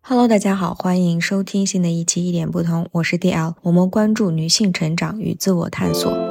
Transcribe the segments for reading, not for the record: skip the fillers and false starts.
Hello，大家好，欢迎收听新的一期一点不同，我是 DL，我们关注女性成长与自我探索。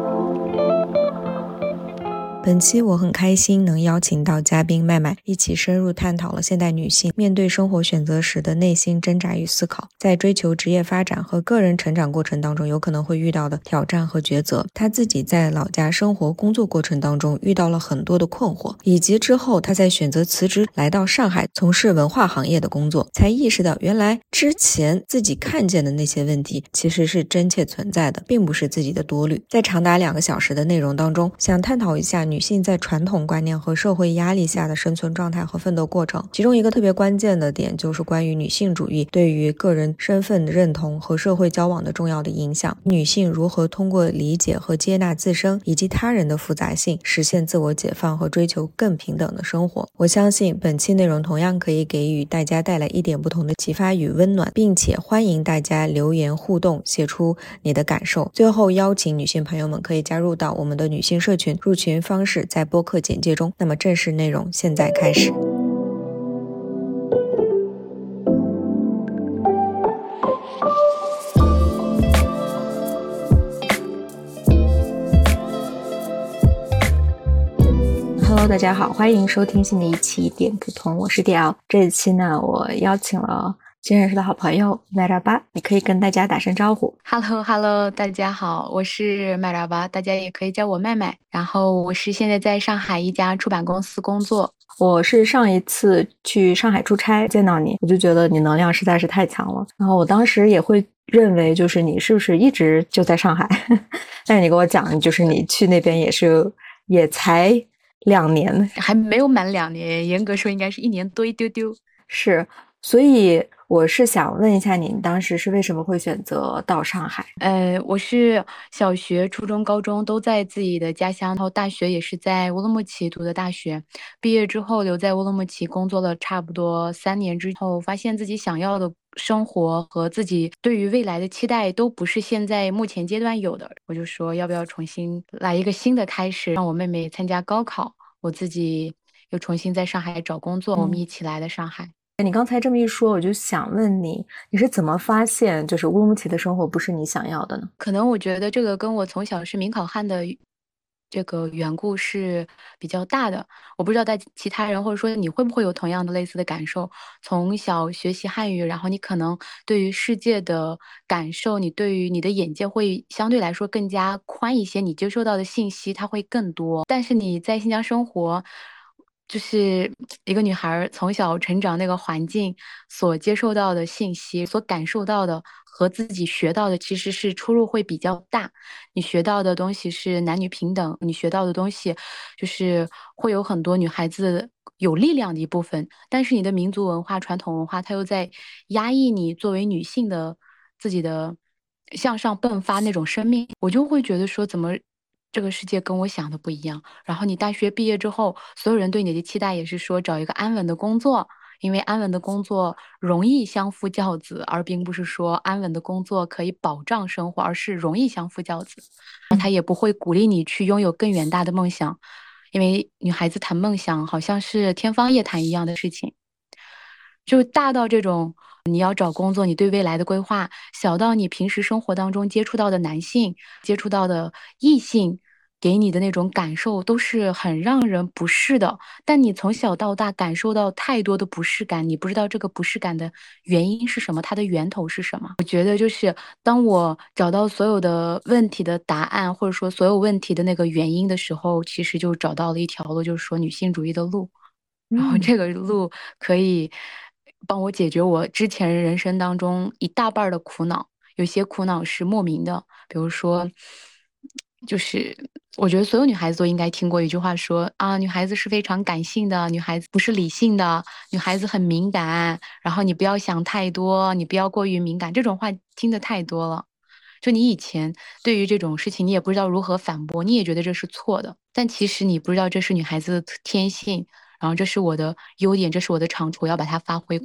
本期我很开心能邀请到嘉宾麦麦，一起深入探讨了现代女性面对生活选择时的内心挣扎与思考，在追求职业发展和个人成长过程当中有可能会遇到的挑战和抉择。她自己在老家生活工作过程当中遇到了很多的困惑，以及之后她在选择辞职来到上海从事文化行业的工作，才意识到原来之前自己看见的那些问题其实是真切存在的，并不是自己的多虑。在长达2个小时的内容当中，想探讨一下女性在传统观念和社会压力下的生存状态和奋斗过程，其中一个特别关键的点就是关于女性主义对于个人身份认同和社会交往的重要的影响，女性如何通过理解和接纳自身以及他人的复杂性，实现自我解放和追求更平等的生活。我相信本期内容同样可以给予大家带来一点不同的启发与温暖，并且欢迎大家留言互动，写出你的感受。最后邀请女性朋友们可以加入到我们的女性社群，入群方式在播客简介中。那么正式内容现在开始。Hello， 大家好，欢迎收听新的一期一点不同，我是 DL。这一期呢，我邀请了新认识的好朋友麦拉巴，你可以跟大家打声招呼。 Hello，大家好，我是麦拉巴，大家也可以叫我麦麦。然后我是现在在上海一家出版公司工作。 我是上一次去上海出差见到你，我就觉得你能量实在是太强了。然后我当时也会认为，就是你是不是一直就在上海？但是你跟我讲，就是你去那边也才2年， 还没有满2年，严格说应该是1年多一丢丢。 是，所以我是想问一下你当时是为什么会选择到上海？ 我是小学、初中、高中都在自己的家乡，然后大学也是在乌鲁木齐读的大学。毕业之后留在乌鲁木齐工作了差不多3年之后，发现自己想要的生活和自己对于未来的期待都不是现在目前阶段有的。我就说要不要重新来一个新的开始，让我妹妹参加高考，我自己又重新在上海找工作，我们一起来了上海。 你刚才这么一说，我就想问你，你是怎么发现就是乌鲁木齐的生活不是你想要的呢？ 可能我觉得这个跟我从小是民考汉的这个缘故是比较大的。我不知道其他人或者说你会不会有同样的类似的感受。从小学习汉语，然后你可能对于世界的感受，你对于你的眼界会相对来说更加宽一些，你接受到的信息它会更多。但是你在新疆生活，就是一个女孩从小成长那个环境所接受到的信息，所感受到的和自己学到的其实是出入会比较大。你学到的东西是男女平等，你学到的东西就是会有很多女孩子有力量的一部分，但是你的民族文化、传统文化，它又在压抑你作为女性的自己的向上迸发那种生命。我就会觉得说，怎么这个世界跟我想的不一样？然后你大学毕业之后，所有人对你的期待也是说找一个安稳的工作，因为安稳的工作容易相夫教子，而并不是说安稳的工作可以保障生活，而是容易相夫教子。他也不会鼓励你去拥有更远大的梦想，因为女孩子谈梦想好像是天方夜谭一样的事情。就大到这种你要找工作，你对未来的规划；小到你平时生活当中接触到的男性、接触到的异性，给你的那种感受都是很让人不适的。但你从小到大感受到太多的不适感，你不知道这个不适感的原因是什么，它的源头是什么。我觉得就是当我找到所有的问题的答案，或者说所有问题的那个原因的时候，其实就找到了一条路，就是说女性主义的路。然后这个路可以帮我解决我之前人生当中一大半儿的苦恼。有些苦恼是莫名的，比如说，就是我觉得所有女孩子都应该听过一句话说啊，女孩子是非常感性的，女孩子不是理性的，女孩子很敏感，然后你不要想太多，你不要过于敏感，这种话听得太多了。就你以前对于这种事情，你也不知道如何反驳，你也觉得这是错的，但其实你不知道这是女孩子的天性，然后这是我的优点，这是我的长处，我要把它发挥光大。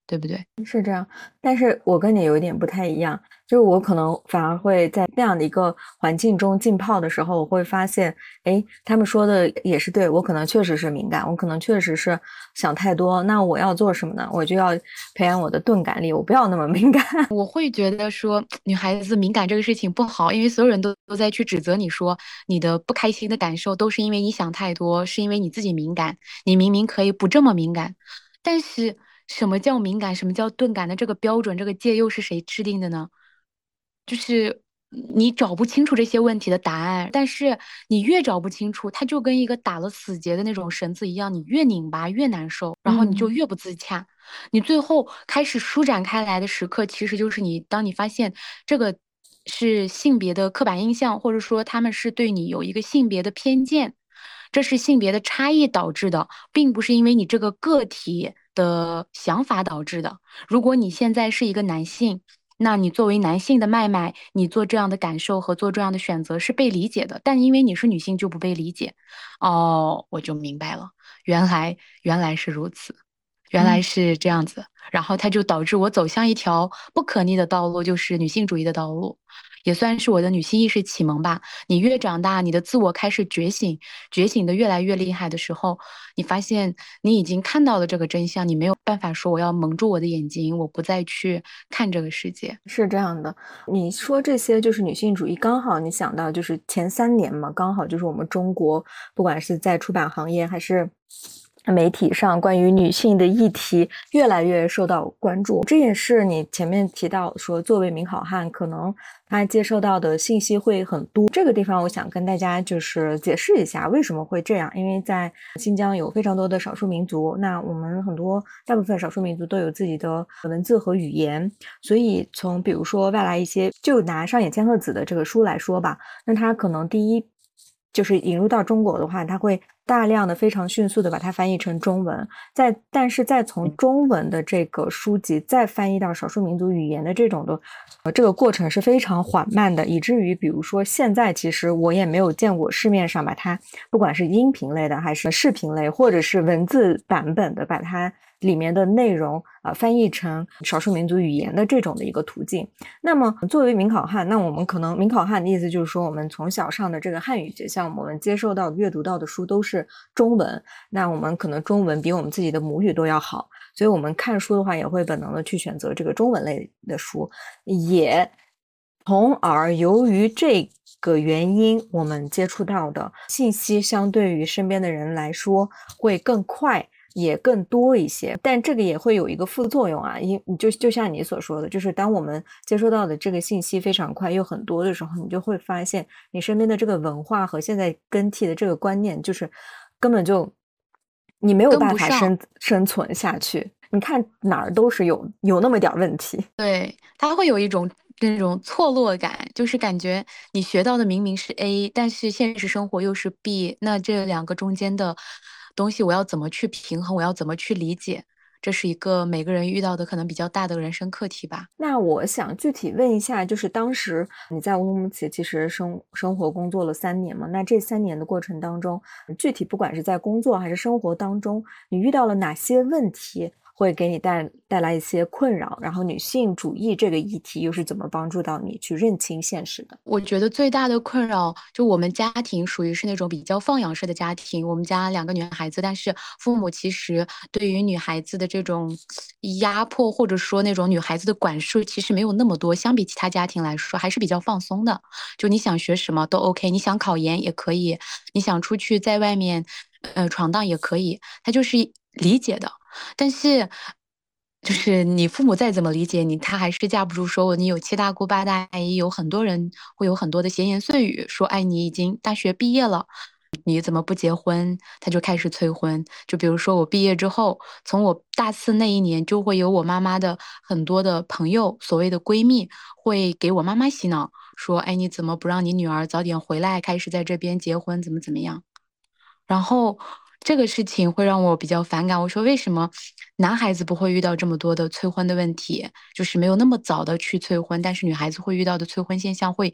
对不对？ 是这样，但是我跟你有一点不太一样，就是我可能反而会在那样的一个环境中浸泡的时候，我会发现，诶，他们说的也是对，我可能确实是敏感，我可能确实是想太多，那我要做什么呢？我就要培养我的钝感力，我不要那么敏感。 我会觉得说女孩子敏感这个事情不好，因为所有人都在去指责你说你的不开心的感受都是因为你想太多，是因为你自己敏感，你明明可以不这么敏感。但是什么叫敏感，什么叫钝感的这个标准，这个界又是谁制定的呢？就是你找不清楚这些问题的答案，但是你越找不清楚，它就跟一个打了死结的那种绳子一样，你越拧巴越难受，然后你就越不自洽。你最后开始舒展开来的时刻，其实就是当你发现这个是性别的刻板印象，或者说他们是对你有一个性别的偏见，这是性别的差异导致的，并不是因为你这个个体的想法导致的。如果你现在是一个男性，那你作为男性的麦麦，你做这样的感受和做这样的选择是被理解的，但因为你是女性就不被理解。哦，我就明白了，原来是如此。原来是这样子，然后它就导致我走向一条不可逆的道路，就是女性主义的道路，也算是我的女性意识启蒙吧。你越长大，你的自我开始觉醒，觉醒的越来越厉害的时候，你发现你已经看到了这个真相，你没有办法说我要蒙住我的眼睛，我不再去看这个世界。 是这样的，你说这些就是女性主义，刚好你想到就是前3年嘛，刚好就是我们中国不管是在出版行业还是媒体上，关于女性的议题越来越受到关注。这也是你前面提到说，作为名好汉，可能他接受到的信息会很多。这个地方我想跟大家就是解释一下为什么会这样，因为在新疆有非常多的少数民族，那我们大部分少数民族都有自己的文字和语言，所以从比如说外来一些，就拿上野千鹤子的这个书来说吧，那它可能第一就是引入到中国的话，它会大量的非常迅速的把它翻译成中文，但是再从中文的这个书籍再翻译到少数民族语言的这个过程是非常缓慢的，以至于比如说现在其实我也没有见过市面上把它不管是音频类的还是视频类或者是文字版本的把它里面的内容翻译成少数民族语言的这种的一个途径。那么作为名考汉，那我们可能名考汉的意思就是说我们从小上的这个汉语学校，我们接受到阅读到的书都是中文，那我们可能中文比我们自己的母语都要好，所以我们看书的话也会本能的去选择这个中文类的书，也从而由于这个原因，我们接触到的信息相对于身边的人来说会更快也更多一些，但这个也会有一个副作用啊，就像你所说的，就是当我们接收到的这个信息非常快又很多的时候，你就会发现你身边的这个文化和现在更替的这个观念，就是根本就你没有办法生存下去。你看哪儿都是有那么点问题。 对，他会有一种那种错落感，就是感觉你学到的明明是 A，但是现实生活又是 B，那这两个中间的东西我要怎么去平衡，我要怎么去理解？这是一个每个人遇到的可能比较大的人生课题吧。 那我想具体问一下，就是当时你在乌鲁木齐其实生活工作了3年嘛？那这3年的过程当中，具体不管是在工作还是生活当中，你遇到了哪些问题会给你带来一些困扰？然后女性主义这个议题又是怎么帮助到你去认清现实的？ 我觉得最大的困扰就我们家庭属于是那种比较放养式的家庭，我们家2个女孩子，但是父母其实对于女孩子的这种压迫或者说那种女孩子的管束其实没有那么多，相比其他家庭来说还是比较放松的。就你想学什么都 OK，你想考研也可以，你想出去在外面闯荡也可以，他就是理解的。但是就是你父母再怎么理解你，他还是架不住说你有七大姑八大姨，有很多人会有很多的闲言碎语，说哎你已经大学毕业了，你怎么不结婚？他就开始催婚。就比如说我毕业之后，从我大4那一年，就会有我妈妈的很多的朋友，所谓的闺蜜，会给我妈妈洗脑，说哎你怎么不让你女儿早点回来，开始在这边结婚，怎么样？然后这个事情会让我比较反感。我说为什么男孩子不会遇到这么多的催婚的问题，就是没有那么早的去催婚，但是女孩子会遇到的催婚现象会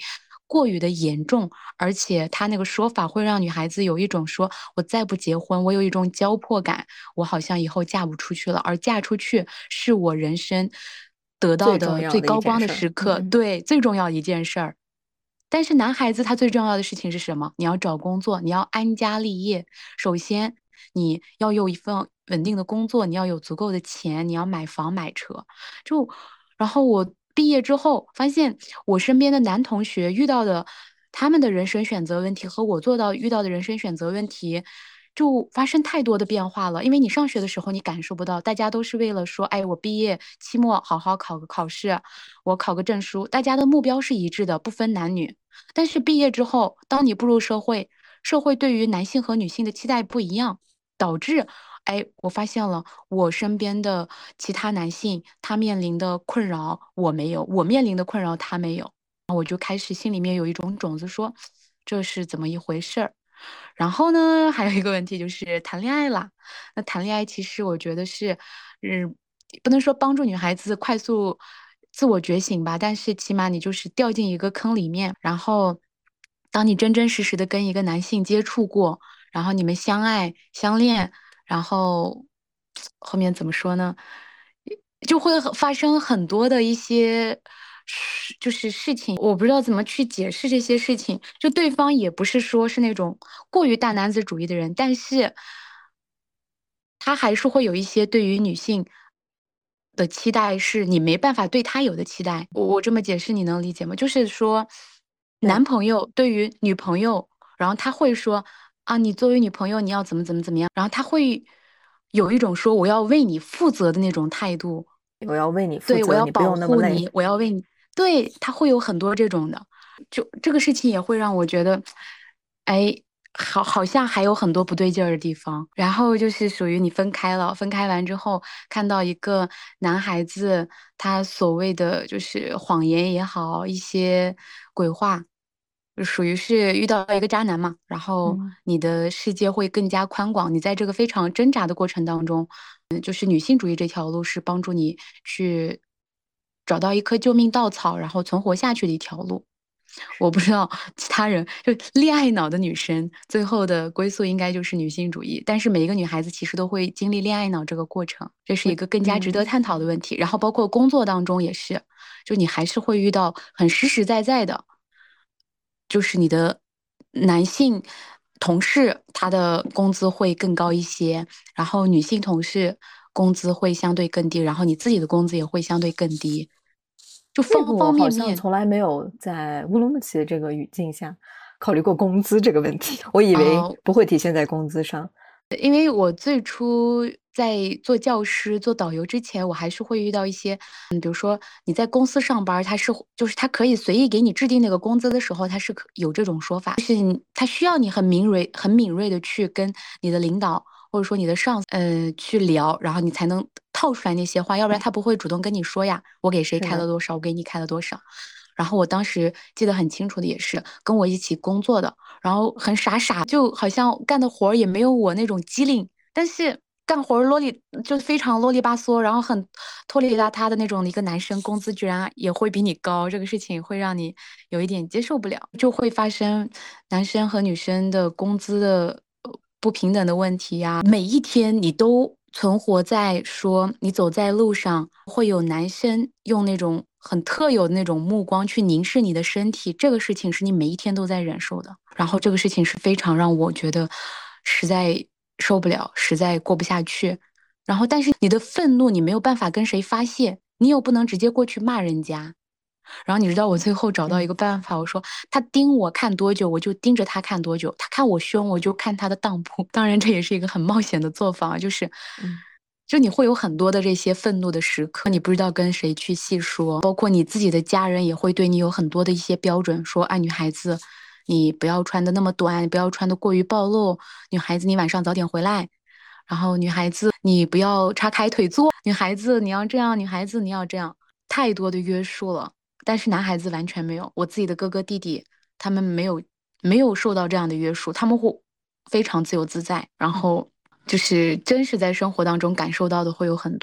过于的严重，而且他那个说法会让女孩子有一种说我再不结婚，我有一种焦迫感，我好像以后嫁不出去了，而嫁出去是我人生得到的最重要的一最高光的件事儿。 时刻，对，最重要的一件事儿。但是男孩子他最重要的事情是什么？你要找工作，你要安家立业。首先，你要有一份稳定的工作，你要有足够的钱，你要买房买车。就，然后我毕业之后发现，我身边的男同学遇到的他们的人生选择问题和我遇到的人生选择问题。就发生太多的变化了，因为你上学的时候你感受不到，大家都是为了说，哎，我毕业期末好好考个考试，我考个证书，大家的目标是一致的，不分男女。但是毕业之后，当你步入社会，社会对于男性和女性的期待不一样，导致，哎，我发现了我身边的其他男性，他面临的困扰我没有，我面临的困扰他没有，我就开始心里面有一种种子说，这是怎么一回事儿？然后呢，还有一个问题就是谈恋爱啦。那谈恋爱其实我觉得是，不能说帮助女孩子快速自我觉醒吧，但是起码你就是掉进一个坑里面，然后当你真真实实的跟一个男性接触过，然后你们相爱相恋，然后后面怎么说呢？就会发生很多的一些就是事情，我不知道怎么去解释这些事情。就对方也不是说是那种过于大男子主义的人，但是他还是会有一些对于女性的期待，是你没办法对他有的期待。我这么解释你能理解吗？就是说，男对， 朋友对于女朋友，然后他会说啊，你作为女朋友你要怎么样，然后他会有一种说我要为你负责的那种态度。 我要为你负对，我责， 要保你不用那么护你， 累。 我要为你，对，他会有很多这种的，就这个事情也会让我觉得，哎，好像还有很多不对劲儿的地方。然后就是属于你分开了，分开完之后，看到一个男孩子，他所谓的就是谎言也好，一些鬼话，就属于是遇到一个渣男嘛，然后嗯， 你的世界会更加宽广，你在这个非常挣扎的过程当中。就是女性主义这条路是帮助你去找到一棵救命稻草，然后存活下去的一条路。我不知道其他人，就恋爱脑的女生，最后的归宿应该就是女性主义。但是每一个女孩子其实都会经历恋爱脑这个过程，这是一个更加值得嗯， 探讨的问题。然后包括工作当中也是，就你还是会遇到很实实在在的，就是你的男性同事他的工资会更高一些，然后女性同事工资会相对更低，然后你自己的工资也会相对更低，就这个方方我好面面。 像从来没有在乌鲁木齐的这个语境下考虑过工资这个问题，我以为呃， 不会体现在工资上。 因为我最初在做教师、做导游之前，我还是会遇到一些，比如说你在公司上班，就是他可以随意给你制定那个工资的时候，他是有这种说法，就是他需要你很敏锐的去跟你的领导或者说你的上司，去聊，然后你才能套出来那些话，要不然他不会主动跟你说呀，我给谁是的， 开了多少，我给你开了多少。然后我当时记得很清楚的也是跟我一起工作的。然后很傻，就好像干的活儿也没有我那种机灵，但是干活儿就非常啰里吧嗦，然后很拖里邋遢的那种的一个男生，工资居然也会比你高，这个事情会让你有一点接受不了，就会发生男生和女生的工资的不平等的问题呀。每一天你都存活在说你走在路上会有男生用那种很特有的那种目光去凝视你的身体，这个事情是你每一天都在忍受的。然后这个事情是非常让我觉得实在受不了，实在过不下去。然后，但是你的愤怒你没有办法跟谁发泄，你又不能直接过去骂人家。然后你知道我最后找到一嗯个办法，我说他盯我看多久，我就盯着他看多久；他看我凶，我就看他的当铺。当然，这也是一个很冒险的做法，就是， 嗯， 就你会有很多的这些愤怒的时刻，你不知道跟谁去细说，包括你自己的家人也会对你有很多的一些标准，说，哎，女孩子，你不要穿的那么短，你不要穿的过于暴露，女孩子你晚上早点回来。然后女孩子，你不要叉开腿坐；女孩子你要这样，女孩子你要这样，太多的约束了。但是男孩子完全没有，我自己的哥哥弟弟，他们没有受到这样的约束，他们会非常自由自在，然后就是真实在生活当中感受到的会有很多。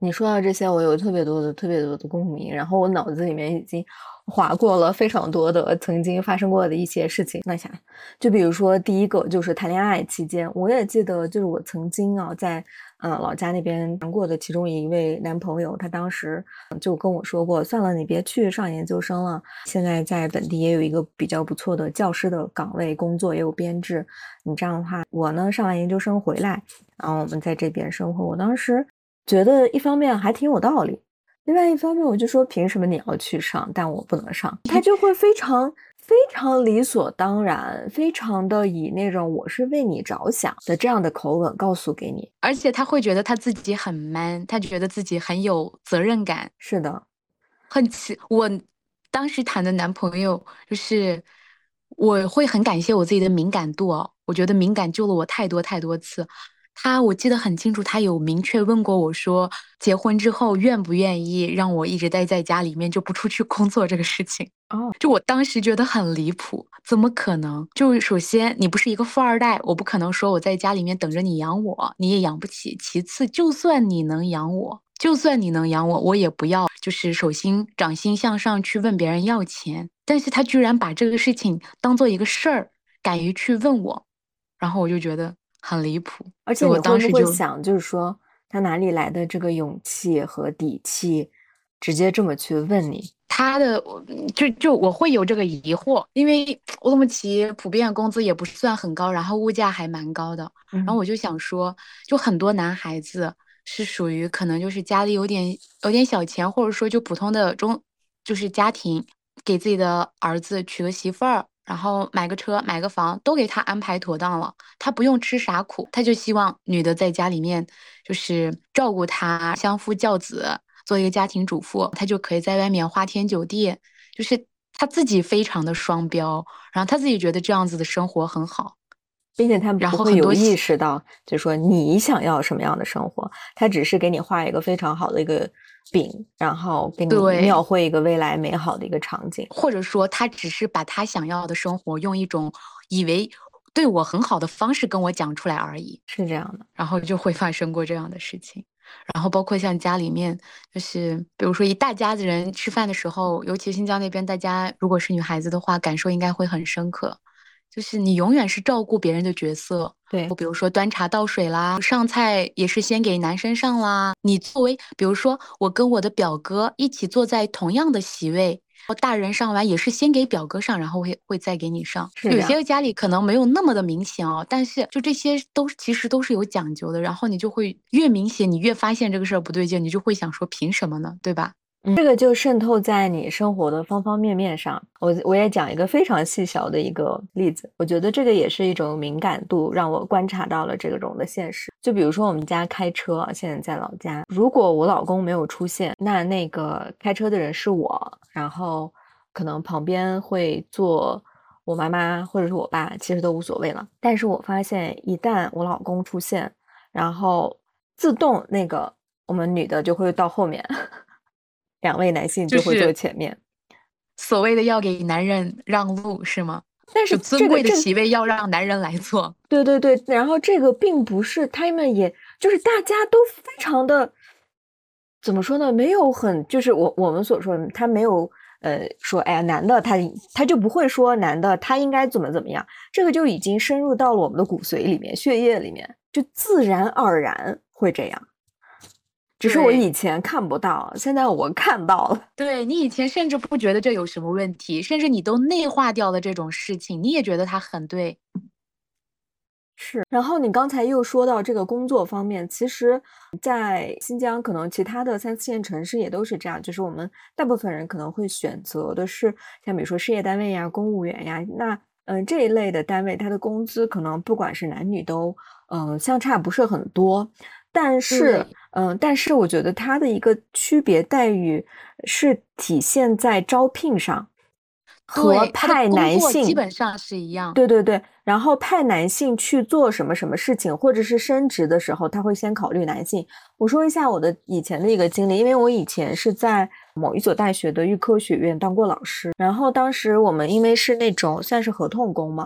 你说到这些，我有特别多的共鸣，然后我脑子里面已经划过了非常多的曾经发生过的一些事情。那想，就比如说第一个就是谈恋爱期间，我也记得，就是我曾经在老家那边谈过的其中一位男朋友，他当时就跟我说过，算了，你别去上研究生了，现在在本地也有一个比较不错的教师的岗位工作，也有编制，你这样的话，我呢上完研究生回来，然后我们在这边生活。我当时觉得一方面还挺有道理，另外一方面我就说凭什么你要去上，但我不能上？他就会非常理所当然，非常的以那种我是为你着想的这样的口吻告诉给你， 而且他会觉得他自己很 man， 他觉得自己很有责任感。 是的， 我当时谈的男朋友就是我会很感谢我自己的敏感度哦，我觉得敏感救了我太多次。我记得很清楚，他有明确问过我说，结婚之后愿不愿意让我一直待在家里面，就不出去工作这个事情。就我当时觉得很离谱，怎么可能？就首先你不是一个富二代，我不可能说我在家里面等着你养我，你也养不起。其次，就算你能养我，我也不要，就是手心掌心向上去问别人要钱。但是他居然把这个事情当做一个事儿，敢于去问我，然后我就觉得很离谱。 而且你会不会想，就是说他哪里来的这个勇气和底气，直接这么去问你？ 他的我会有这个疑惑，因为乌鲁木齐普遍工资也不算很高，然后物价还蛮高的，然后我就想说，就很多男孩子是属于可能就是家里有点小钱，或者说就普通的就是家庭给自己的儿子娶个媳妇儿，然后买个车买个房都给他安排妥当了，他不用吃啥苦，他就希望女的在家里面就是照顾他，相夫教子，做一个家庭主妇，他就可以在外面花天酒地，就是他自己非常的双标，然后他自己觉得这样子的生活很好， 并且他不会有意识到，就是说你想要什么样的生活，他只是给你画一个非常好的一个饼，然后给你描绘一个未来美好的一个场景， 或者说他只是把他想要的生活用一种以为对我很好的方式跟我讲出来而已， 是这样的， 然后就会发生过这样的事情。然后包括像家里面，就是比如说一大家子人吃饭的时候，尤其新疆那边，大家如果是女孩子的话，感受应该会很深刻。就是你永远是照顾别人的角色， 对， 比如说端茶倒水啦，上菜也是先给男生上啦。你作为，比如说我跟我的表哥一起坐在同样的席位，大人上完也是先给表哥上，然后会再给你上。有些家里可能没有那么的明显哦，但是就这些其实都是有讲究的。然后你就会越明显，你越发现这个事儿不对劲，你就会想说凭什么呢？对吧？ 这个就渗透在你生活的方方面面上。我也讲一个非常细小的一个例子，我觉得这个也是一种敏感度，让我观察到了这种的现实。就比如说我们家开车，现在在老家，如果我老公没有出现，那个开车的人是我，然后可能旁边会坐我妈妈或者是我爸，其实都无所谓了。但是我发现一旦我老公出现，然后自动那个我们女的就会到后面。两位男性就会坐前面， 所谓的要给男人让路是吗？ 但是尊贵的席位要让男人来坐。 对对对，然后这个并不是他们，也就是大家都非常的怎么说呢？没有很就是我们所说的，他没有说哎呀男的他就不会说男的他应该怎么样，这个就已经深入到了我们的骨髓里面、血液里面，就自然而然会这样。只是我以前看不到，现在我看到了。 对，你以前甚至不觉得这有什么问题，甚至你都内化掉了这种事情，你也觉得它很对。 是，然后你刚才又说到这个工作方面，其实在新疆可能其他的3、4线城市也都是这样，就是我们大部分人可能会选择的是像比如说事业单位呀、公务员呀，那这一类的单位，它的工资可能不管是男女都相差不是很多。但是我觉得它的一个区别待遇是体现在招聘上，和派男性基本上是一样。 对对对，然后派男性去做什么事情，或者是升职的时候，他会先考虑男性。我说一下我的以前的一个经历，因为我以前是在某一所大学的预科学院当过老师，然后当时我们因为是那种算是合同工嘛。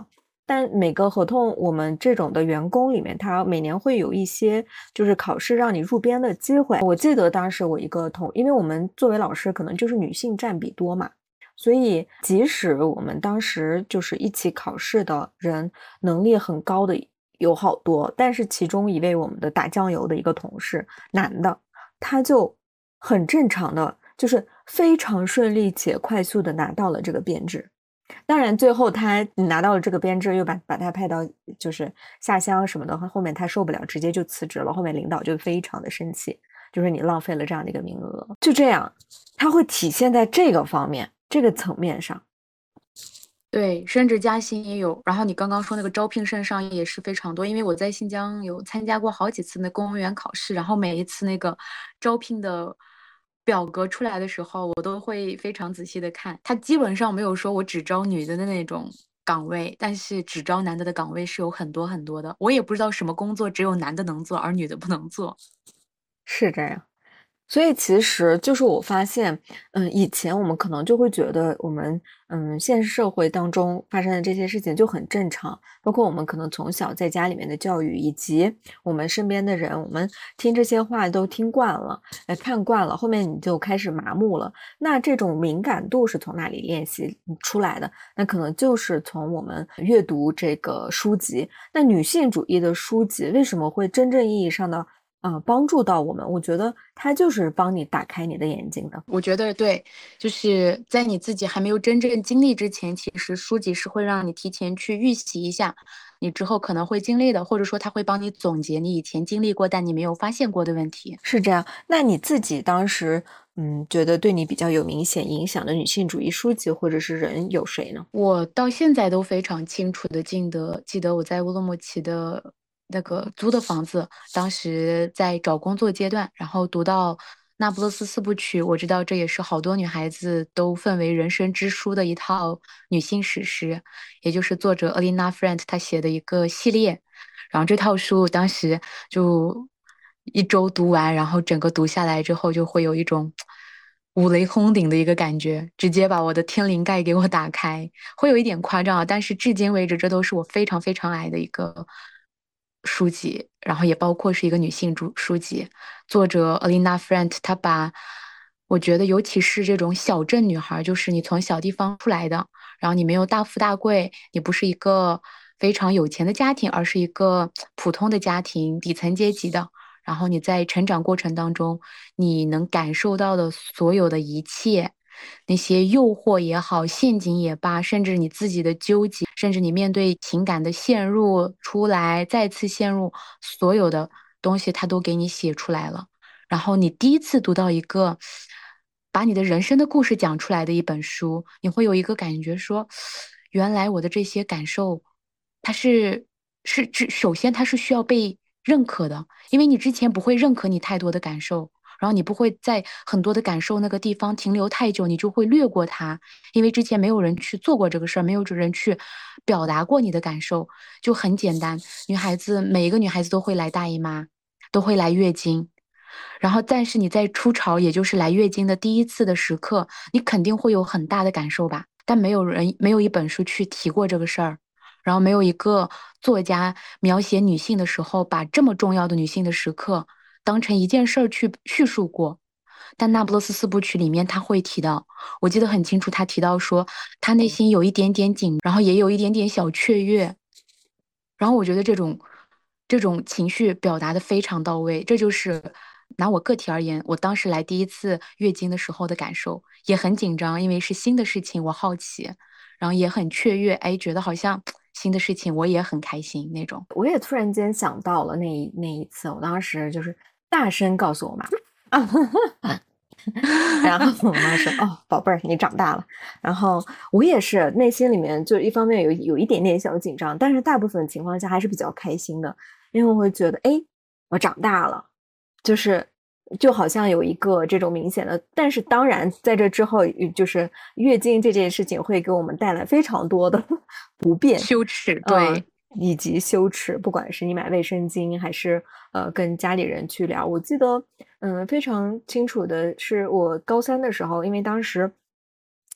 但每个合同我们这种的员工里面，他每年会有一些就是考试让你入编的机会。我记得当时我一个因为我们作为老师可能就是女性占比多嘛，所以即使我们当时就是一起考试的人能力很高的有好多，但是其中一位我们的打酱油的一个同事，男的，他就很正常的，就是非常顺利且快速的拿到了这个编制。当然最后他拿到了这个编制，又把他派到就是下乡什么的，后面他受不了，直接就辞职了。后面领导就非常的生气，就是你浪费了这样的一个名额。就这样，它会体现在这个方面这个层面上。 对，升职加薪也有。然后你刚刚说那个招聘线上也是非常多，因为我在新疆有参加过好几次那公务员考试，然后每一次那个招聘的表格出来的时候，我都会非常仔细的看。它基本上没有说我只招女的那种岗位，但是只招男的岗位是有很多很多的。我也不知道什么工作只有男的能做，而女的不能做。 是这样。所以其实就是我发现，以前我们可能就会觉得我们，现实社会当中发生的这些事情就很正常，包括我们可能从小在家里面的教育，以及我们身边的人，我们听这些话都听惯了，看惯了，后面你就开始麻木了。那这种敏感度是从哪里练习出来的？那可能就是从我们阅读这个书籍。那女性主义的书籍为什么会真正意义上的帮助到我们？我觉得它就是帮你打开你的眼睛的。 我觉得对，就是在你自己还没有真正经历之前，其实书籍是会让你提前去预习一下你之后可能会经历的，或者说它会帮你总结你以前经历过但你没有发现过的问题。 是这样。那你自己当时觉得对你比较有明显影响的女性主义书籍或者是人有谁呢？ 我到现在都非常清楚的记得我在乌鲁木齐的那个租的房子，当时在找工作阶段，然后读到那不勒斯四部曲，我知道这也是好多女孩子都奉为人生之书的一套女性史诗，也就是作者 Alina Frank 她写的一个系列。然后这套书当时就一周读完，然后整个读下来之后，就会有一种五雷轰顶的一个感觉，直接把我的天灵盖给我打开，会有一点夸张啊，但是至今为止，这都是我非常非常爱的一个书籍，然后也包括是一个女性书籍。作者 Alina Frank 她把我觉得，尤其是这种小镇女孩，就是你从小地方出来的，然后你没有大富大贵，你不是一个非常有钱的家庭，而是一个普通的家庭，底层阶级的。然后你在成长过程当中，你能感受到的所有的一切，那些诱惑也好，陷阱也罢，甚至你自己的纠结，甚至你面对情感的陷入出来，再次陷入，所有的东西他都给你写出来了。然后你第一次读到一个把你的人生的故事讲出来的一本书，你会有一个感觉说，原来我的这些感受，它首先它是需要被认可的，因为你之前不会认可你太多的感受，然后你不会在很多的感受那个地方停留太久，你就会略过它，因为之前没有人去做过这个事儿，没有人去表达过你的感受，就很简单，每一个女孩子都会来大姨妈，都会来月经。然后，但是你在初潮，也就是来月经的第一次的时刻，你肯定会有很大的感受吧？但没有一本书去提过这个事儿，然后没有一个作家描写女性的时候，把这么重要的女性的时刻当成一件事儿去叙述过。但《那不勒斯四部曲》里面他会提到，我记得很清楚，他提到说他内心有一点点紧，然后也有一点点小雀跃，然后我觉得这种情绪表达的非常到位，这就是拿我个体而言，我当时来第一次月经的时候的感受，也很紧张，因为是新的事情，我好奇，然后也很雀跃，哎，觉得好像新的事情我也很开心那种。 我也突然间想到了那一次，我当时就是大声告诉我妈啊，然后我妈说：“哦，宝贝儿，你长大了。”然后我也是内心里面就一方面有一点点小紧张，但是大部分情况下还是比较开心的，因为我会觉得，哎，我长大了，就好像有一个这种明显的。但是当然，在这之后，就是月经这件事情会给我们带来非常多的不便、 羞耻，对。 以及羞耻，不管是你买卫生巾还是跟家里人去聊。我记得非常清楚的是我高三的时候，因为当时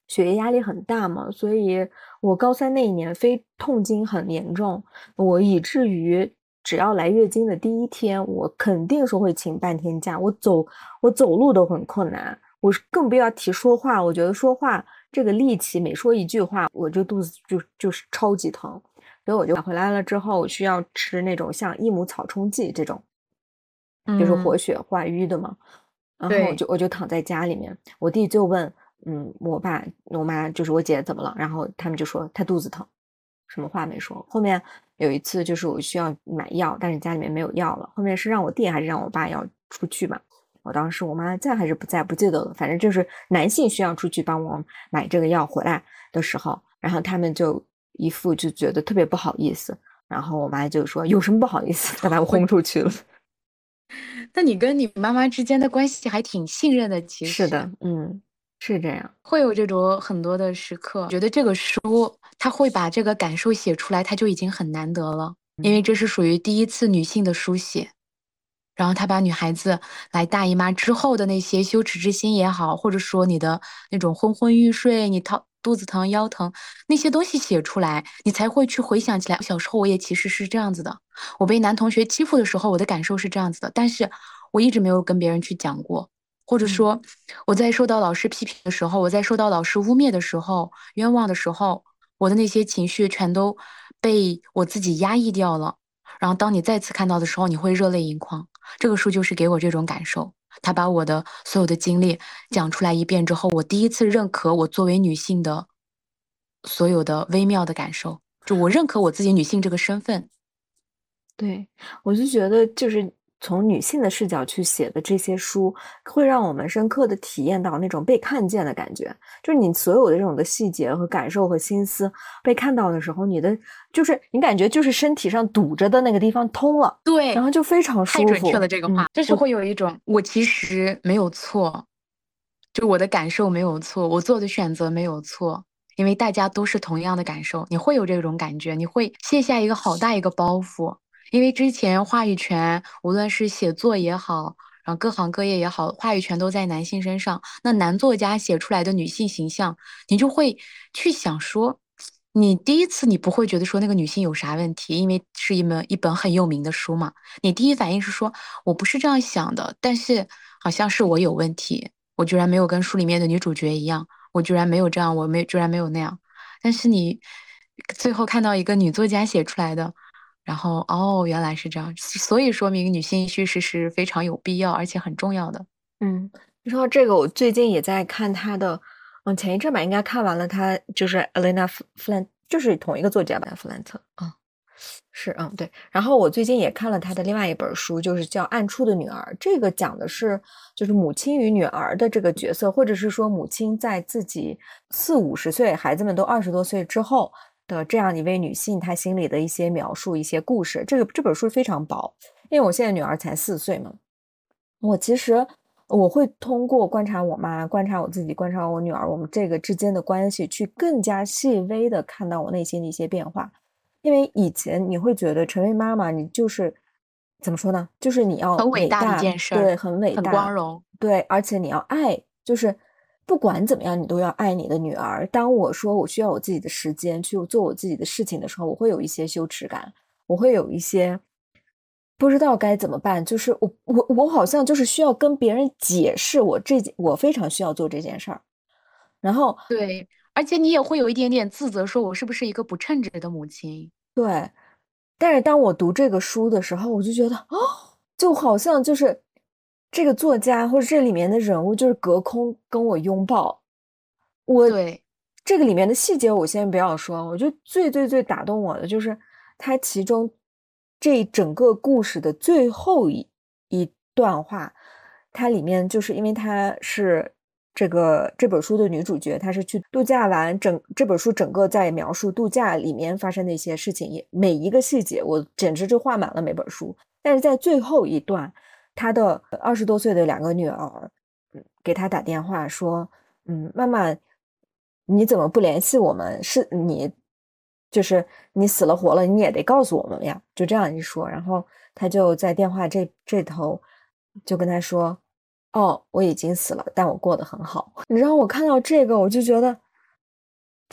学业压力很大嘛，所以我高三那一年非痛经很严重，我以至于只要来月经的第一天，我肯定是会请半天假，我走路都很困难，我更不要提说话，我觉得说话这个力气，每说一句话，我这肚子就是超级疼，所以我就回来了之后，我需要吃那种像益母草冲剂这种，就是活血化瘀的嘛。然后我就躺在家里面，我弟就问，我爸我妈就是我姐怎么了，然后他们就说她肚子疼，什么话没说。后面有一次就是我需要买药，但是家里面没有药了，后面是让我弟还是让我爸要出去嘛，我当时我妈在还是不在不记得了，反正就是男性需要出去帮我买这个药回来的时候，然后他们就一副就觉得特别不好意思，然后我妈就说有什么不好意思，她把我轰出去了。 那你跟你妈妈之间的关系还挺信任的，其实。 是的，是这样。 会有这种很多的时刻，我觉得这个书它会把这个感受写出来，它就已经很难得了，因为这是属于第一次女性的书写。然后他把女孩子来大姨妈之后的那些羞耻之心也好，或者说你的那种昏昏欲睡，你肚子疼、腰疼那些东西写出来，你才会去回想起来，小时候我也其实是这样子的。我被男同学欺负的时候，我的感受是这样子的，但是我一直没有跟别人去讲过，或者说我在受到老师批评的时候，我在受到老师污蔑的时候、冤枉的时候，我的那些情绪全都被我自己压抑掉了。然后当你再次看到的时候，你会热泪盈眶。这个书就是给我这种感受，他把我的所有的经历讲出来一遍之后，我第一次认可我作为女性的所有的微妙的感受，就我认可我自己女性这个身份。 对，我就觉得就是从女性的视角去写的这些书，会让我们深刻的体验到那种被看见的感觉，就是你所有的这种的细节和感受和心思被看到的时候，就是你感觉就是身体上堵着的那个地方通了， 对， 然后就非常舒服。 太准确了这个话，就是会有一种我其实没有错，就我的感受没有错，我做的选择没有错，因为大家都是同样的感受，你会有这种感觉，你会卸下一个好大一个包袱。因为之前话语权，无论是写作也好，然后各行各业也好，话语权都在男性身上。那男作家写出来的女性形象，你就会去想说，你第一次你不会觉得说那个女性有啥问题，因为是一本很有名的书嘛。你第一反应是说，我不是这样想的，但是好像是我有问题，我居然没有跟书里面的女主角一样，我居然没有这样，居然没有那样。但是你最后看到一个女作家写出来的。然后原来是这样，所以说明女性叙事是非常有必要而且很重要的。 你说到这个，我最近也在看她的，前一阵吧，应该看完了她就是 Elena Flint，就是同一个作家吧，弗兰特啊，是对。然后我最近也看了她的另外一本书，就是叫《暗处的女儿》，这个讲的是就是母亲与女儿的这个角色，或者是说母亲在自己40-50岁，孩子们都20多岁之后。的这样一位女性，她心里的一些描述、一些故事，这本书非常薄，因为我现在女儿才4岁嘛。其实我会通过观察我妈、观察我自己、观察我女儿，我们这个之间的关系，去更加细微的看到我内心的一些变化。因为以前你会觉得成为妈妈，你就是怎么说呢？就是你要很伟大的一件事， 对，很伟大， 很光荣， 对，而且你要爱，就是。不管怎么样，你都要爱你的女儿。当我说我需要我自己的时间去做我自己的事情的时候，我会有一些羞耻感，我会有一些不知道该怎么办。就是我好像就是需要跟别人解释我非常需要做这件事儿。然后对，而且你也会有一点点自责，说我是不是一个不称职的母亲？ 对，但是当我读这个书的时候，我就觉得就好像就是这个作家或者这里面的人物就是隔空跟我拥抱。 对， 这个里面的细节我先不要说，我觉得最打动我的就是它其中这整个故事的最后一段话，它里面就是因为它是这本书的女主角，她是去度假玩，这本书整个在描述度假里面发生的一些事情，也每一个细节我简直就画满了每本书。但是在最后一段，她的20多岁的2个女儿给她打电话说，妈妈，你怎么不联系我们？是你，就是你死了活了，你也得告诉我们呀。就这样一说，然后他就在电话这头就跟他说：“哦，我已经死了，但我过得很好。”你知道我看到这个，我就觉得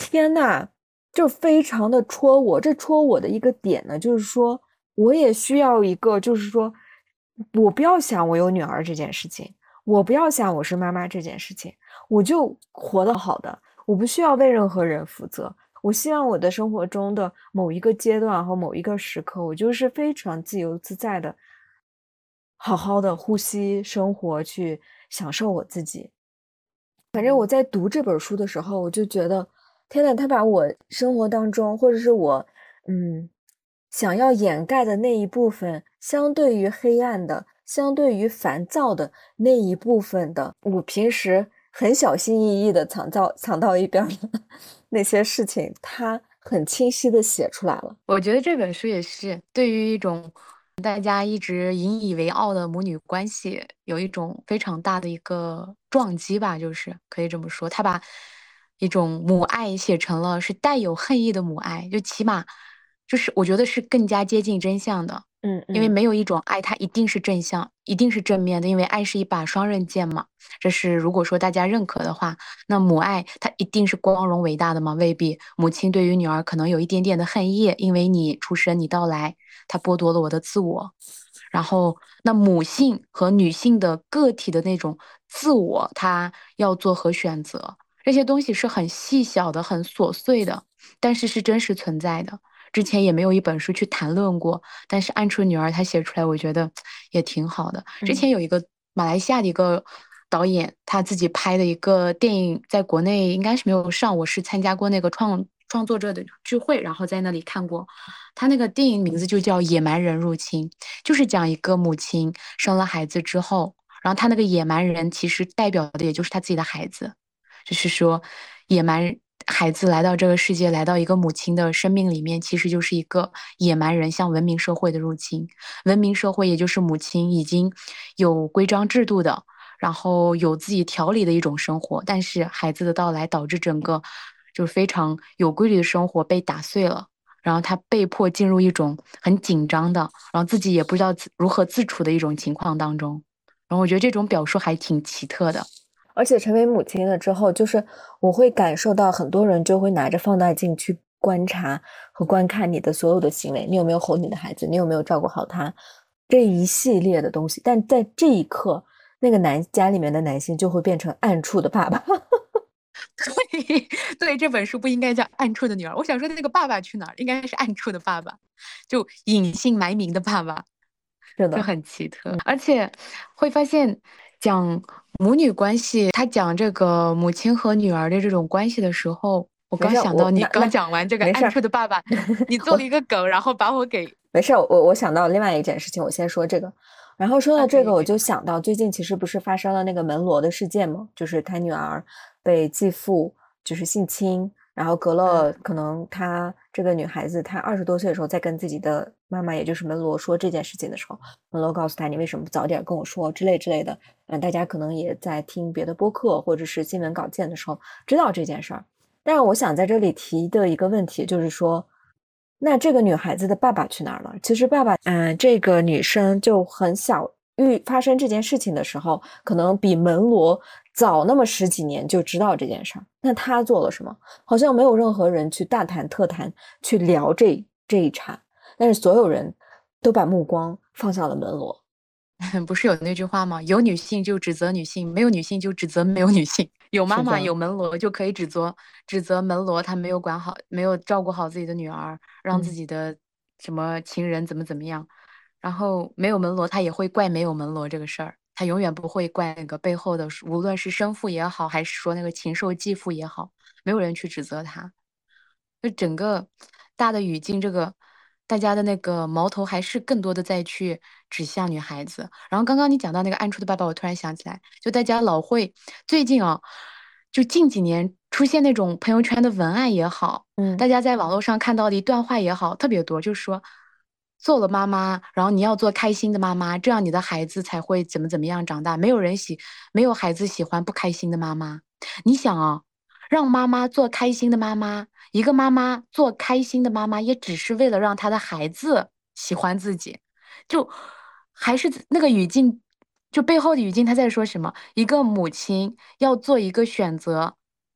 天呐，就非常的戳我。这戳我的一个点呢，就是说我也需要一个，就是说我不要想我有女儿这件事情，我不要想我是妈妈这件事情，我就活得好的，我不需要为任何人负责。我希望我的生活中的某一个阶段和某一个时刻，我就是非常自由自在的，好好的呼吸生活，去享受我自己。反正我在读这本书的时候，我就觉得，天呐，他把我生活当中，或者是我，想要掩盖的那一部分，相对于黑暗的，相对于烦躁的那一部分的，我平时很小心翼翼的藏到一边的那些事情，他很清晰的写出来了。 我觉得这本书也是对于一种大家一直引以为傲的母女关系有一种非常大的一个撞击吧，就是可以这么说，他把一种母爱写成了是带有恨意的母爱，就起码就是我觉得是更加接近真相的。因为没有一种爱它一定是正向，一定是正面的，因为爱是一把双刃剑嘛。这是如果说大家认可的话，那母爱它一定是光荣伟大的吗？未必。母亲对于女儿可能有一点点的恨意，因为你出生你到来，她剥夺了我的自我。然后那母性和女性的个体的那种自我，她要做何选择？这些东西是很细小的、很琐碎的，但是是真实存在的。之前也没有一本书去谈论过，但是《暗处女儿》她写出来，我觉得也挺好的。之前有一个马来西亚的一个导演，他自己拍的一个电影，在国内应该是没有上，我是参加过那个创作者的聚会，然后在那里看过。他那个电影名字就叫《野蛮人入侵》，就是讲一个母亲生了孩子之后，然后他那个野蛮人其实代表的也就是他自己的孩子，就是说野蛮孩子来到这个世界，来到一个母亲的生命里面，其实就是一个野蛮人向文明社会的入侵。文明社会也就是母亲已经有规章制度的，然后有自己条理的一种生活，但是孩子的到来导致整个就是非常有规律的生活被打碎了。然后他被迫进入一种很紧张的，然后自己也不知道如何自处的一种情况当中。然后我觉得这种表述还挺奇特的。 而且成为母亲了之后，就是我会感受到很多人就会拿着放大镜去观察和观看你的所有的行为，你有没有吼你的孩子，你有没有照顾好他，这一系列的东西。但在这一刻，那个家里面的男性就会变成暗处的爸爸。 对对，这本书不应该叫暗处的女儿，我想说那个爸爸去哪儿，应该是暗处的爸爸，就隐姓埋名的爸爸， 是的， 就很奇特。而且会发现讲母女关系，他讲这个母亲和女儿的这种关系的时候，我刚想到你刚讲完这个暗处的爸爸，你做了一个梗，然后把我给没事，我想到另外一件事情，我先说这个。然后说到这个，我就想到最近其实不是发生了那个门罗的事件吗？就是他女儿被继父就是性侵，然后隔了可能他这个女孩子她20多岁的时候，在跟自己的妈妈，也就是门罗说这件事情的时候，门罗告诉他你为什么不早点跟我说之类之类的。大家可能也在听别的播客或者是新闻稿件的时候知道这件事儿。但是我想在这里提的一个问题就是说，那这个女孩子的爸爸去哪儿了？其实爸爸，这个女生就很小，发生这件事情的时候，可能比门罗早那么10几年就知道这件事儿。那他做了什么？好像没有任何人去大谈特谈去聊这一茬，但是所有人都把目光放向了门罗。 不是有那句话吗？有女性就指责女性，没有女性就指责没有女性。有妈妈有门罗就可以指责门罗他没有管好，没有照顾好自己的女儿，让自己的什么情人怎么样。然后没有门罗，他也会怪没有门罗这个事儿，他永远不会怪那个背后的，无论是生父也好，还是说那个禽兽继父也好，没有人去指责他。就整个大的语境，这个大家的那个矛头还是更多的在去指向女孩子。然后刚刚你讲到那个暗处的爸爸，我突然想起来，就大家老会最近啊，就近几年出现那种朋友圈的文案也好，大家在网络上看到的一段话也好，特别多，就是说做了妈妈，然后你要做开心的妈妈，这样你的孩子才会怎么样长大。没有孩子喜欢不开心的妈妈。你想啊，让妈妈做开心的妈妈。一个妈妈做开心的妈妈，也只是为了让她的孩子喜欢自己，就还是那个语境，就背后的语境，她在说什么？一个母亲要做一个选择，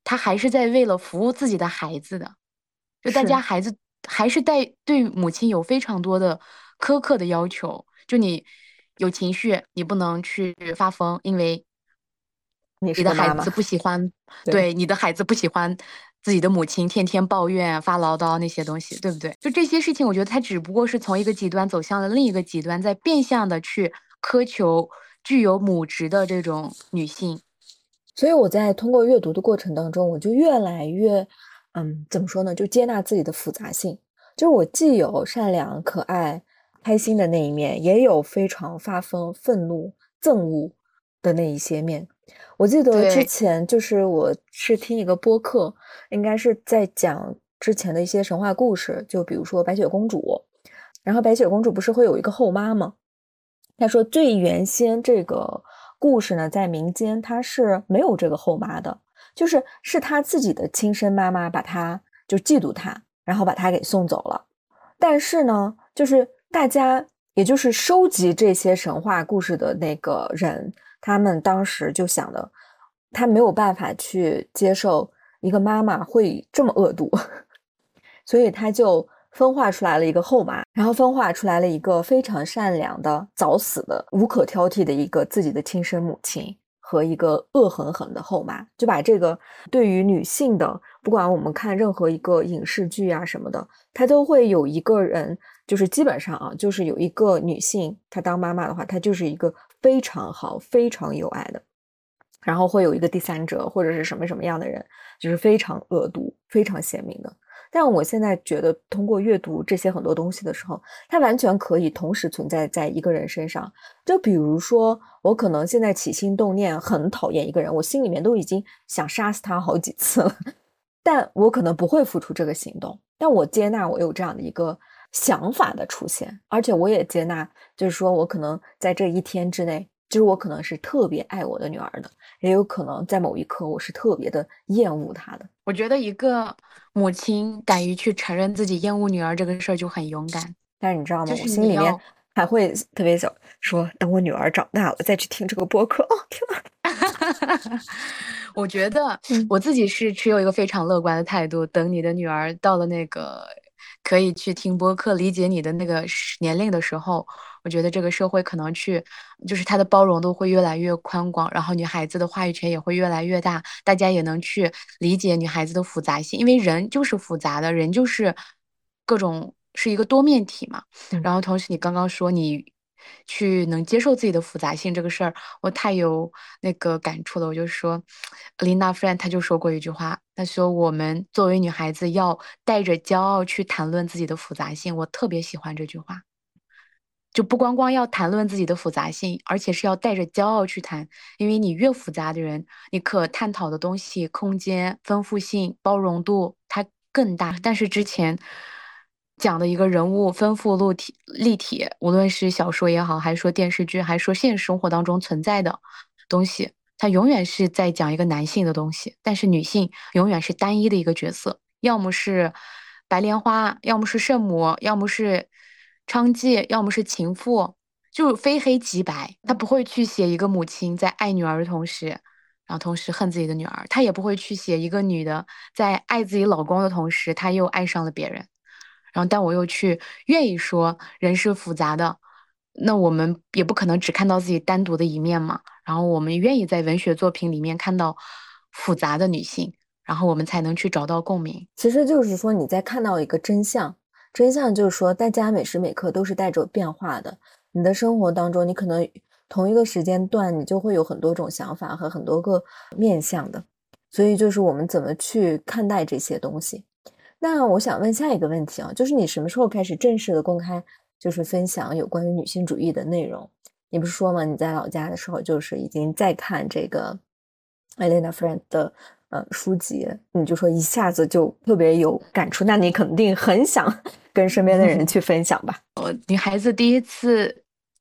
他还是在为了服务自己的孩子的。就大家是孩子还是对母亲有非常多的苛刻的要求，就你有情绪，你不能去发疯，因为你你是个妈妈， 的孩子不喜欢， 对。 对，你的孩子不喜欢自己的母亲天天抱怨、发唠叨那些东西，对不对？就这些事情，我觉得他只不过是从一个极端走向了另一个极端，在变相的去苛求具有母职的这种女性。 所以我在通过阅读的过程当中，我就越来越，怎么说呢？就接纳自己的复杂性。就是我既有善良、可爱、开心的那一面，也有非常发疯、愤怒、憎恶的那一些面。我记得之对前就是我是听一个播客，应该是在讲之前的一些神话故事，就比如说白雪公主，然后白雪公主不是会有一个后妈吗？他说最原先这个故事呢，在民间它是没有这个后妈的，是他自己的亲生妈妈把他就嫉妒他，然后把他给送走了。但是呢，就是大家也就是收集这些神话故事的那个人，他们当时就想的，他没有办法去接受一个妈妈会这么恶毒，所以他就分化出来了一个后妈，然后分化出来了一个非常善良的、早死的、无可挑剔的一个自己的亲生母亲和一个恶狠狠的后妈，就把这个对于女性的，不管我们看任何一个影视剧啊什么的，它都会有一个人，就是基本上啊，就是有一个女性，她当妈妈的话，她就是一个非常好、非常有爱的。然后会有一个第三者或者是什么什么样的人，就是非常恶毒、非常鲜明的。但我现在觉得，通过阅读这些很多东西的时候，它完全可以同时存在在一个人身上。就比如说，我可能现在起心动念很讨厌一个人，我心里面都已经想杀死他好几次了，但我可能不会付出这个行动。但我接纳我有这样的一个想法的出现，而且我也接纳，就是说我可能在这一天之内，就是我可能是特别爱我的女儿的，也有可能在某一刻我是特别的厌恶她的。 我觉得一个母亲敢于去承认自己厌恶女儿这个事儿就很勇敢， 但是你知道吗？我就是心里面你要还会特别想说，等我女儿长大了再去听这个播客。哦，天哪！ 我觉得嗯我自己是持有一个非常乐观的态度，等你的女儿到了那个可以去听播客、理解你的那个年龄的时候，我觉得这个社会可能就是它的包容度会越来越宽广，然后女孩子的话语权也会越来越大，大家也能去理解女孩子的复杂性，因为人就是复杂的，人就是各种是一个多面体嘛。 嗯然后同时你刚刚说你去能接受自己的复杂性这个事儿，我太有那个感触了。我就说，Lina Friend 她就说过一句话，她说我们作为女孩子要带着骄傲去谈论自己的复杂性，我特别喜欢这句话。就不光要谈论自己的复杂性，而且是要带着骄傲去谈，因为你越复杂的人，你可探讨的东西、空间、丰富性、包容度它更大。但是之前讲的一个人物丰富立体，无论是小说也好，还是说电视剧，还是说现实生活当中存在的东西，它永远是在讲一个男性的东西，但是女性永远是单一的一个角色，要么是白莲花，要么是圣母，要么是娼妓，要么是情妇，就非黑即白。他不会去写一个母亲在爱女儿的同时，然后同时恨自己的女儿，他也不会去写一个女的在爱自己老公的同时，她又爱上了别人。然后，但我又去愿意说人是复杂的，那我们也不可能只看到自己单独的一面嘛。然后，我们愿意在文学作品里面看到复杂的女性，然后我们才能去找到共鸣。 其实就是说你在看到一个真相，真相就是说大家每时每刻都是带着变化的。你的生活当中，你可能同一个时间段，你就会有很多种想法和很多个面向的。所以就是我们怎么去看待这些东西。那我想问下一个问题啊，就是你什么时候开始正式的公开，就是分享有关于女性主义的内容？你不是说吗？你在老家的时候就是已经在看这个 Elena Friend 的书籍，你就说一下子就特别有感触，那你肯定很想跟身边的人去分享吧？ 女孩子第一次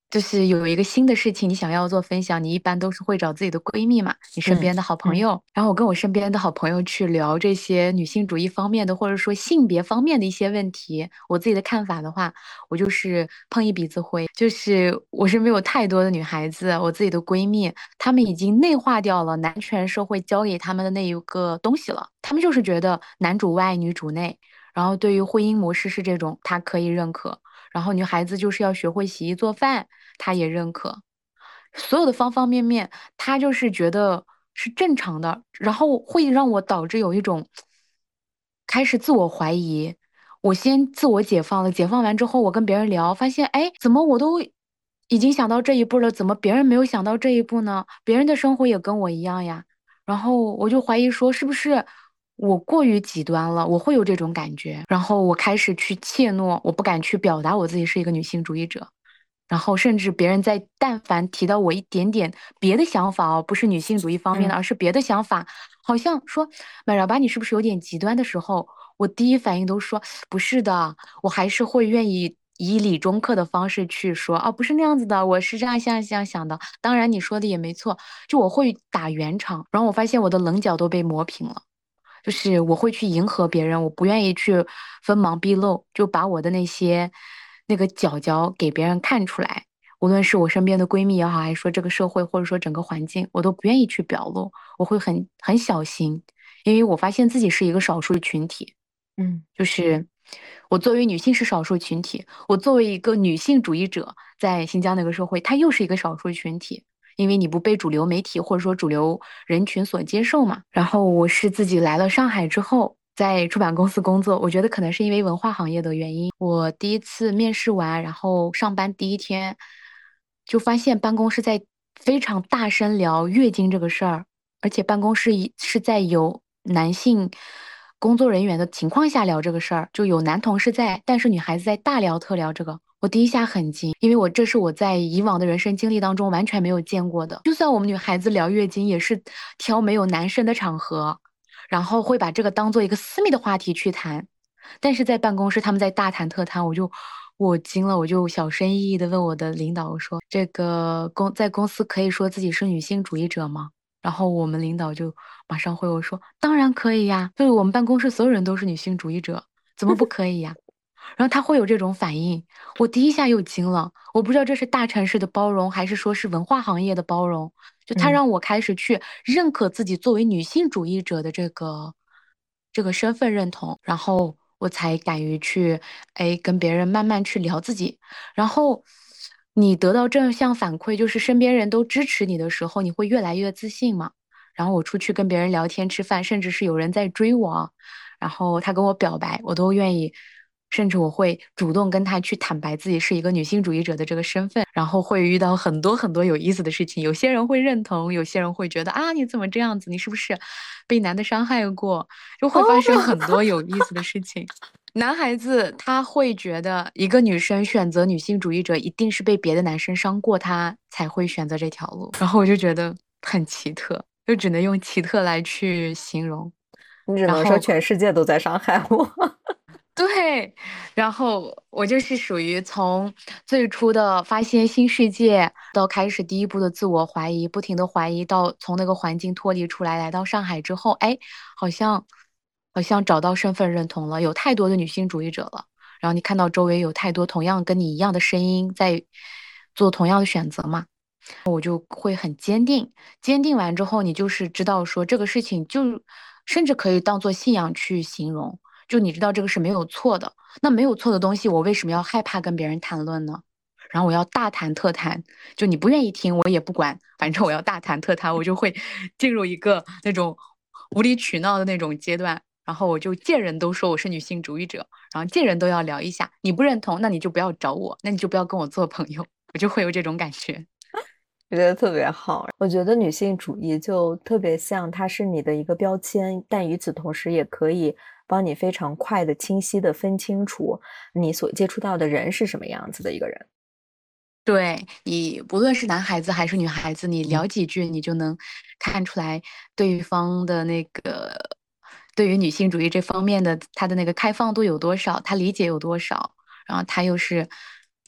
就是有一个新的事情你想要做分享，你一般都是会找自己的闺蜜嘛，你身边的好朋友。然后我跟我身边的好朋友去聊这些女性主义方面的，或者说性别方面的一些问题，我自己的看法的话，我就是碰一鼻子灰。就是我身边有太多的女孩子，我自己的闺蜜，她们已经内化掉了男权社会教给她们的那一个东西了。她们就是觉得男主外女主内，然后对于婚姻模式是这种，她可以认可。然后女孩子就是要学会洗衣做饭，她也认可。所有的方方面面，她就是觉得是正常的，然后会让我导致有一种开始自我怀疑。我先自我解放了，解放完之后，我跟别人聊，发现，哎，怎么我都已经想到这一步了，怎么别人没有想到这一步呢？别人的生活也跟我一样呀。然后我就怀疑说，是不是我过于极端了？我会有这种感觉。然后我开始去怯懦，我不敢去表达我自己是一个女性主义者。然后甚至别人在但凡提到我一点点别的想法哦，不是女性主义方面的，而是别的想法，好像说买绕吧，你是不是有点极端的时候，我第一反应都说不是的，我还是会愿意以理中客的方式去说，哦，不是那样子的，我是这样想的。当然你说的也没错，就我会打圆场，然后我发现我的棱角都被磨平了。就是我会去迎合别人，我不愿意去锋芒毕露，就把我的那个角角给别人看出来。无论是我身边的闺蜜也好，还是说这个社会，或者说整个环境，我都不愿意去表露，我会很小心，因为我发现自己是一个少数群体。就是我作为女性是少数群体，我作为一个女性主义者，在新疆那个社会，它又是一个少数群体。因为你不被主流媒体或者说主流人群所接受嘛。然后我是自己来了上海之后，在出版公司工作，我觉得可能是因为文化行业的原因。我第一次面试完，然后上班第一天，就发现办公室在非常大声聊月经这个事儿，而且办公室是在有男性工作人员的情况下聊这个事儿，就有男同事在，但是女孩子在大聊特聊这个。我第一下很惊，因为这是我在以往的人生经历当中完全没有见过的。就算我们女孩子聊月经，也是挑没有男生的场合，然后会把这个当做一个私密的话题去谈。但是在办公室，他们在大谈特谈，我惊了，我就小声翼翼的问我的领导，我说这个在公司可以说自己是女性主义者吗？然后我们领导就马上回我说，当然可以呀，对我们办公室所有人都是女性主义者，怎么不可以呀？然后他会有这种反应，我第一下又惊了，我不知道这是大城市的包容，还是说是文化行业的包容，就他让我开始去认可自己作为女性主义者的这个身份认同，然后我才敢于去跟别人慢慢去聊自己，然后你得到正向反馈，就是身边人都支持你的时候，你会越来越自信嘛。然后我出去跟别人聊天吃饭，甚至是有人在追我，然后他跟我表白，我都愿意，甚至我会主动跟他去坦白自己是一个女性主义者的这个身份，然后会遇到很多很多有意思的事情。有些人会认同，有些人会觉得啊，你怎么这样子？你是不是被男的伤害过？就会发生很多有意思的事情。男孩子他会觉得一个女生选择女性主义者，一定是被别的男生伤过，他才会选择这条路。然后我就觉得很奇特，就只能用奇特来去形容。 你只然后能说全世界都在伤害我。 对，然后我就是属于从最初的发现新世界，到开始第一步的自我怀疑，不停的怀疑，到从那个环境脱离出来，来到上海之后，哎，好像好像找到身份认同了，有太多的女性主义者了，然后你看到周围有太多同样跟你一样的声音在做同样的选择嘛，我就会很坚定，坚定完之后，你就是知道说这个事情就甚至可以当做信仰去形容。就你知道这个是没有错的，那没有错的东西，我为什么要害怕跟别人谈论呢？然后我要大谈特谈，就你不愿意听，我也不管，反正我要大谈特谈，我就会进入一个那种无理取闹的那种阶段，然后我就见人都说我是女性主义者，然后见人都要聊一下，你不认同，那你就不要找我，那你就不要跟我做朋友，我就会有这种感觉。 我觉得特别好，我觉得女性主义就特别像它是你的一个标签，但与此同时也可以帮你非常快的、清晰的分清楚你所接触到的人是什么样子的一个人。 对你，不论是男孩子还是女孩子，你聊几句，你就能看出来对方的那个对于女性主义这方面的他的那个开放度有多少，他理解有多少，然后他又是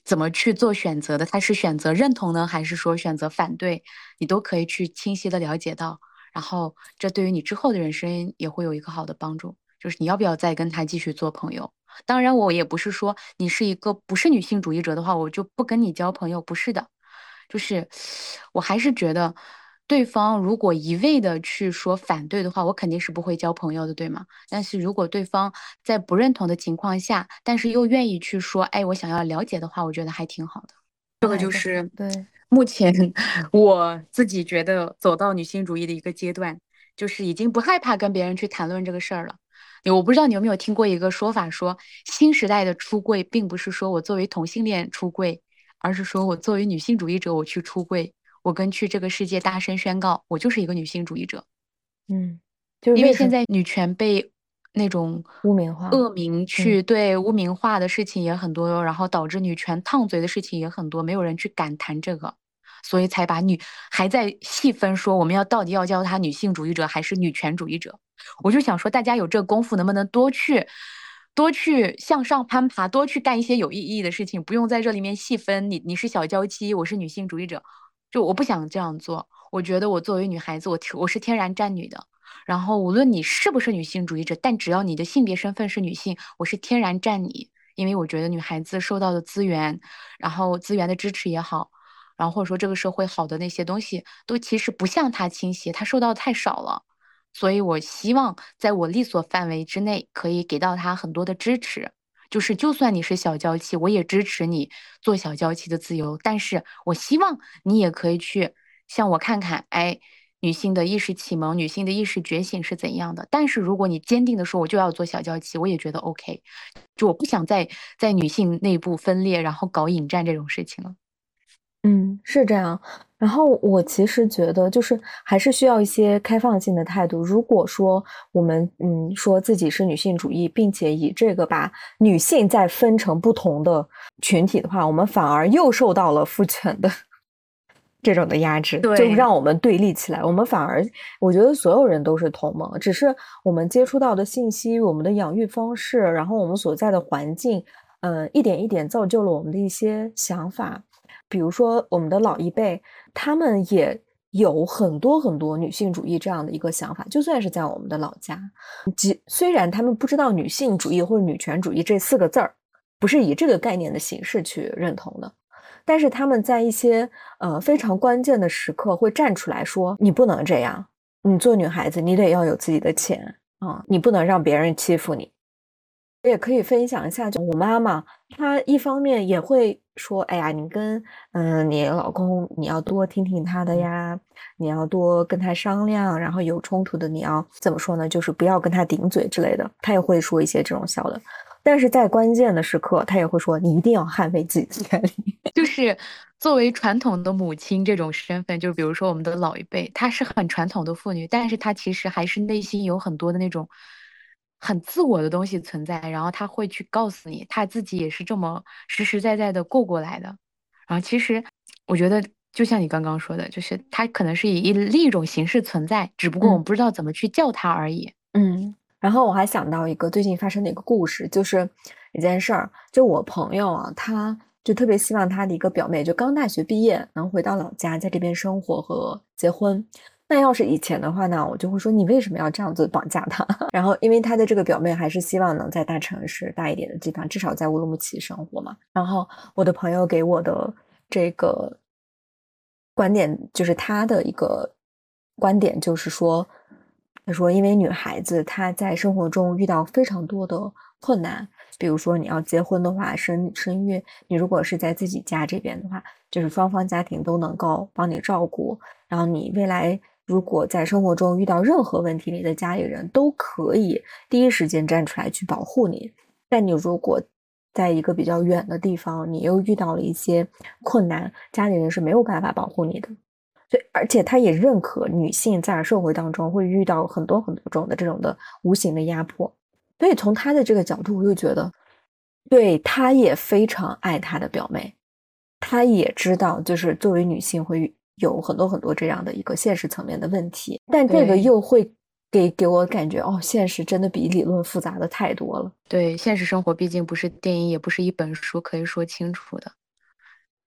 怎么去做选择的，他是选择认同呢，还是说选择反对，你都可以去清晰的了解到，然后这对于你之后的人生也会有一个好的帮助，就是你要不要再跟他继续做朋友。当然，我也不是说你是一个不是女性主义者的话，我就不跟你交朋友，不是的，就是我还是觉得，对方如果一味的去说反对的话，我肯定是不会交朋友的，对吗？但是如果对方在不认同的情况下，但是又愿意去说，哎，我想要了解的话，我觉得还挺好的。这个就是对目前我自己觉得走到女性主义的一个阶段，就是已经不害怕跟别人去谈论这个事儿了。我不知道你有没有听过一个说法说，新时代的出柜并不是说我作为同性恋出柜，而是说我作为女性主义者我去出柜，我跟去这个世界大声宣告，我就是一个女性主义者。 就是因为现在女权被那种污名化， 恶名去对污名化的事情也很多，然后导致女权烫嘴的事情也很多，没有人去敢谈这个，所以才把还在细分说我们到底要叫她女性主义者还是女权主义者。我就想说，大家有这个功夫，能不能多去向上攀爬，多去干一些有意义的事情，不用在这里面细分你是小娇妻，我是女性主义者，就我不想这样做。我觉得我作为女孩子，我是天然站女的。然后无论你是不是女性主义者，但只要你的性别身份是女性，我是天然站你，因为我觉得女孩子受到的资源，然后资源的支持也好，然后或者说这个社会好的那些东西，都其实不向她倾斜，她受到的太少了。所以我希望在我力所范围之内，可以给到她很多的支持。就是就算你是小娇妻，我也支持你做小娇妻的自由，但是我希望你也可以去向我看看，哎。女性的意识启蒙、女性的意识觉醒是怎样的？但是如果你坚定的说我就要做小娇妻，我也觉得 OK。就我不想在女性内部分裂，然后搞引战这种事情了。 是这样。然后我其实觉得，就是还是需要一些开放性的态度。如果说我们说自己是女性主义，并且以这个把女性再分成不同的群体的话，我们反而又受到了父权的这种的压制，就让我们对立起来。我们反而，我觉得所有人都是同盟，只是我们接触到的信息、我们的养育方式，然后我们所在的环境，一点一点造就了我们的一些想法。比如说我们的老一辈，他们也有很多很多女性主义这样的一个想法，就算是在我们的老家，虽然他们不知道女性主义或者女权主义这4个字儿不是以这个概念的形式去认同的，但是他们在一些非常关键的时刻会站出来说，你不能这样，你做女孩子你得要有自己的钱啊，你不能让别人欺负你。我也可以分享一下，就我妈妈，她一方面也会说，哎呀，你跟你老公你要多听听他的呀，你要多跟他商量，然后有冲突的你要怎么说呢，就是不要跟他顶嘴之类的，她也会说一些这种小的。但是在关键的时刻，她也会说你一定要捍卫自己的权利。 就是作为传统的母亲这种身份，就比如说我们的老一辈，她是很传统的妇女，但是她其实还是内心有很多的那种很自我的东西存在，然后她会去告诉你，她自己也是这么实实在在的过过来的。然后其实我觉得，就像你刚刚说的，就是她可能是以另一种形式存在，只不过我们不知道怎么去叫她而已。 然后我还想到一个最近发生的一个故事，就是一件事儿，就我朋友啊，他就特别希望他的一个表妹就刚大学毕业能回到老家，在这边生活和结婚。那要是以前的话呢，我就会说你为什么要这样子绑架她？然后因为他的这个表妹还是希望能在大城市大一点的地方，至少在乌鲁木齐生活嘛。然后我的朋友给我的这个观点，就是他的一个观点就是说，他说因为女孩子她在生活中遇到非常多的困难，比如说你要结婚的话，生育，你如果是在自己家这边的话，就是双方家庭都能够帮你照顾，然后你未来如果在生活中遇到任何问题，你的家里人都可以第一时间站出来去保护你。但你如果在一个比较远的地方，你又遇到了一些困难，家里人是没有办法保护你的。所以，而且他也认可女性在社会当中会遇到很多很多种的这种的无形的压迫。所以从他的这个角度，我就觉得，对，他也非常爱他的表妹，他也知道，就是作为女性会有很多很多这样的一个现实层面的问题，但这个又会给我感觉，哦，现实真的比理论复杂的太多了。 对，现实生活毕竟不是电影，也不是一本书可以说清楚的。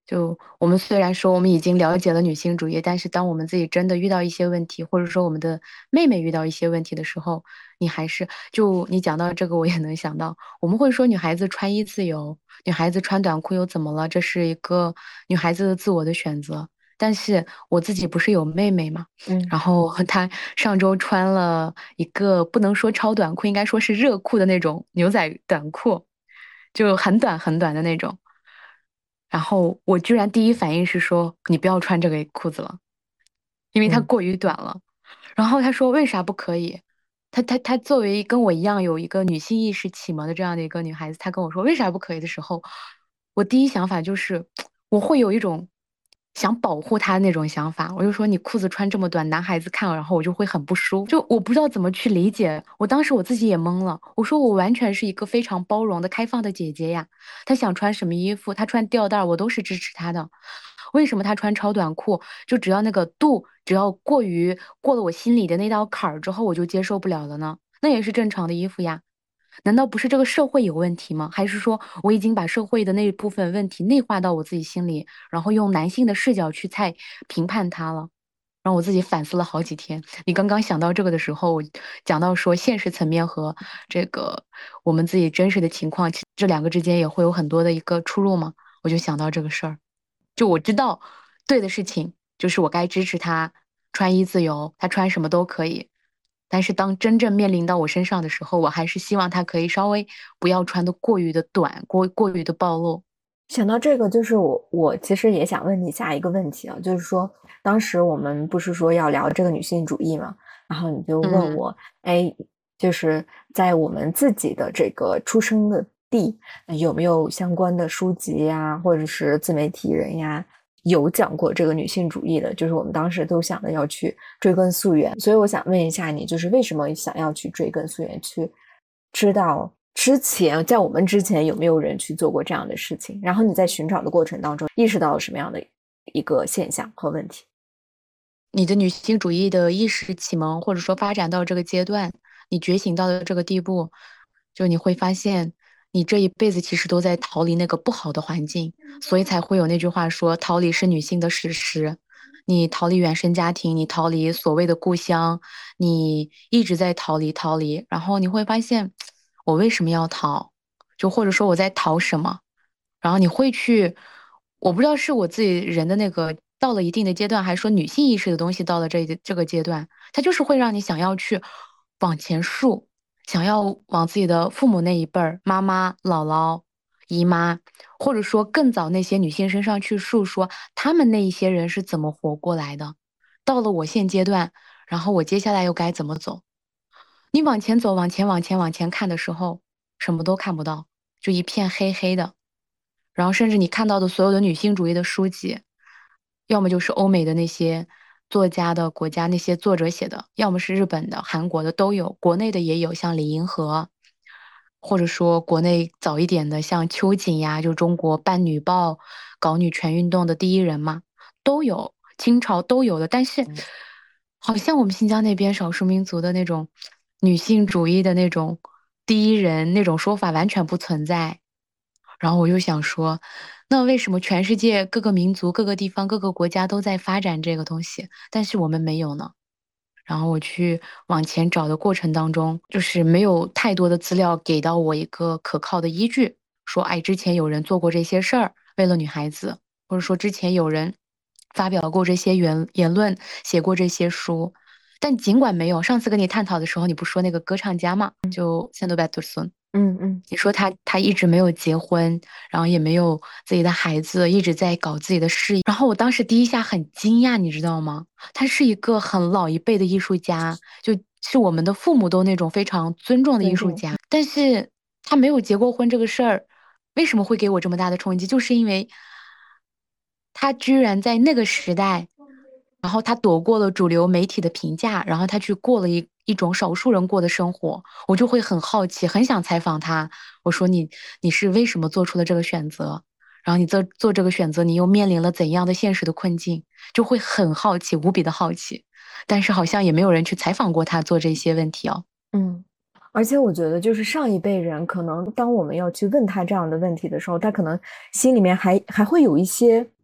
就我们虽然说我们已经了解了女性主义，但是当我们自己真的遇到一些问题，或者说我们的妹妹遇到一些问题的时候，你还是就你讲到这个，我也能想到，我们会说女孩子穿衣自由，女孩子穿短裤又怎么了？这是一个女孩子的自我的选择。但是我自己不是有妹妹嘛，然后她上周穿了一个不能说超短裤，应该说是热裤的那种牛仔短裤，就很短很短的那种。然后我居然第一反应是说你不要穿这个裤子了，因为它过于短了。然后他说为啥不可以？他作为跟我一样有一个女性意识启蒙的这样的一个女孩子，她跟我说为啥不可以的时候，我第一想法就是我会有一种想保护她那种想法。我就说你裤子穿这么短，男孩子看了，然后我就会很不舒服，就我不知道怎么去理解。我当时我自己也懵了，我说我完全是一个非常包容的、开放的姐姐呀。她想穿什么衣服，她穿吊带儿，我都是支持她的。为什么她穿超短裤，就只要那个度，只要过了我心里的那道坎儿之后，我就接受不了了呢？那也是正常的衣服呀。难道不是这个社会有问题吗？还是说我已经把社会的那一部分问题内化到我自己心里，然后用男性的视角去评判它了？让我自己反思了好几天。你刚刚想到这个的时候，我讲到说现实层面和这个我们自己真实的情况，其实这两个之间也会有很多的一个出入嘛。我就想到这个事儿，就我知道对的事情就是我该支持他穿衣自由，他穿什么都可以。但是当真正面临到我身上的时候，我还是希望他可以稍微不要穿的过于的短，过于的暴露。 想到这个，就是我其实也想问你下一个问题啊，就是说，当时我们不是说要聊这个女性主义嘛，然后你就问我，哎，就是在我们自己的这个出生的地，有没有相关的书籍呀，或者是自媒体人呀，有讲过这个女性主义的？就是我们当时都想着要去追根溯源，所以我想问一下你，就是为什么想要去追根溯源，去知道在我们之前有没有人去做过这样的事情？然后你在寻找的过程当中意识到了什么样的一个现象和问题？ 你的女性主义的意识启蒙，或者说发展到这个阶段，你觉醒到了这个地步，就你会发现，你这一辈子其实都在逃离那个不好的环境，所以才会有那句话说，逃离是女性的事实。你逃离原生家庭，你逃离所谓的故乡，你一直在逃离，然后你会发现，我为什么要逃？就或者说我在逃什么？然后你会去，我不知道是我自己人的那个到了一定的阶段，还是说女性意识的东西到了这个阶段，它就是会让你想要去往前述，想要往自己的父母那一辈儿，妈妈、姥姥、姨妈，或者说更早那些女性身上去述说她们那一些人是怎么活过来的。到了我现阶段，然后我接下来又该怎么走？你往前走，往前看的时候，什么都看不到，就一片黑黑的。然后甚至你看到的所有的女性主义的书籍，要么就是欧美的那些作家的国家那些作者写的，要么是日本的、韩国的都有，国内的也有，像李银河，或者说国内早一点的像秋瑾呀，就中国办女报、搞女权运动的第一人嘛，都有，清朝都有的。但是，好像我们新疆那边少数民族的那种女性主义的那种第一人那种说法完全不存在。然后我就想说，那为什么全世界各个民族、各个地方、各个国家都在发展这个东西，但是我们没有呢？然后我去往前找的过程当中，就是没有太多的资料给到我一个可靠的依据，说，哎，之前有人做过这些事儿，为了女孩子，或者说之前有人发表过这些言论，写过这些书。但尽管没有，上次跟你探讨的时候，你不说那个歌唱家嘛，就仙杜拜图孙。 嗯你说他一直没有结婚，然后也没有自己的孩子，一直在搞自己的事业。然后我当时第一下很惊讶，你知道吗？他是一个很老一辈的艺术家，就是我们的父母都那种非常尊重的艺术家。但是他没有结过婚这个事儿，为什么会给我这么大的冲击？就是因为他居然在那个时代。然后他躲过了主流媒体的评价，然后他去过了一种少数人过的生活，我就会很好奇，很想采访他。我说你是为什么做出了这个选择？然后你做这个选择，你又面临了怎样的现实的困境？就会很好奇，无比的好奇。但是好像也没有人去采访过他做这些问题哦。 而且我觉得，就是上一辈人，可能当我们要去问他这样的问题的时候，他可能心里面还会有一些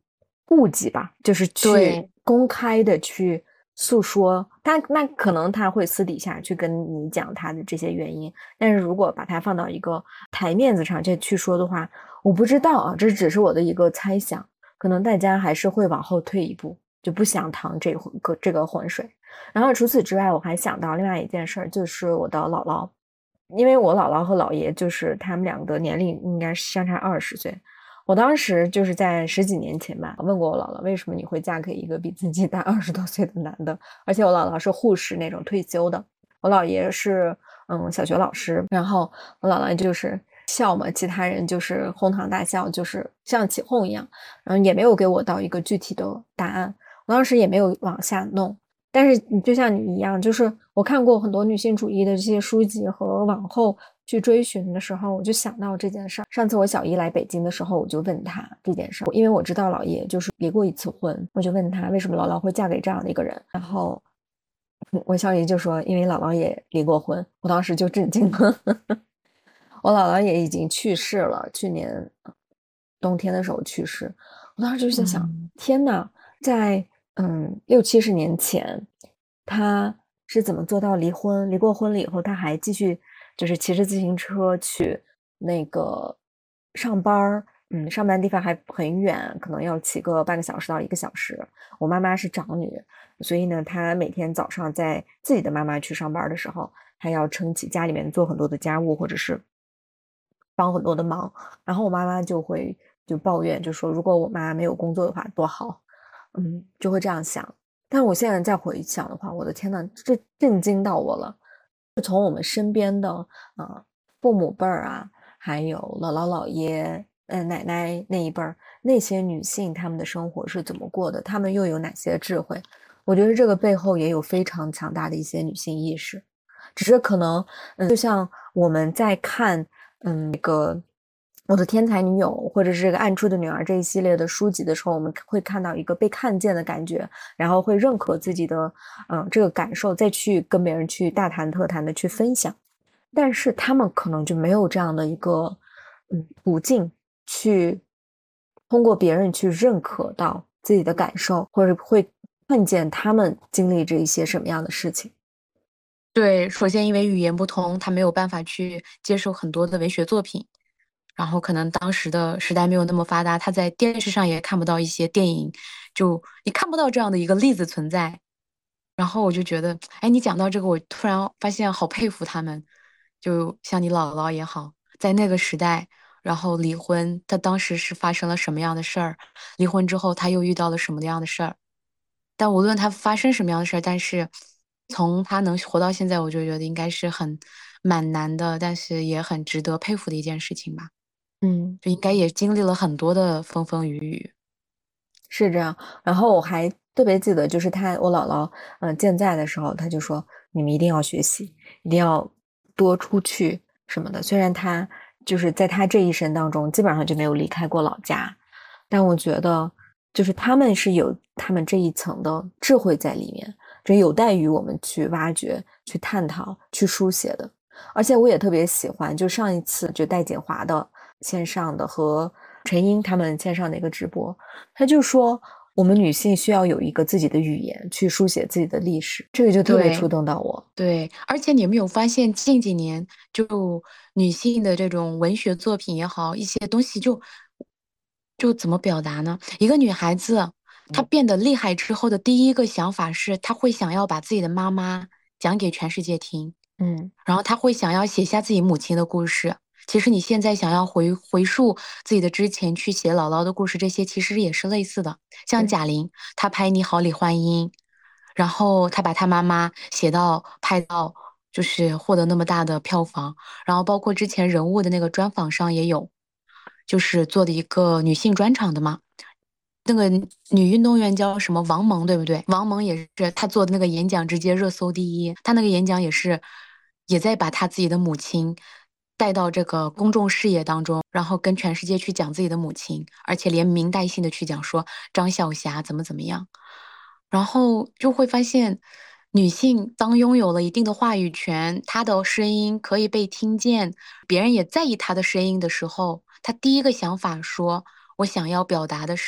顾忌吧，就是去对公开的去诉说。那可能他会私底下去跟你讲他的这些原因，但是如果把它放到一个台面子上去说的话，我不知道啊，这只是我的一个猜想，可能大家还是会往后退一步，就不想趟这个浑水。然后除此之外，我还想到另外一件事儿，就是我的姥姥，因为我姥姥和姥爷就是他们两个的年龄应该是相差20岁。我当时就是在10几年前吧，问过我姥姥为什么你会嫁给一个比自己大20多岁的男的，而且我姥姥是护士那种退休的，我姥爷是小学老师，然后我姥姥就是笑嘛，其他人就是哄堂大笑，就是像起哄一样，然后也没有给我到一个具体的答案，我当时也没有往下弄。但是你就像你一样，就是我看过很多女性主义的这些书籍和往后去追寻的时候，我就想到这件事儿。上次我小姨来北京的时候，我就问她这件事儿，因为我知道姥爷就是离过一次婚，我就问她为什么姥姥会嫁给这样的一个人，然后我小姨就说因为姥姥也离过婚，我当时就震惊了。我姥姥也已经去世了，去年冬天的时候去世，我当时就在想，天哪，在60、70年前，他是怎么做到离婚？离过婚了以后，他还继续就是骑着自行车去那个上班儿，上班地方还很远，可能要骑个半个小时到1个小时。我妈妈是长女，所以呢，她每天早上在自己的妈妈去上班的时候，她要撑起家里面做很多的家务，或者是帮很多的忙。然后我妈妈就抱怨，就说如果我妈没有工作的话多好，就会这样想。但我现在再回想的话，我的天呐，这震惊到我了。就从我们身边的父母辈儿啊，还有姥姥姥爷、奶奶那一辈儿，那些女性她们的生活是怎么过的？她们又有哪些智慧？我觉得这个背后也有非常强大的一些女性意识，只是可能，就像我们在看，那个我的天才女友或者是这个暗处的女儿这一系列的书籍的时候，我们会看到一个被看见的感觉，然后会认可自己的这个感受，再去跟别人去大谈特谈的去分享。但是他们可能就没有这样的一个途径去通过别人去认可到自己的感受，或者会看见他们经历着一些什么样的事情。 对，首先因为语言不通，他没有办法去接受很多的文学作品，然后可能当时的时代没有那么发达，他在电视上也看不到一些电影，就你看不到这样的一个例子存在。然后我就觉得，哎，你讲到这个，我突然发现好佩服他们，就像你姥姥也好，在那个时代，然后离婚，他当时是发生了什么样的事儿？离婚之后，他又遇到了什么样的事儿？但无论他发生什么样的事儿，但是从他能活到现在，我就觉得应该是蛮难的，但是也很值得佩服的一件事情吧。就应该也经历了很多的风风雨雨。 是这样。然后我还特别记得，就是我姥姥健在的时候，她就说你们一定要学习，一定要多出去什么的。虽然她就是在她这一生当中基本上就没有离开过老家，但我觉得就是他们是有他们这一层的智慧在里面，这有待于我们去挖掘、去探讨、去书写的。而且我也特别喜欢，就上一次就戴锦华的线上的和陈英他们线上的一个直播，他就说我们女性需要有一个自己的语言去书写自己的历史，这个就特别触动到我。 对，而且你有没有发现近几年就女性的这种文学作品也好，一些东西就怎么表达呢？一个女孩子她变得厉害之后的第一个想法是，她会想要把自己的妈妈讲给全世界听。然后她会想要写下自己母亲的故事。其实你现在想要回溯自己的之前去写姥姥的故事，这些其实也是类似的。像贾玲，她拍《你好，李焕英》，然后她把她妈妈拍到，就是获得那么大的票房。然后包括之前人物的那个专访上也有，就是做的一个女性专场的嘛。那个女运动员叫什么王蒙，对不对？王蒙也是她做的那个演讲直接热搜第一，她那个演讲也在把她自己的母亲带到这个公众视野当中，然后跟全世界去讲自己的母亲，而且连名带姓的去讲说张晓霞怎么样，然后就会发现。女性当拥有了一定的话语权，她的声音可以被听见，别人也在意她的声音的时候，她第一个想法说：“我想要表达的是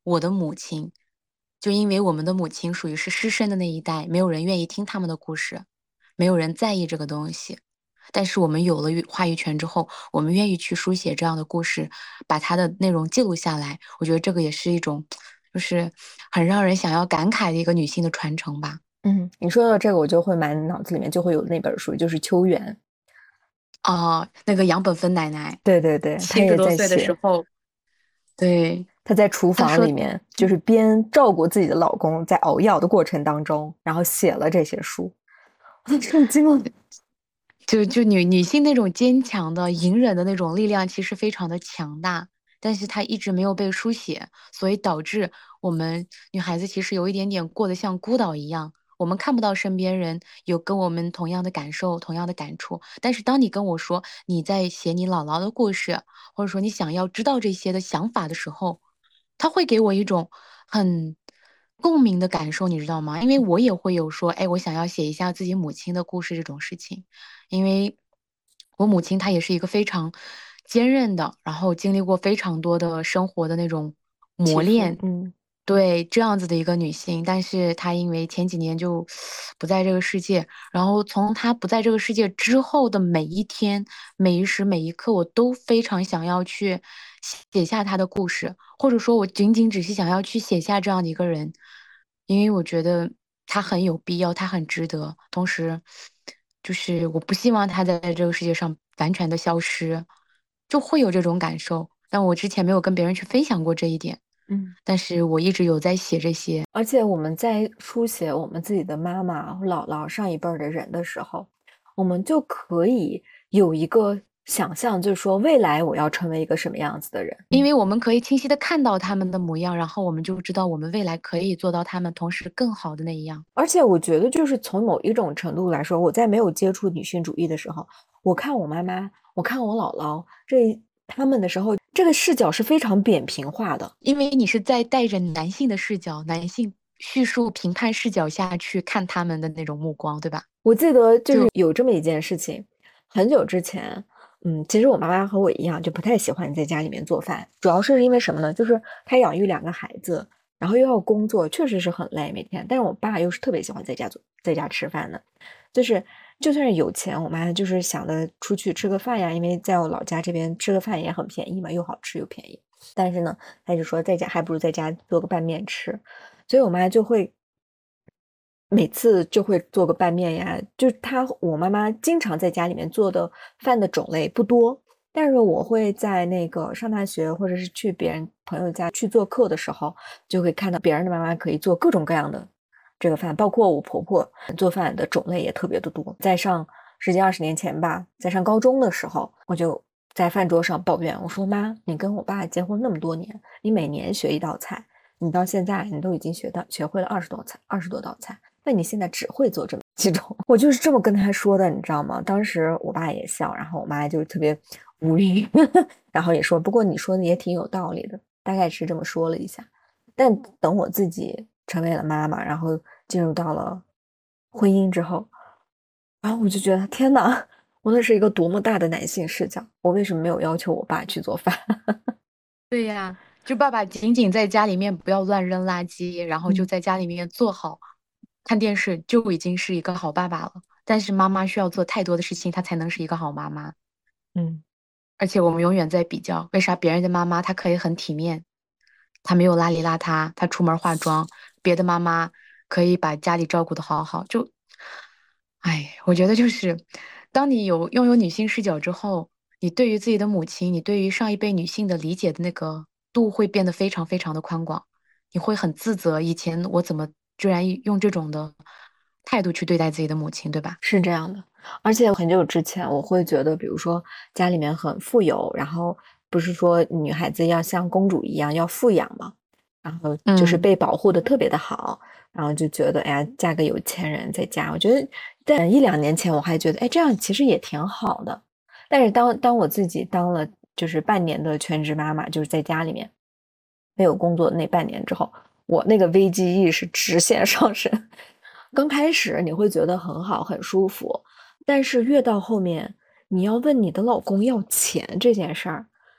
我的母亲，就因为我们的母亲属于是失身的那一代，没有人愿意听他们的故事，没有人在意这个东西。但是我们有了话语权之后，我们愿意去书写这样的故事，把它的内容记录下来。我觉得这个也是一种，就是很让人想要感慨的一个女性的传承吧。 你说到这个，我就会满脑子里面就会有那本书，就是秋园。 那个杨本芬奶奶， 对对对，她 70 也多岁的在写。 时候，对， 她在厨她说房里面，就是边照顾自己的老公，在熬药的过程当中，然后写了这些书，我都震惊了。 就女性那种坚强的、隐忍的那种力量，其实非常的强大，但是她一直没有被书写，所以导致我们女孩子其实有一点点过得像孤岛一样，我们看不到身边人有跟我们同样的感受、同样的感触。但是当你跟我说你在写你姥姥的故事，或者说你想要知道这些的想法的时候，他会给我一种很共鸣的感受，你知道吗？因为我也会有说，哎，我想要写一下自己母亲的故事这种事情。因为我母亲她也是一个非常坚韧的，然后经历过非常多的生活的那种磨起伏， 练，对这样子的一个女性，但是她因为前几年就不在这个世界，然后从她不在这个世界之后的每一天、每一时每一刻，我都非常想要去写下她的故事，或者说，我仅仅只是想要去写下这样的一个人，因为我觉得她很有必要，她很值得，同时。就是我不希望他在这个世界上完全的消失，就会有这种感受。但我之前没有跟别人去分享过这一点，但是我一直有在写这些。 而且我们在书写我们自己的妈妈、姥姥上一辈儿的人的时候，我们就可以有一个想象，就是说未来我要成为一个什么样子的人， 因为我们可以清晰的看到他们的模样，然后我们就知道我们未来可以做到他们同时更好的那一样。 而且我觉得，就是从某一种程度来说，我在没有接触女性主义的时候，我看我妈妈，我看我姥姥他们的时候，这个视角是非常扁平化的， 因为你是在带着男性的视角、男性叙述评判视角下去看他们的那种目光，对吧？ 我记得就是有这么一件事情，很久之前，其实我妈妈和我一样，就不太喜欢在家里面做饭，主要是因为什么呢？就是她养育2个孩子，然后又要工作，确实是很累每天。但是我爸又是特别喜欢在家吃饭的，就是就算是有钱，我妈就是想着出去吃个饭呀，因为在我老家这边吃个饭也很便宜嘛，又好吃又便宜。但是呢，她就说在家还不如在家做个拌面吃，所以我妈就会每次就会做个拌面呀，就是我妈妈经常在家里面做的饭的种类不多，但是我会在那个上大学或者是去别人朋友家去做客的时候，就会看到别人的妈妈可以做各种各样的这个饭，包括我婆婆做饭的种类也特别的多。在上10几20年前吧，在上高中的时候，我就在饭桌上抱怨，我说妈，你跟我爸结婚那么多年，你每年学一道菜，你到现在你都已经学会了20多道菜。那你现在只会做这么几种，我就是这么跟他说的，你知道吗？当时我爸也笑，然后我妈就特别无语，然后也说，不过你说的也挺有道理的，大概是这么说了一下。但等我自己成为了妈妈，然后进入到了婚姻之后，然后我就觉得天哪，我那是一个多么大的男性视角，我为什么没有要求我爸去做饭？ 对呀，就爸爸仅仅在家里面不要乱扔垃圾，然后就在家里面做好看电视，就已经是一个好爸爸了。但是妈妈需要做太多的事情，她才能是一个好妈妈。而且我们永远在比较，为啥别人的妈妈她可以很体面，她没有邋里邋遢，她出门化妆，别的妈妈可以把家里照顾得好好。哎，我觉得就是，当你拥有女性视角之后，你对于自己的母亲，你对于上一辈女性的理解的那个度会变得非常非常的宽广，你会很自责，以前我怎么居然用这种的态度去对待自己的母亲，对吧？ 是这样的，而且很久之前我会觉得，比如说家里面很富有，然后不是说女孩子要像公主一样要富养嘛，然后就是被保护的特别的好，然后就觉得哎呀，嫁个有钱人在家，我觉得在1、2年前我还觉得哎这样其实也挺好的，但是当我自己当了就是半年的全职妈妈，就是在家里面没有工作的那半年之后，我那个危机意识直线上升。刚开始你会觉得很好很舒服，但是越到后面，你要问你的老公要钱这件事儿，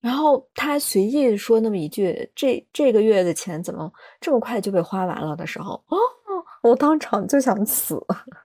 然后他随意说那么一句，这个月的钱怎么这么快就被花完了的时候，哦，我当场就想死。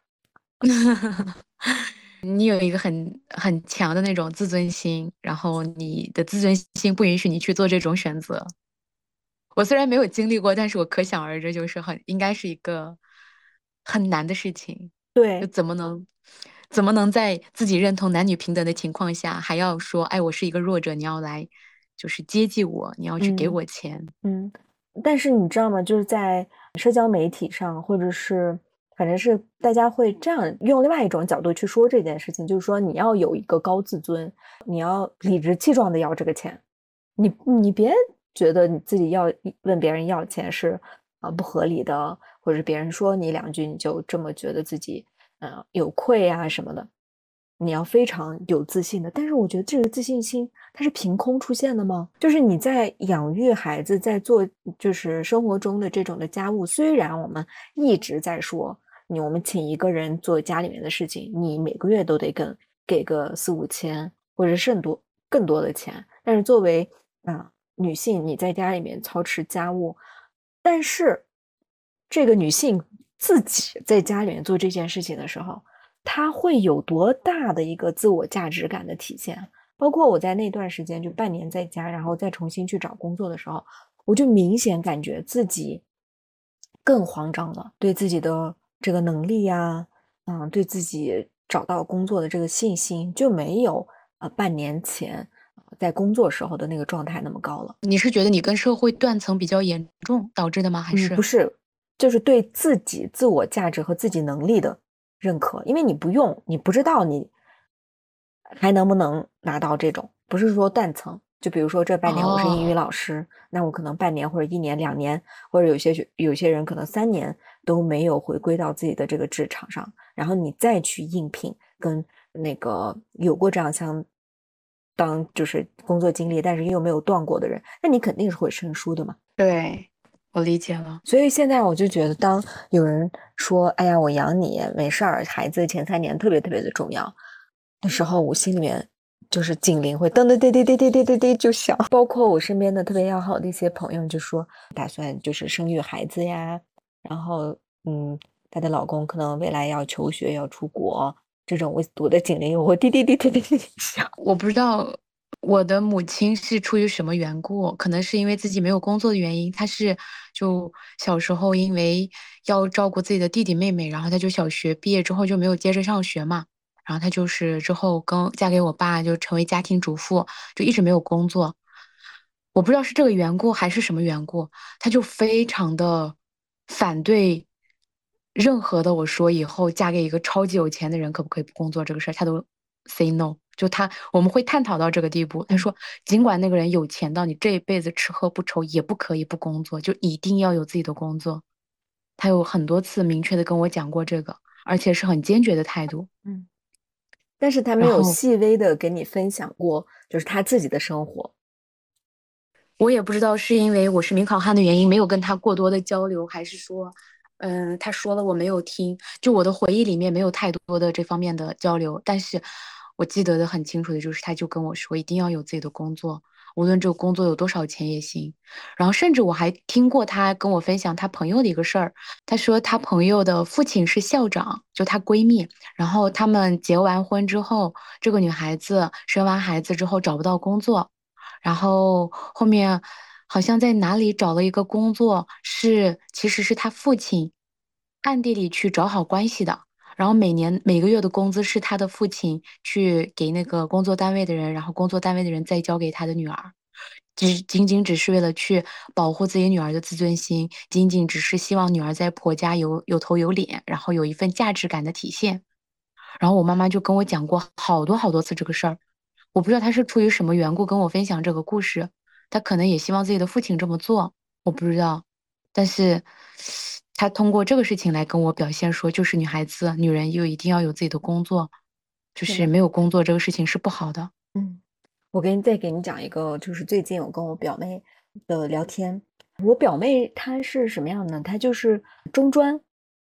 你有一个很强的那种自尊心，然后你的自尊心不允许你去做这种选择。我虽然没有经历过，但是我可想而知，就是应该是一个很难的事情。就对， 怎么能在自己认同男女平等的情况下，还要说，哎，我是一个弱者，你要来就是接济我，你要去给嗯我钱。 嗯。但是你知道吗？就是在社交媒体上，或者是反正是大家会这样用另外一种角度去说这件事情，就是说你要有一个高自尊，你要理直气壮的要这个钱，你别觉得你自己问别人要钱是不合理的，或者是别人说你两句你就这么觉得自己有愧啊什么的，你要非常有自信的。但是我觉得这个自信心它是凭空出现的吗？就是你在养育孩子，在做就是生活中的这种的家务，虽然我们一直在说我们请一个人做家里面的事情，你每个月都得给个4、5千，或者更多的钱，但是作为女性，你在家里面操持家务，但是这个女性自己在家里面做这件事情的时候，她会有多大的一个自我价值感的体现？包括我在那段时间就半年在家，然后再重新去找工作的时候，我就明显感觉自己更慌张了，对自己的这个能力呀，对自己找到工作的这个信心就没有半年前在工作时候的那个状态那么高了。 你是觉得你跟社会断层比较严重导致的吗？还不是？ 是，就是对自己自我价值和自己能力的认可，因为你不用，你不知道你还能不能拿到这种，不是说断层。就比如说这半年我是英语哦， 老师，那我可能半年或者1年、2年，或者有些人可能3年都没有回归到自己的这个职场上，然后你再去应聘跟那个有过这样当就是工作经历，但是又没有断过的人，那你肯定是会生疏的嘛。 对，我理解了。 所以现在我就觉得，当有人说“哎呀，我养你没事儿”，孩子前3年特别特别的重要的时候，我心里面就是警铃会噔噔噔噔噔噔噔噔噔就响。包括我身边的特别要好的一些朋友就说，打算就是生育孩子呀，然后她的老公可能未来要求学要出国，这种我的警铃我会滴滴滴滴滴滴响。 我不知道我的母亲是出于什么缘故，可能是因为自己没有工作的原因。她是就小时候因为要照顾自己的弟弟妹妹，然后她就小学毕业之后就没有接着上学嘛。然后她就是之后嫁给我爸，就成为家庭主妇，就一直没有工作。我不知道是这个缘故还是什么缘故，她就非常的反对任何的我说以后嫁给一个超级有钱的人可不可以不工作这个事儿，她都 say no。就我们会探讨到这个地步。他说，尽管那个人有钱到你这一辈子吃喝不愁，也不可以不工作，就一定要有自己的工作。他有很多次明确的跟我讲过这个，而且是很坚决的态度。 嗯，但是他没有然后细微的给你分享过，就是他自己的生活。 我也不知道是因为我是民考汉的原因，没有跟他过多的交流，还是说，他说了我没有听，就我的回忆里面没有太多的这方面的交流。但是我记得的很清楚的就是，他就跟我说，一定要有自己的工作，无论这个工作有多少钱也行。然后甚至我还听过他跟我分享他朋友的一个事儿，他说他朋友的父亲是校长，就她闺蜜，然后他们结完婚之后，这个女孩子生完孩子之后找不到工作。然后后面好像在哪里找了一个工作，其实是他父亲暗地里去找好关系的，然后每个月的工资是他的父亲去给那个工作单位的人，然后工作单位的人再交给他的女儿，仅仅只是为了去保护自己女儿的自尊心，仅仅只是希望女儿在婆家有头有脸，然后有一份价值感的体现。然后我妈妈就跟我讲过好多好多次这个事儿。我不知道她是出于什么缘故跟我分享这个故事，她可能也希望自己的父亲这么做，我不知道。但是她通过这个事情来跟我表现说，就是女孩子、女人又一定要有自己的工作，就是的。 是没有工作这个事情是不好的。 嗯。我再给你讲一个，就是最近我跟我表妹的聊天。我表妹她是什么样呢？她就是中专，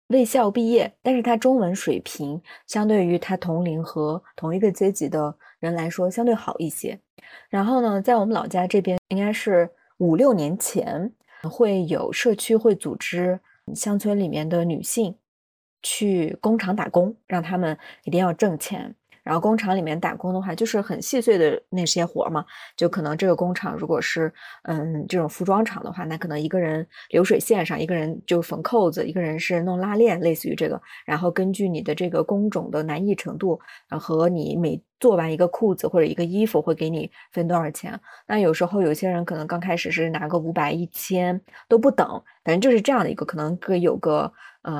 卫校毕业，但是他中文水平相对于他同龄和同一个阶级的人来说相对好一些。然后呢，在我们老家这边，应该是5、6年前会有社区会组织乡村里面的女性去工厂打工，让他们一定要挣钱。然后工厂里面打工的话，就是很细碎的那些活嘛，就可能这个工厂如果是这种服装厂的话，那可能一个人流水线上，一个人就缝扣子，一个人是弄拉链，类似于这个。然后根据你的这个工种的难易程度，和你每做完一个裤子或者一个衣服会给你分多少钱。那有时候有些人可能刚开始是拿个500、1000都不等，反正就是这样的一个，可能有个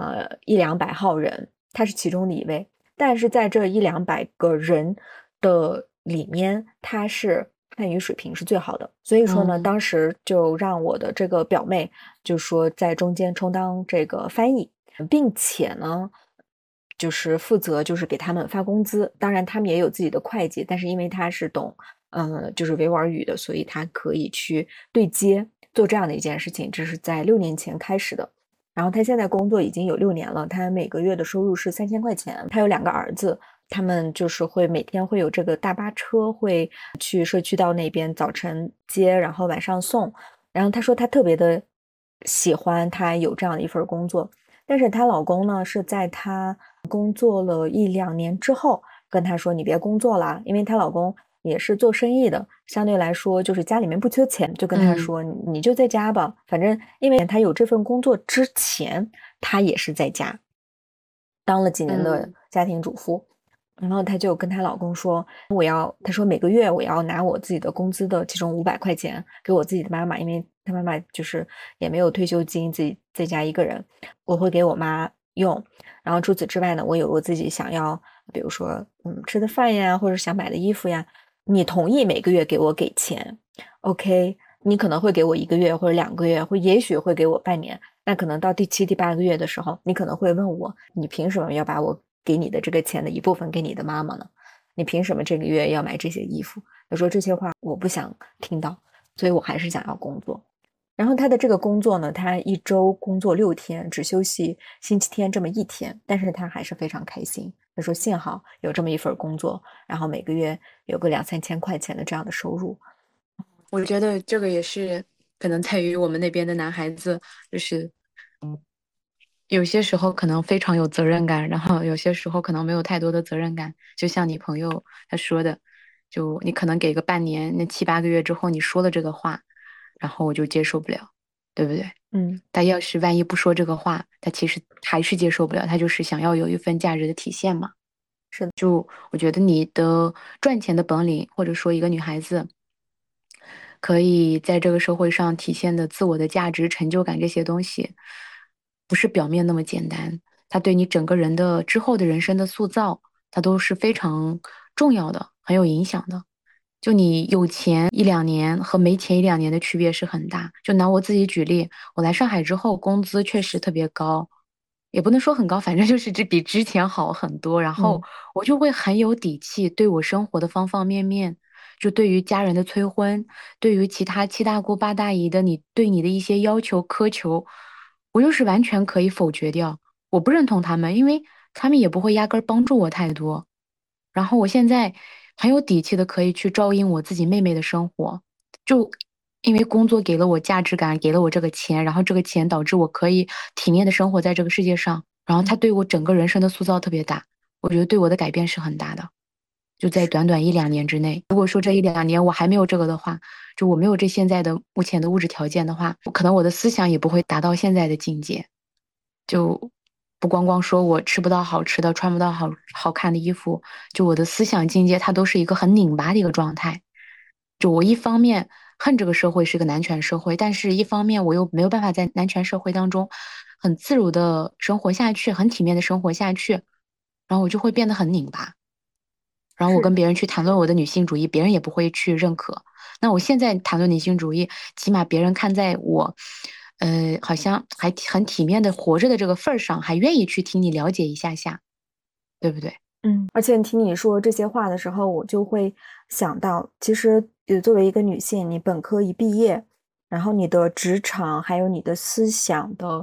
100-200号人，他是其中的一位。但是在这100-200个人的里面，他是汉语水平是最好的，所以说呢，当时就让我的这个表妹就说在中间充当这个翻译，并且呢，就是负责就是给他们发工资。当然他们也有自己的会计，但是因为他是懂就是维吾尔语的，所以他可以去对接做这样的一件事情。这是在6年前开始的。然后他现在工作已经有6年了，他每个月的收入是3000块钱。他有2个儿子，他们就是会每天会有这个大巴车会去社区到那边早晨接，然后晚上送。然后他说他特别的喜欢他有这样的一份工作，但是她老公呢是在她工作了1-2年之后跟她说你别工作了，因为她老公也是做生意的，相对来说就是家里面不缺钱，就跟他说你就在家吧，反正因为他有这份工作之前他也是在家当了几年的家庭主妇。然后她就跟她老公说她说每个月我要拿我自己的工资的其中500块钱给我自己的妈妈，因为她妈妈就是也没有退休金，自己在家一个人，我会给我妈用。然后除此之外呢，我有我自己想要比如说吃的饭呀，或者想买的衣服呀，你同意每个月给我给钱 OK， 你可能会给我1个月或者2个月，或也许会给我半年。那可能到第7、第8个月的时候，你可能会问我，你凭什么要把我给你的这个钱的一部分给你的妈妈呢？你凭什么这个月要买这些衣服？他说这些话我不想听到，所以我还是想要工作。然后他的这个工作呢，他1周工作6天，只休息星期天这么1天，但是他还是非常开心。他说幸好有这么一份工作，然后每个月有个2-3千块钱的这样的收入。 我觉得这个也是可能在于我们那边的男孩子，就是有些时候可能非常有责任感，然后有些时候可能没有太多的责任感。就像你朋友他说的，就你可能给个半年，那7、8个月之后你说了这个话，然后我就接受不了，对不对？他要是万一不说这个话，他其实还是接受不了，他就是想要有一份价值的体现嘛。 是的， 就我觉得你的赚钱的本领，或者说一个女孩子可以在这个社会上体现的自我的价值、成就感这些东西，不是表面那么简单，它对你整个人的之后的人生的塑造，它都是非常重要的，很有影响的。就你有钱1-2年和没钱1-2年的区别是很大。就拿我自己举例，我来上海之后，工资确实特别高，也不能说很高，反正就是比之前好很多。然后我就会很有底气，对我生活的方方面面，就对于家人的催婚，对于其他7大姑8大姨的对你的一些要求苛求，我就是完全可以否决掉。我不认同他们，因为他们也不会压根儿帮助我太多。然后我现在很有底气的可以去照应我自己妹妹的生活，就因为工作给了我价值感，给了我这个钱，然后这个钱导致我可以体面的生活在这个世界上，然后它对我整个人生的塑造特别大，我觉得对我的改变是很大的。就在短短1-2年之内，如果说这1-2年我还没有这个的话，就我没有这现在的目前的物质条件的话，可能我的思想也不会达到现在的境界。就不光光说我吃不到好吃的，穿不到好看的衣服，就我的思想境界它都是一个很拧巴的一个状态。就我一方面恨这个社会是个男权社会，但是一方面我又没有办法在男权社会当中很自如的生活下去，很体面的生活下去，然后我就会变得很拧巴。然后我跟别人去谈论我的女性主义，别人也不会去认可。那我现在谈论女性主义，起码别人看在我，好像还很体面的活着的这个份儿上，还愿意去听你了解一下下，对不对？ 而且听你说这些话的时候，我就会想到，其实作为一个女性，你本科一毕业，然后你的职场还有你的思想的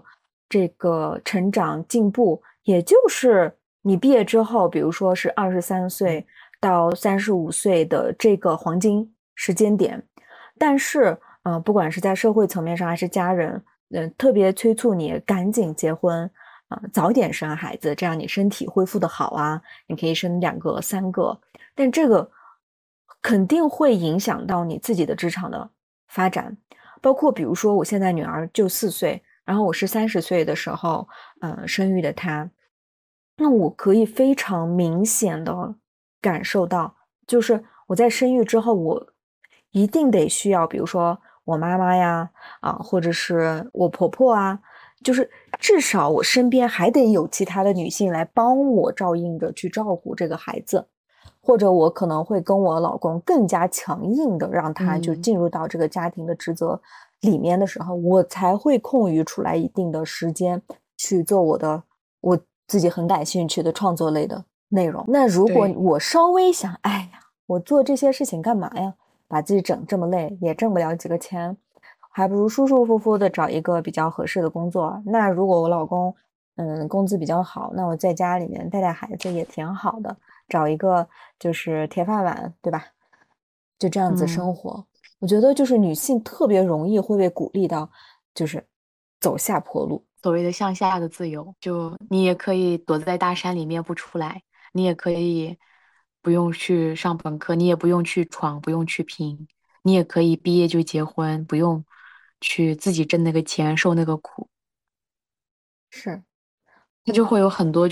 这个成长进步，也就是你毕业之后，比如说是23岁到35岁的这个黄金时间点。但是不管是在社会层面上还是家人特别催促你赶紧结婚早点生孩子，这样你身体恢复的好啊，你可以生2个3个。但这个肯定会影响到你自己的职场的发展，包括比如说我现在女儿就4岁，然后我是30岁的时候生育的她，那我可以非常明显的感受到，就是我在生育之后，我一定得需要，比如说我妈妈呀，或者是我婆婆啊，就是至少我身边还得有其他的女性来帮我照应着去照顾这个孩子，或者我可能会跟我老公更加强硬的让他就进入到这个家庭的职责里面的时候，我才会空余出来一定的时间去做我自己很感兴趣的创作类的内容。那如果我稍微想，哎呀，我做这些事情干嘛呀？把自己整这么累，也挣不了几个钱，还不如舒舒服服的找一个比较合适的工作。那如果我老公工资比较好，那我在家里面带带孩子也挺好的，找一个就是铁饭碗，对吧？就这样子生活。我觉得就是女性特别容易会被鼓励到就是走下坡路， 所谓的向下的自由，就你也可以躲在大山里面不出来，你也可以不用去上本科，你也不用去闯，不用去拼，你也可以毕业就结婚，不用去自己挣那个钱，受那个苦。 是， 它就会有很多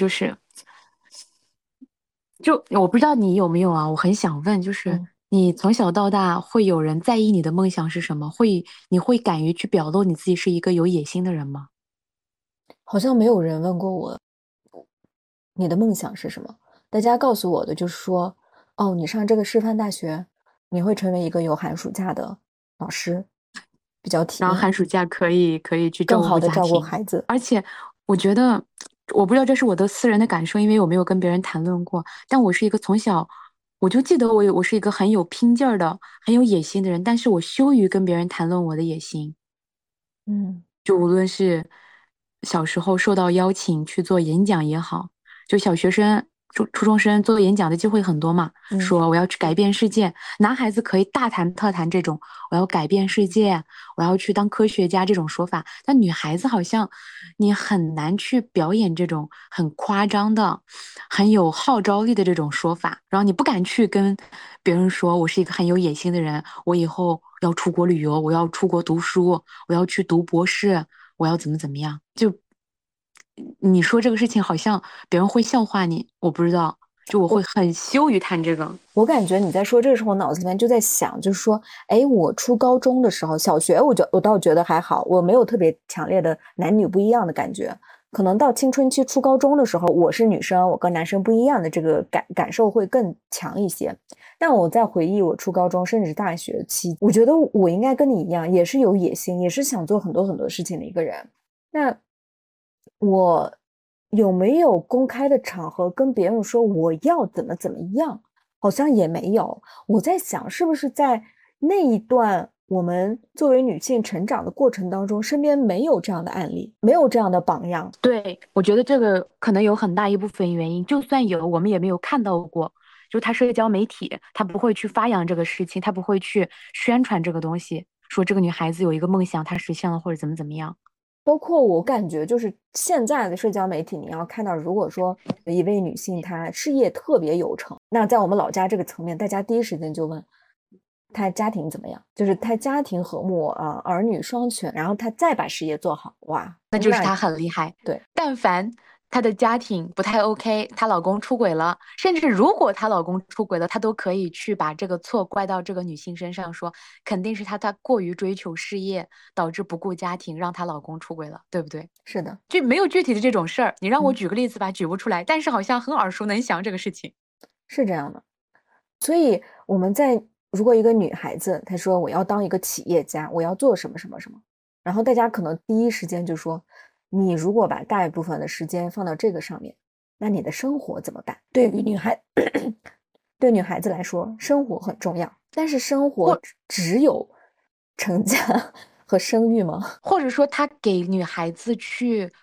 就我不知道你有没有啊，我很想问，就是你从小到大会有人在意你的梦想是什么？你会敢于去表露你自己是一个有野心的人吗？ 好像没有人问过我你的梦想是什么，大家告诉我的就是说，哦，你上这个师范大学，你会成为一个有寒暑假的老师，比较体然后面， 寒暑假可以去照更好顾的照顾家庭， 孩子。 而且我觉得，我不知道这是我的私人的感受，因为我没有跟别人谈论过。但我是一个从小我就记得我是一个很有拼劲儿的、很有野心的人，但是我羞于跟别人谈论我的野心。就无论是小时候受到邀请去做演讲也好，就小学生、初中生做演讲的机会很多嘛，说我要去改变世界。男孩子可以大谈特谈这种我要改变世界，我要去当科学家这种说法，但女孩子好像你很难去表演这种很夸张的、很有号召力的这种说法，然后你不敢去跟别人说我是一个很有野心的人，我以后要出国旅游，我要出国读书，我要去读博士，我要怎么样？就你说这个事情，好像别人会笑话你，我不知道，就我会很羞于谈这个。 我感觉你在说这个时候，我脑子里面就在想，就是说，哎，我初高中的时候，小学我倒觉得还好，我没有特别强烈的男女不一样的感觉。可能到青春期初高中的时候，我是女生，我跟男生不一样的这个感受会更强一些。但我在回忆我初高中甚至大学期，我觉得我应该跟你一样，也是有野心，也是想做很多很多事情的一个人。那我有没有公开的场合跟别人说我要怎么样？好像也没有。我在想，是不是在那一段我们作为女性成长的过程当中，身边没有这样的案例，没有这样的榜样。 对，我觉得这个可能有很大一部分原因，就算有，我们也没有看到过。就他社交媒体，他不会去发扬这个事情，他不会去宣传这个东西，说这个女孩子有一个梦想，她实现了或者怎么样。 包括我感觉就是现在的社交媒体，你要看到，如果说一位女性她事业特别有成，那在我们老家这个层面，大家第一时间就问她家庭怎么样，就是她家庭和睦啊，儿女双全，然后她再把事业做好，哇， 那就是她很厉害。 对， 但凡她的家庭不太 OK，她老公出轨了，甚至如果她老公出轨了，她都可以去把这个错怪到这个女性身上，说肯定是她过于追求事业，导致不顾家庭，让她老公出轨了，对不对？ 是的， 就没有具体的这种事儿。你让我举个例子吧，举不出来，但是好像很耳熟能详这个事情。 是这样的。所以我们如果一个女孩子她说我要当一个企业家，我要做什么什么什么，然后大家可能第一时间就说，你如果把大一部分的时间放到这个上面，那你的生活怎么办？对于对女孩子来说，生活很重要，但是生活只有成家和生育吗？ 或者说他给女孩子去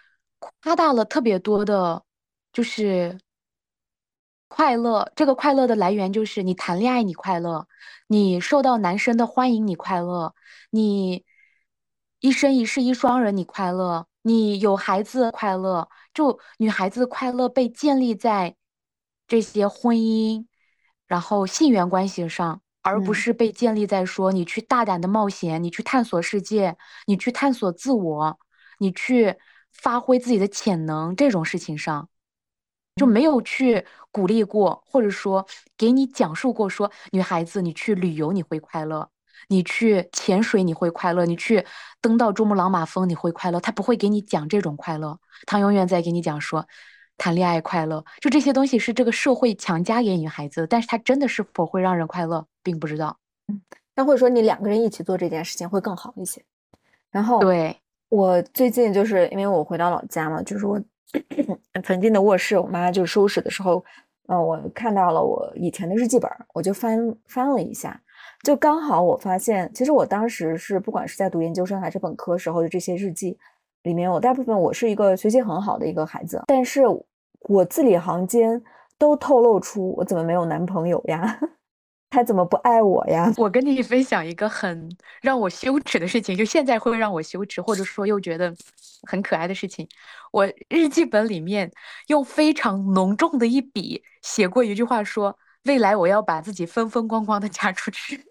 夸大了特别多的，就是快乐。这个快乐的来源就是你谈恋爱你快乐，你受到男生的欢迎你快乐，你一生一世一双人你快乐，你有孩子快乐。就女孩子快乐被建立在这些婚姻，然后性缘关系上。而不嗯是被建立在说你去大胆的冒险，你去探索世界，你去探索自我，你去发挥自己的潜能这种事情上，就嗯没有去鼓励过，或者说给你讲述过说，女孩子你去旅游你会快乐，你去潜水你会快乐，你去登到珠穆朗玛峰你会快乐，他不会给你讲这种快乐，他永远在给你讲说。谈恋爱快乐，就这些东西是这个社会强加给女孩子的，但是它真的是否会让人快乐，并不知道。 那或者说你两个人一起做这件事情会更好一些。然后对， 我最近就是因为我回到老家嘛，就是我曾经的卧室，我妈就收拾的时候，我看到了我以前的日记本，我就翻了一下，就刚好我发现，其实我当时是不管是在读研究生还是本科时候的这些日记里面，我大部分我是一个学习很好的一个孩子，但是我字里行间都透露出我怎么没有男朋友呀？他怎么不爱我呀？ 我跟你分享一个很让我羞耻的事情，就现在会让我羞耻，或者说又觉得很可爱的事情。我日记本里面用非常浓重的一笔写过一句话说，未来我要把自己风风光光的嫁出去。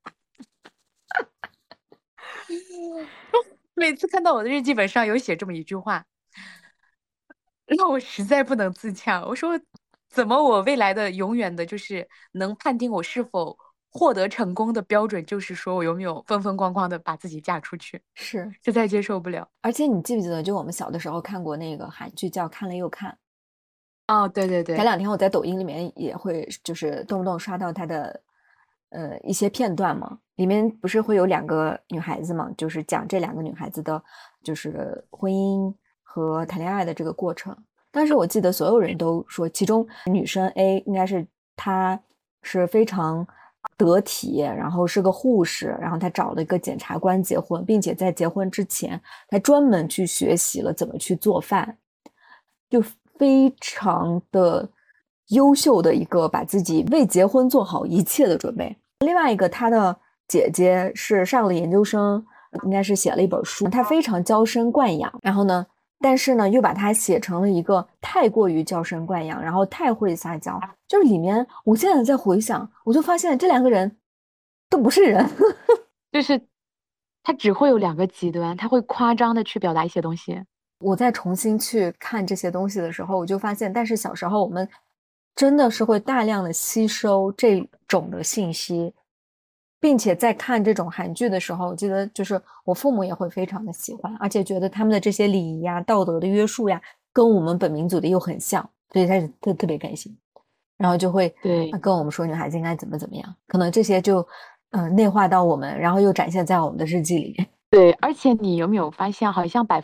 每次看到我的日记本上有写这么一句话，让我实在不能自洽。我说，怎么我未来的永远的就是能判定我是否获得成功的标准，就是说我有没有风风光光的把自己嫁出去， 是， 实在接受不了。 而且你记不记得，就我们小的时候看过那个韩剧叫《看了又看》， 哦，对对对， 前两天我在抖音里面也会就是动不动刷到他的一些片段嘛，里面不是会有两个女孩子嘛，就是讲这两个女孩子的就是婚姻和谈恋爱的这个过程。但是我记得所有人都说，其中女生 A 应该是她是非常得体，然后是个护士，然后她找了一个检察官结婚，并且在结婚之前，她专门去学习了怎么去做饭，就非常的优秀的一个把自己为结婚做好一切的准备。另外一个，她的姐姐是上了研究生，应该是写了一本书，她非常娇生惯养，然后呢，但是呢，又把它写成了一个太过于娇生惯养，然后太会撒娇，就是里面，我现在在回想，我就发现这两个人都不是人。 就是他只会有两个极端，他会夸张的去表达一些东西。 我再重新去看这些东西的时候，我就发现，但是小时候我们真的是会大量的吸收这种的信息，并且在看这种韩剧的时候，我记得就是我父母也会非常的喜欢，而且觉得他们的这些礼仪呀、道德的约束呀，跟我们本民族的又很像，所以他就特别开心，然后就会对跟我们说女孩子应该怎么怎么样，可能这些就内化到我们，然后又展现在我们的日记里面。 对，而且你有没有发现，好像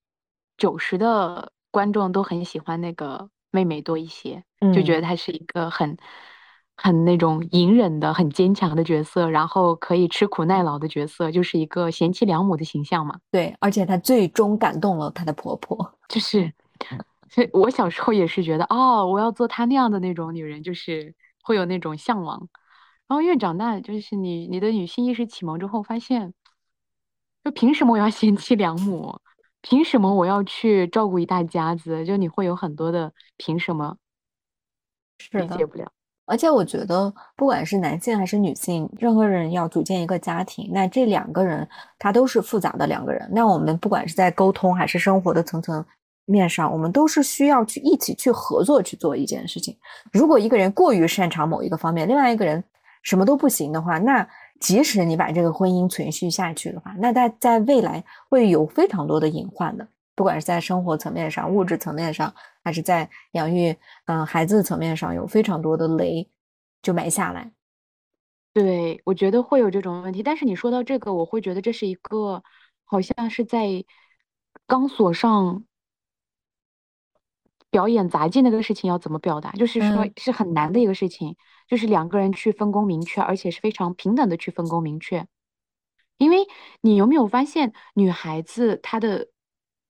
90%的观众都很喜欢那个妹妹多一些，就觉得她是一个很那种隐忍的、很坚强的角色，然后可以吃苦耐劳的角色，就是一个贤妻良母的形象嘛。 对，而且她最终感动了她的婆婆。 就是我小时候也是觉得，哦，我要做她那样的那种女人，就是会有那种向往。然后越长大，就是你的女性意识启蒙之后，发现，就凭什么我要贤妻良母？凭什么我要去照顾一大家子？就你会有很多的凭什么， 是的， 理解不了。 而且我觉得，不管是男性还是女性，任何人要组建一个家庭，那这两个人他都是复杂的两个人。那我们不管是在沟通还是生活的层层面上，我们都是需要去一起去合作去做一件事情。如果一个人过于擅长某一个方面，另外一个人什么都不行的话，那即使你把这个婚姻存续下去的话，那在未来会有非常多的隐患的。不管是在生活层面上、物质层面上，还是在养育孩子层面上，有非常多的雷就埋下来。 对，我觉得会有这种问题。但是你说到这个，我会觉得这是一个好像是在钢索上表演杂技那个事情要怎么表达，就是说是很难的一个事情，就是两个人去分工明确，而且是非常平等的去分工明确。因为你有没有发现，女孩子她的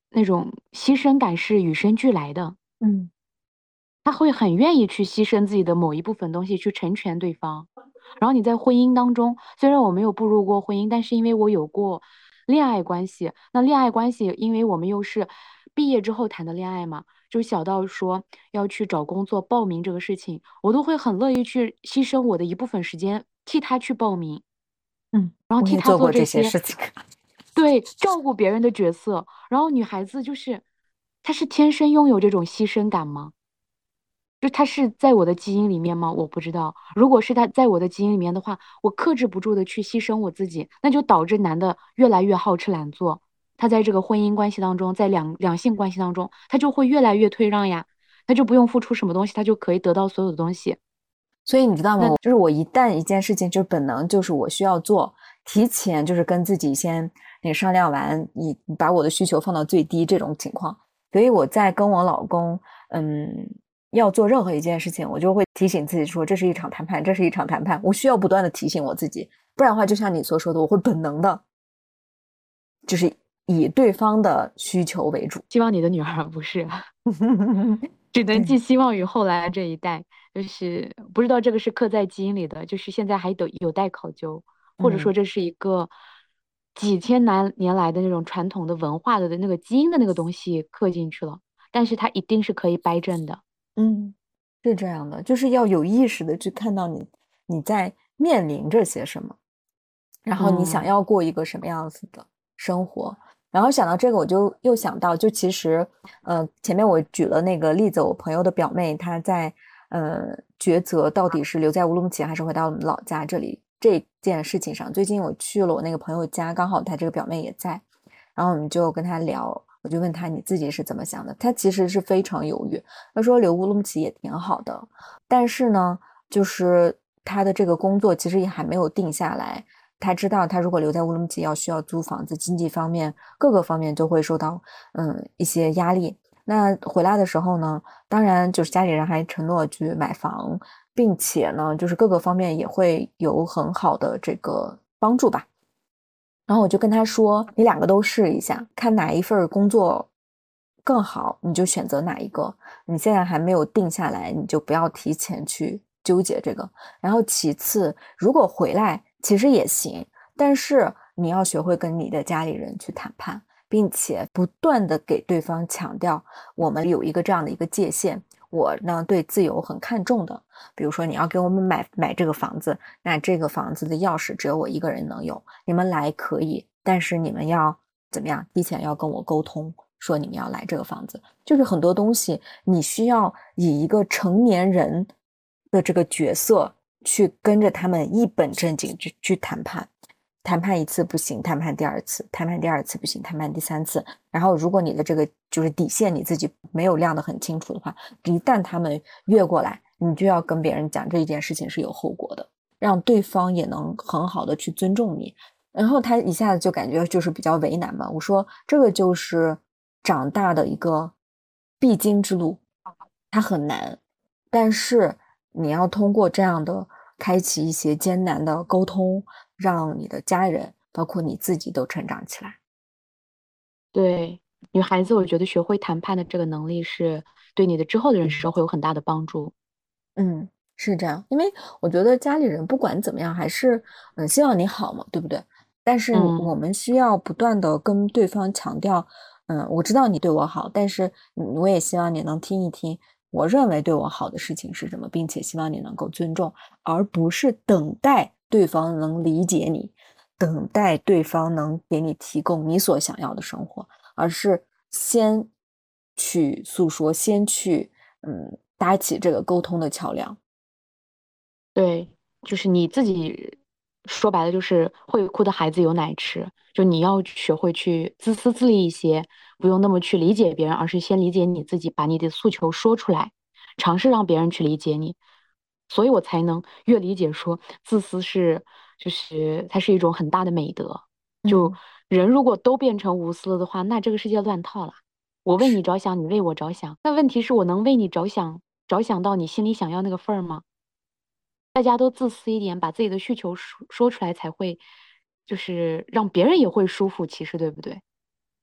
那种牺牲感是与生俱来的， 嗯他会很愿意去牺牲自己的某一部分东西去成全对方。然后你在婚姻当中，虽然我没有步入过婚姻，但是因为我有过恋爱关系，那恋爱关系，因为我们又是毕业之后谈的恋爱嘛，就小到说要去找工作报名这个事情，我都会很乐意去牺牲我的一部分时间替他去报名， 嗯， 然后替他我也做过这做这些， 些事情。 对，照顾别人的角色。然后女孩子就是，她是天生拥有这种牺牲感吗？就他是在我的基因里面吗？我不知道。如果是他在我的基因里面的话，我克制不住的去牺牲我自己，那就导致男的越来越好吃懒做。他在这个婚姻关系当中，在两性关系当中，他就会越来越退让呀，他就不用付出什么东西，他就可以得到所有的东西。 所以你知道吗？ 那就是我一旦一件事情就是本能，就是我需要做，提前就是跟自己先商量完，你把我的需求放到最低这种情况。所以我在跟我老公，要做任何一件事情，我就会提醒自己说，这是一场谈判，这是一场谈判。我需要不断的提醒我自己，不然的话，就像你所说的，我会本能的，就是以对方的需求为主。 希望你的女儿不是，只能寄希望于后来这一代。就是不知道这个是刻在基因里的，就是现在还有待考究，或者说这是一个几千年来的那种传统的文化的那个基因的那个东西刻进去了，但是它一定是可以掰正的。 嗯，是这样的，就是要有意识的去看到你在面临着些什么，然后你想嗯要过一个什么样子的生活。然后想到这个，我就又想到，就其实，前面我举了那个例子，我朋友的表妹，她在抉择到底是留在乌鲁木齐还是回到我们老家这件事情上。最近我去了我那个朋友家，刚好她这个表妹也在，然后我们就跟她聊，我就问她你自己是怎么想的？她其实是非常犹豫，她说留乌鲁木齐也挺好的，但是呢，就是她的这个工作其实也还没有定下来。他知道，他如果留在乌鲁木齐，需要租房子，经济方面各个方面都会受到一些压力。那回来的时候呢，当然就是家里人还承诺去买房，并且呢，就是各个方面也会有很好的这个帮助吧。然后我就跟他说，你两个都试一下，看哪一份工作更好，你就选择哪一个。你现在还没有定下来，你就不要提前去纠结这个。然后其次，如果回来其实也行，但是你要学会跟你的家里人去谈判，并且不断的给对方强调，我们有一个这样的一个界限。我呢对自由很看重的，比如说你要给我们买这个房子，那这个房子的钥匙只有我一个人能有，你们来可以，但是你们要怎么样？提前要跟我沟通，说你们要来这个房子。就是很多东西你需要以一个成年人的这个角色去跟着他们一本正经去谈判。谈判一次不行，谈判第二次，谈判第二次不行，谈判第三次。然后如果你的这个就是底线你自己没有亮得很清楚的话，一旦他们越过来，你就要跟别人讲这一件事情是有后果的，让对方也能很好的去尊重你。然后他一下子就感觉就是比较为难嘛，我说这个就是长大的一个必经之路，它很难，但是你要通过这样的开启一些艰难的沟通，让你的家人包括你自己都成长起来。 对，女孩子，我觉得学会谈判的这个能力是对你的之后的人生会有很大的帮助。 是这样，因为我觉得家里人不管怎么样，还是希望你好嘛，对不对？但是我们需要不断的跟对方强调，我知道你对我好，但是我也希望你能听一听我认为对我好的事情是什么，并且希望你能够尊重，而不是等待对方能理解你，等待对方能给你提供你所想要的生活，而是先去诉说，先去搭起这个沟通的桥梁。 对，就是你自己说白了就是会哭的孩子有奶吃，就你要学会去自私自利一些，不用那么去理解别人，而是先理解你自己，把你的诉求说出来，尝试让别人去理解你，所以我才能越理解说自私就是它是一种很大的美德。就人如果都变成无私了的话，那这个世界乱套了。我为你着想，你为我着想，那问题是我能为你着想，着想到你心里想要那个份儿吗？大家都自私一点，把自己的需求说出来，才会就是让别人也会舒服。其实对不对？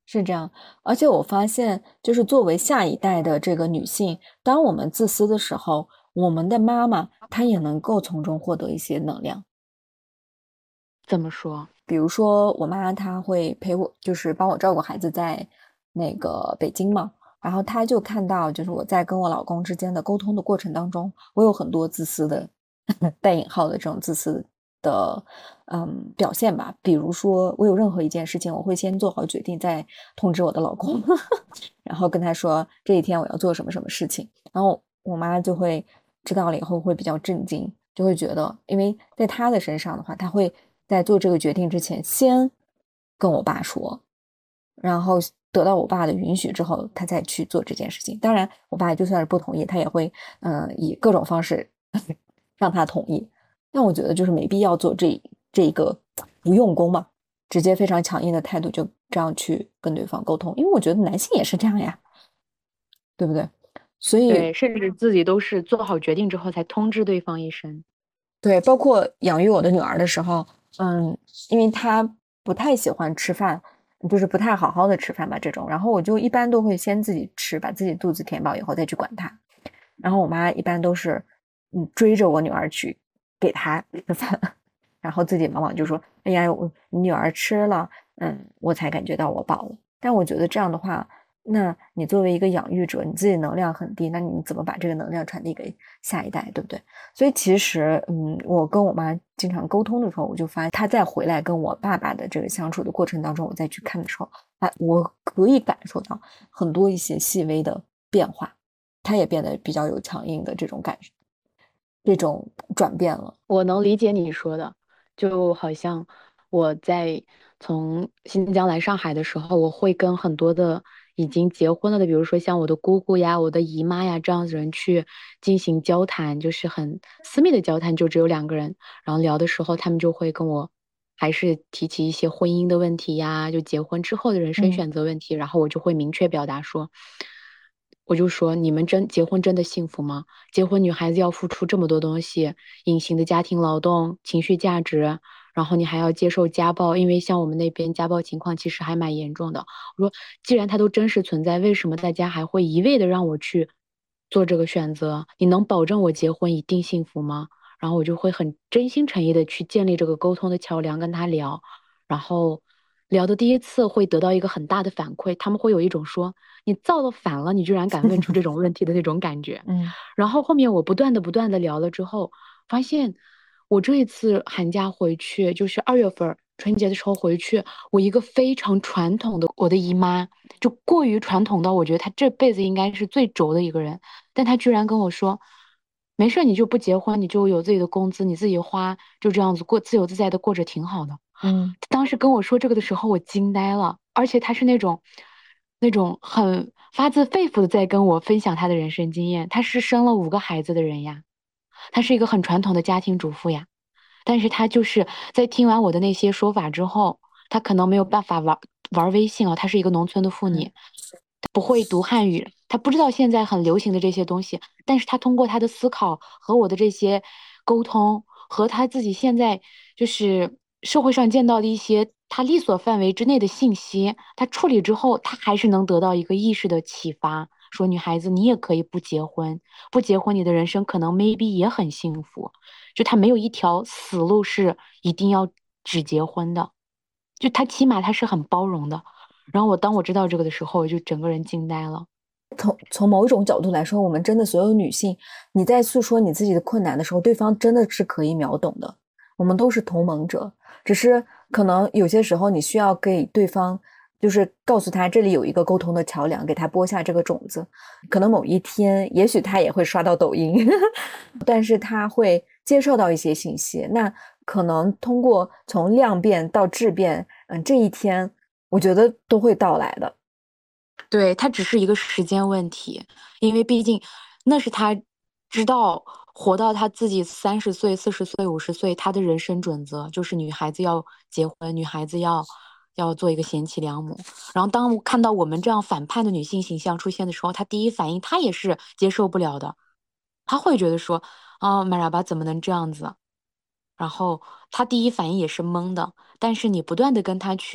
是这样。而且我发现，就是作为下一代的这个女性，当我们自私的时候，我们的妈妈她也能够从中获得一些能量。 怎么说？ 比如说我妈她会陪我，就是帮我照顾孩子，在那个北京嘛，然后她就看到，就是我在跟我老公之间的沟通的过程当中，我有很多自私的带引号的这种自私的表现吧。比如说我有任何一件事情，我会先做好决定，再通知我的老公然后跟他说这一天我要做什么什么事情，然后我妈就会知道了以后会比较震惊，就会觉得，因为在她的身上的话，她会在做这个决定之前先跟我爸说，然后得到我爸的允许之后，她再去做这件事情。当然我爸就算是不同意，他也会以各种方式让他同意。但我觉得就是没必要做这个不用功嘛，直接非常强硬的态度就这样去跟对方沟通，因为我觉得男性也是这样呀，对不对？所以对，甚至自己都是做好决定之后才通知对方一声。 对，包括养育我的女儿的时候，因为她不太喜欢吃饭，就是不太好好的吃饭吧这种，然后我就一般都会先自己吃，把自己肚子填饱以后再去管她。然后我妈一般都是追着我女儿去给她吃饭，然后自己往往就说：“哎呀，你女儿吃了，我才感觉到我饱了。”但我觉得这样的话，那你作为一个养育者，你自己能量很低，那你怎么把这个能量传递给下一代，对不对？所以其实，我跟我妈经常沟通的时候，我就发现她在回来跟我爸爸的这个相处的过程当中，我再去看的时候，我可以感受到很多一些细微的变化，她也变得比较有强硬的这种感觉，这种转变了。 我能理解你说的，就好像我在从新疆来上海的时候，我会跟很多的已经结婚了的，比如说像我的姑姑呀、我的姨妈呀这样子人去进行交谈，就是很私密的交谈，就只有两个人，然后聊的时候，他们就会跟我还是提起一些婚姻的问题呀，就结婚之后的人生选择问题，然后我就会明确表达说。我就说，你们结婚真的幸福吗？结婚女孩子要付出这么多东西，隐形的家庭劳动、情绪价值，然后你还要接受家暴，因为像我们那边家暴情况其实还蛮严重的。我说，既然它都真实存在，为什么大家还会一味的让我去做这个选择？你能保证我结婚一定幸福吗？然后我就会很真心诚意的去建立这个沟通的桥梁，跟他聊，然后聊的第一次会得到一个很大的反馈，他们会有一种说你造了反了，你居然敢问出这种问题的那种感觉。然后后面我不断的聊了之后，发现我这一次寒假回去，就是2月份春节的时候回去，我一个非常传统的我的姨妈，就过于传统到我觉得她这辈子应该是最轴的一个人，但她居然跟我说。没事，你就不结婚，你就有自己的工资，你自己花，就这样子过，自由自在的过着挺好的。当时跟我说这个的时候，我惊呆了，而且他是那种很发自肺腑的在跟我分享他的人生经验。他是生了5个孩子的人呀，他是一个很传统的家庭主妇呀，但是他就是在听完我的那些说法之后，他可能没有办法玩微信啊，她是一个农村的妇女，她不会读汉语，她不知道现在很流行的这些东西，但是她通过她的思考和我的这些沟通，和她自己现在就是社会上见到的一些她力所范围之内的信息，她处理之后，她还是能得到一个意识的启发，说女孩子你也可以不结婚，不结婚你的人生可能 maybe 也很幸福，就她没有一条死路是一定要只结婚的，就她起码她是很包容的。然后当我知道这个的时候，我就整个人惊呆了。 从某一种角度来说，我们真的所有女性，你在诉说你自己的困难的时候，对方真的是可以秒懂的。我们都是同盟者，只是可能有些时候你需要给对方，就是告诉他这里有一个沟通的桥梁，给他播下这个种子。可能某一天，也许他也会刷到抖音，但是他会接受到一些信息。那可能通过从量变到质变，这一天，我觉得都会到来的。 对，它只是一个时间问题，因为毕竟那是他知道活到他自己30岁、40岁、50岁，他的人生准则就是女孩子要结婚，女孩子要做一个贤妻良母。然后当看到我们这样反叛的女性形象出现的时候，他第一反应他也是接受不了的，他会觉得说，玛拉巴怎么能这样子？然后他第一反应也是懵的，但是你不断的跟他去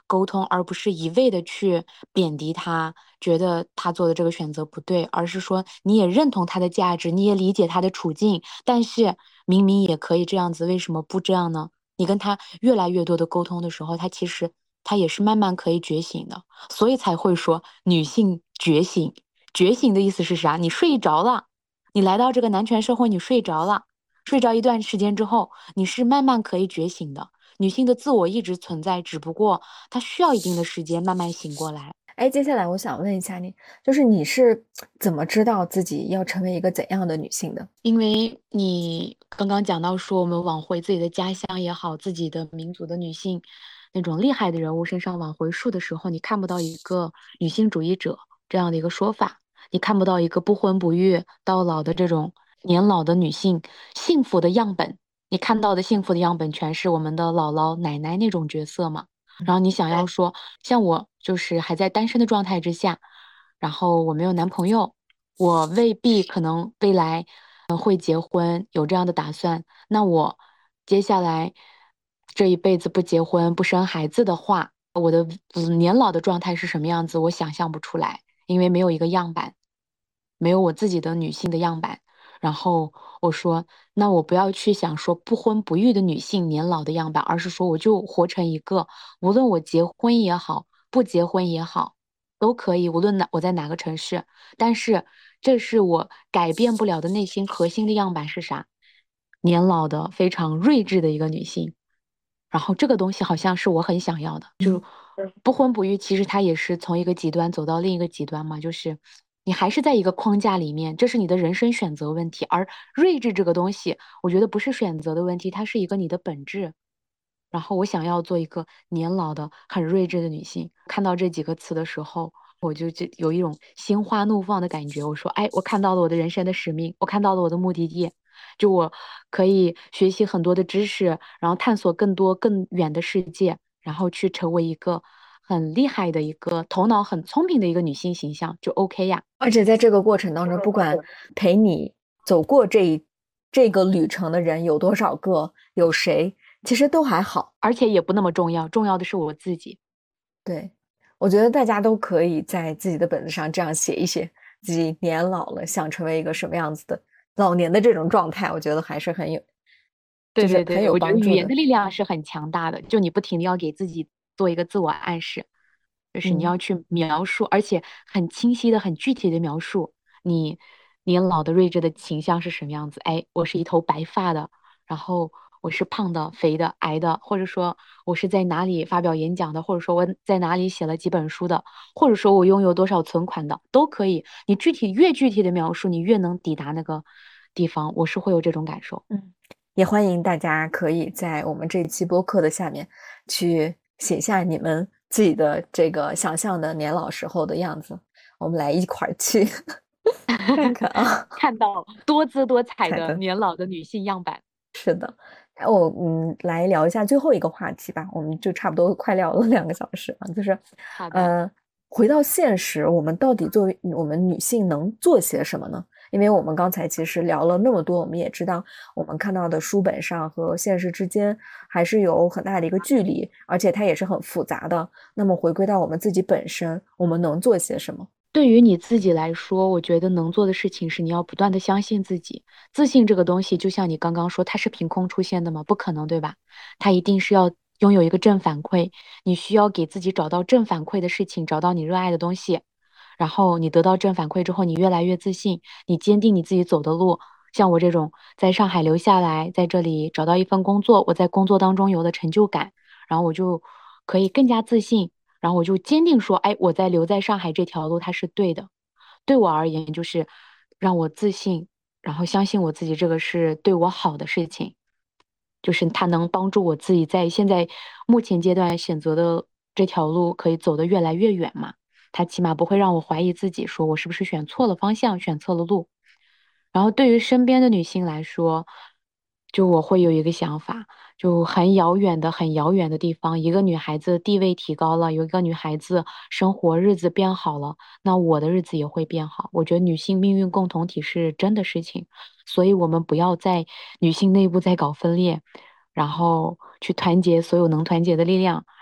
沟通，而不是一味的去贬低他，觉得他做的这个选择不对，而是说你也认同他的价值，你也理解他的处境，但是明明也可以这样子，为什么不这样呢？你跟他越来越多的沟通的时候，他其实他也是慢慢可以觉醒的，所以才会说女性觉醒。觉醒的意思是啥？你睡着了，你来到这个男权社会，你睡着了，睡着一段时间之后，你是慢慢可以觉醒的。女性的自我一直存在，只不过她需要一定的时间慢慢醒过来。 哎，接下来我想问一下你，就是你是怎么知道自己要成为一个怎样的女性的？ 因为你刚刚讲到说，我们往回自己的家乡也好，自己的民族的女性那种厉害的人物身上往回溯的时候，你看不到一个女性主义者这样的一个说法，你看不到一个不婚不育到老的这种年老的女性幸福的样本，你看到的幸福的样本全是我们的姥姥奶奶那种角色嘛。然后你想要说，像我就是还在单身的状态之下，然后我没有男朋友，我未必可能未来会结婚，有这样的打算。那我接下来这一辈子不结婚不生孩子的话，我的年老的状态是什么样子，我想象不出来，因为没有一个样板，没有我自己的女性的样板。然后我说，那我不要去想说不婚不育的女性年老的样板，而是说我就活成一个，无论我结婚也好，不结婚也好，都可以，无论我在哪个城市。但是这是我改变不了的内心核心的样板是啥？年老的非常睿智的一个女性。然后这个东西好像是我很想要的，就不婚不育，其实它也是从一个极端走到另一个极端嘛，就是你还是在一个框架里面，这是你的人生选择问题。而睿智这个东西，我觉得不是选择的问题，它是一个你的本质。然后我想要做一个年老的、很睿智的女性。看到这几个词的时候，我就有一种心花怒放的感觉。我说，哎，我看到了我的人生的使命，我看到了我的目的地。就我可以学习很多的知识，然后探索更多更远的世界，然后去成为一个很厉害的一个头脑很聪明的一个女性形象，就 OK 呀。 而且在这个过程当中，不管陪你走过这个旅程的人有多少个，有谁，其实都还好， 而且也不那么重要，重要的是我自己。 对，我觉得大家都可以在自己的本子上这样写一写，自己年老了想成为一个什么样子的老年的这种状态，我觉得还是很有，就是很对对对， 有我觉得帮助的。 语言的力量是很强大的，就你不停的要给自己做一个自我暗示，就是你要去描述，而且很清晰的、很具体的描述你年老的睿智的形象是什么样子。哎，我是一头白发的，然后我是胖的、肥的、矮的，或者说我是在哪里发表演讲的，或者说我在哪里写了几本书的，或者说我拥有多少存款的，都可以。你越具体的描述，你越能抵达那个地方。我是会有这种感受。 也欢迎大家可以在我们这一期播客的下面去写下你们自己的这个想象的年老时候的样子，我们来一块儿去看看啊。 看到多姿多彩彩的的年老的女性样板。 是的，来聊一下最后一个话题吧，我们就差不多快聊了2个小时了，就是好的。 回到现实，我们到底作为我们女性能做些什么呢？因为我们刚才其实聊了那么多，我们也知道我们看到的书本上和现实之间还是有很大的一个距离，而且它也是很复杂的。那么回归到我们自己本身，我们能做些什么？ 对于你自己来说，我觉得能做的事情是你要不断的相信自己。自信这个东西，就像你刚刚说，它是凭空出现的吗？不可能，对吧？它一定是要拥有一个正反馈，你需要给自己找到正反馈的事情，找到你热爱的东西，然后你得到正反馈之后，你越来越自信，你坚定你自己走的路。像我这种在上海留下来，在这里找到一份工作，我在工作当中有了成就感，然后我就可以更加自信。然后我就坚定说，哎，我在留在上海这条路它是对的，对我而言就是让我自信，然后相信我自己，这个是对我好的事情，就是它能帮助我自己在现在目前阶段选择的这条路可以走得越来越远嘛，它起码不会让我怀疑自己，说我是不是选错了方向，选错了路。然后对于身边的女性来说，就我会有一个想法，就很遥远的、很遥远的地方，一个女孩子地位提高了，有一个女孩子生活日子变好了，那我的日子也会变好。我觉得女性命运共同体是真的事情，所以我们不要在女性内部再搞分裂，然后去团结所有能团结的力量，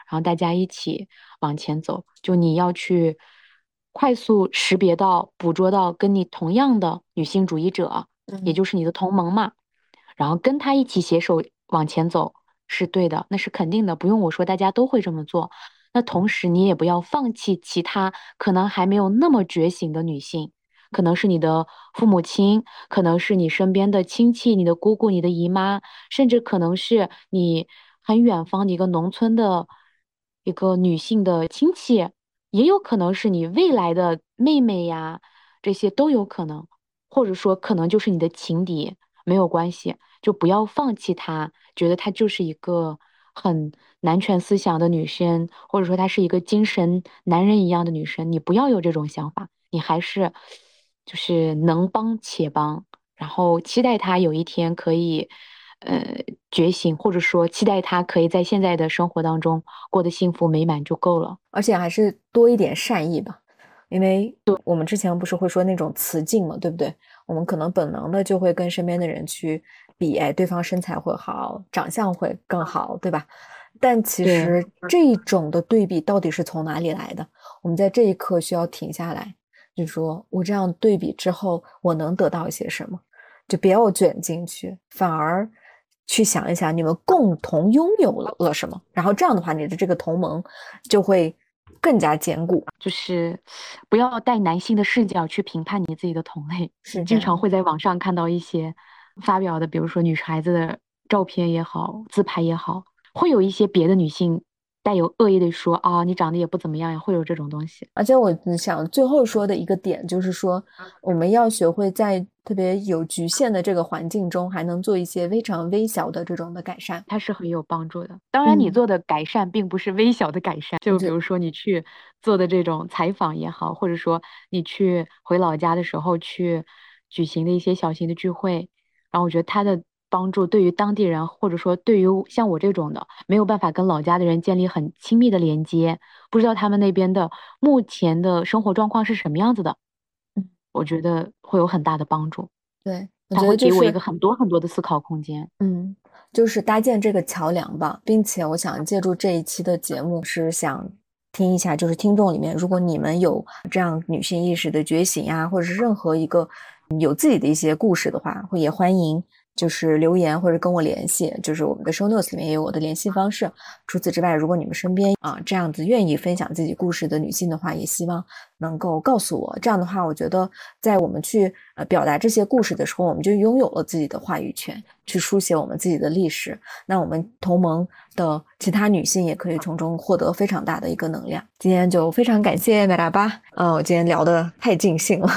然后大家一起往前走。就你要去快速识别到、捕捉到跟你同样的女性主义者，也就是你的同盟嘛，然后跟他一起携手往前走是对的，那是肯定的，不用我说，大家都会这么做。那同时，你也不要放弃其他可能还没有那么觉醒的女性，可能是你的父母亲，可能是你身边的亲戚、你的姑姑、你的姨妈，甚至可能是你很远方的一个农村的一个女性的亲戚，也有可能是你未来的妹妹呀，这些都有可能，或者说可能就是你的情敌，没有关系，就不要放弃她，觉得她就是一个很男权思想的女生，或者说她是一个精神男人一样的女生，你不要有这种想法，你还是就是能帮且帮，然后期待她有一天可以觉醒，或者说期待她可以在现在的生活当中过得幸福美满就够了。 而且还是多一点善意吧，因为我们之前不是会说那种雌竞嘛，对不对？我们可能本能的就会跟身边的人去比，哎，对方身材会好，长相会更好，对吧？但其实这种的对比到底是从哪里来的？我们在这一刻需要停下来，就说我这样对比之后，我能得到一些什么？就不要卷进去，反而去想一想你们共同拥有了什么，然后这样的话，你的这个同盟就会更加坚固。 就是不要带男性的视角去评判你自己的同类。 是经常会在网上看到一些发表的，比如说女孩子的照片也好，自拍也好，会有一些别的女性带有恶意的说啊，你长得也不怎么样呀，会有这种东西。 而且我想最后说的一个点就是说，我们要学会在特别有局限的这个环境中，还能做一些非常微小的这种的改善， 它是很有帮助的。当然，你做的改善并不是微小的改善，就比如说你去做的这种采访也好，或者说你去回老家的时候去举行的一些小型的聚会，然后我觉得它的帮助对于当地人，或者说对于像我这种的没有办法跟老家的人建立很亲密的连接，不知道他们那边的目前的生活状况是什么样子的，我觉得会有很大的帮助。 对，我它觉得就是会给我一个很多很多的思考空间。 就是搭建这个桥梁吧，并且我想借助这一期的节目，是想听一下，就是听众里面，如果你们有这样女性意识的觉醒啊，或者是任何一个有自己的一些故事的话，也欢迎就是留言或者跟我联系，就是我们的 show notes 里面也有我的联系方式。除此之外，如果你们身边这样子愿意分享自己故事的女性的话，也希望能够告诉我。这样的话，我觉得在我们去表达这些故事的时候，我们就拥有了自己的话语权，去书写我们自己的历史。那我们同盟的其他女性也可以从中获得非常大的一个能量。今天就非常感谢麦大巴，我今天聊得太尽兴了。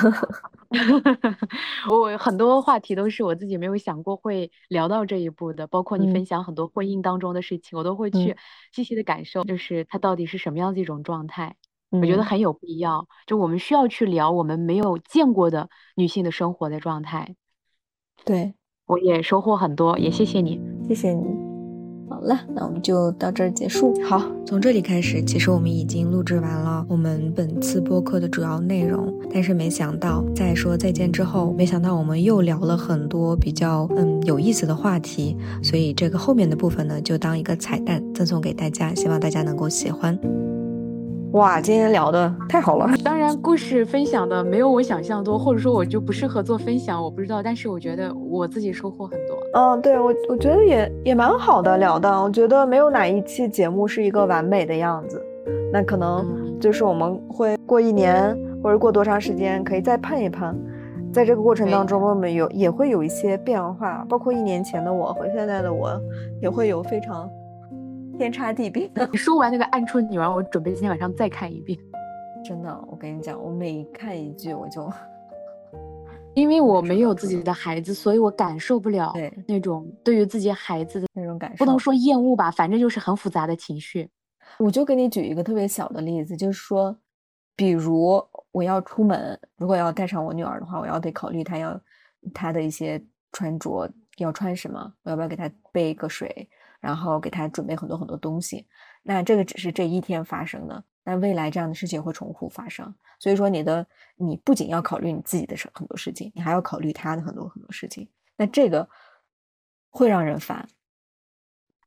我很多话题都是我自己没有想过会聊到这一步的，包括你分享很多婚姻当中的事情，我都会去细细的感受，就是它到底是什么样的一种状态。我觉得很有必要，就我们需要去聊我们没有见过的女性的生活的状态。 对， 我也收获很多，也谢谢你。 谢谢你。好了，那我们就到这儿结束。 好，从这里开始，其实我们已经录制完了我们本次播客的主要内容，但是没想到在说再见之后，没想到我们又聊了很多比较有意思的话题，所以这个后面的部分呢，就当一个彩蛋赠送给大家，希望大家能够喜欢。 哇，今天聊的太好了。 当然故事分享的没有我想象多，或者说我就不适合做分享，我不知道，但是我觉得我自己收获很多。 对，我觉得也蛮好的聊的，我觉得没有哪一期节目是一个完美的样子，那可能就是我们会过1年或者过多长时间可以再碰一碰，在这个过程当中我们也会有一些变化，包括1年前的我和现在的我也会有非常天差地别的。 你说完那个暗处女王，我准备今天晚上再看一遍。 真的，我跟你讲，我每看一句我就因为我没有自己的孩子，所以我感受不了那种对于自己孩子的那种感受， 不能说厌恶吧，反正就是很复杂的情绪。 我就给你举一个特别小的例子，就是说比如我要出门，如果要带上我女儿的话，我要得考虑她的一些穿着要穿什么，我要不要给她备个水，然后给她准备很多很多东西。那这个只是这一天发生的，但未来这样的事情会重复发生。所以说你不仅要考虑你自己的很多事情，你还要考虑她的很多很多事情，那这个会让人烦。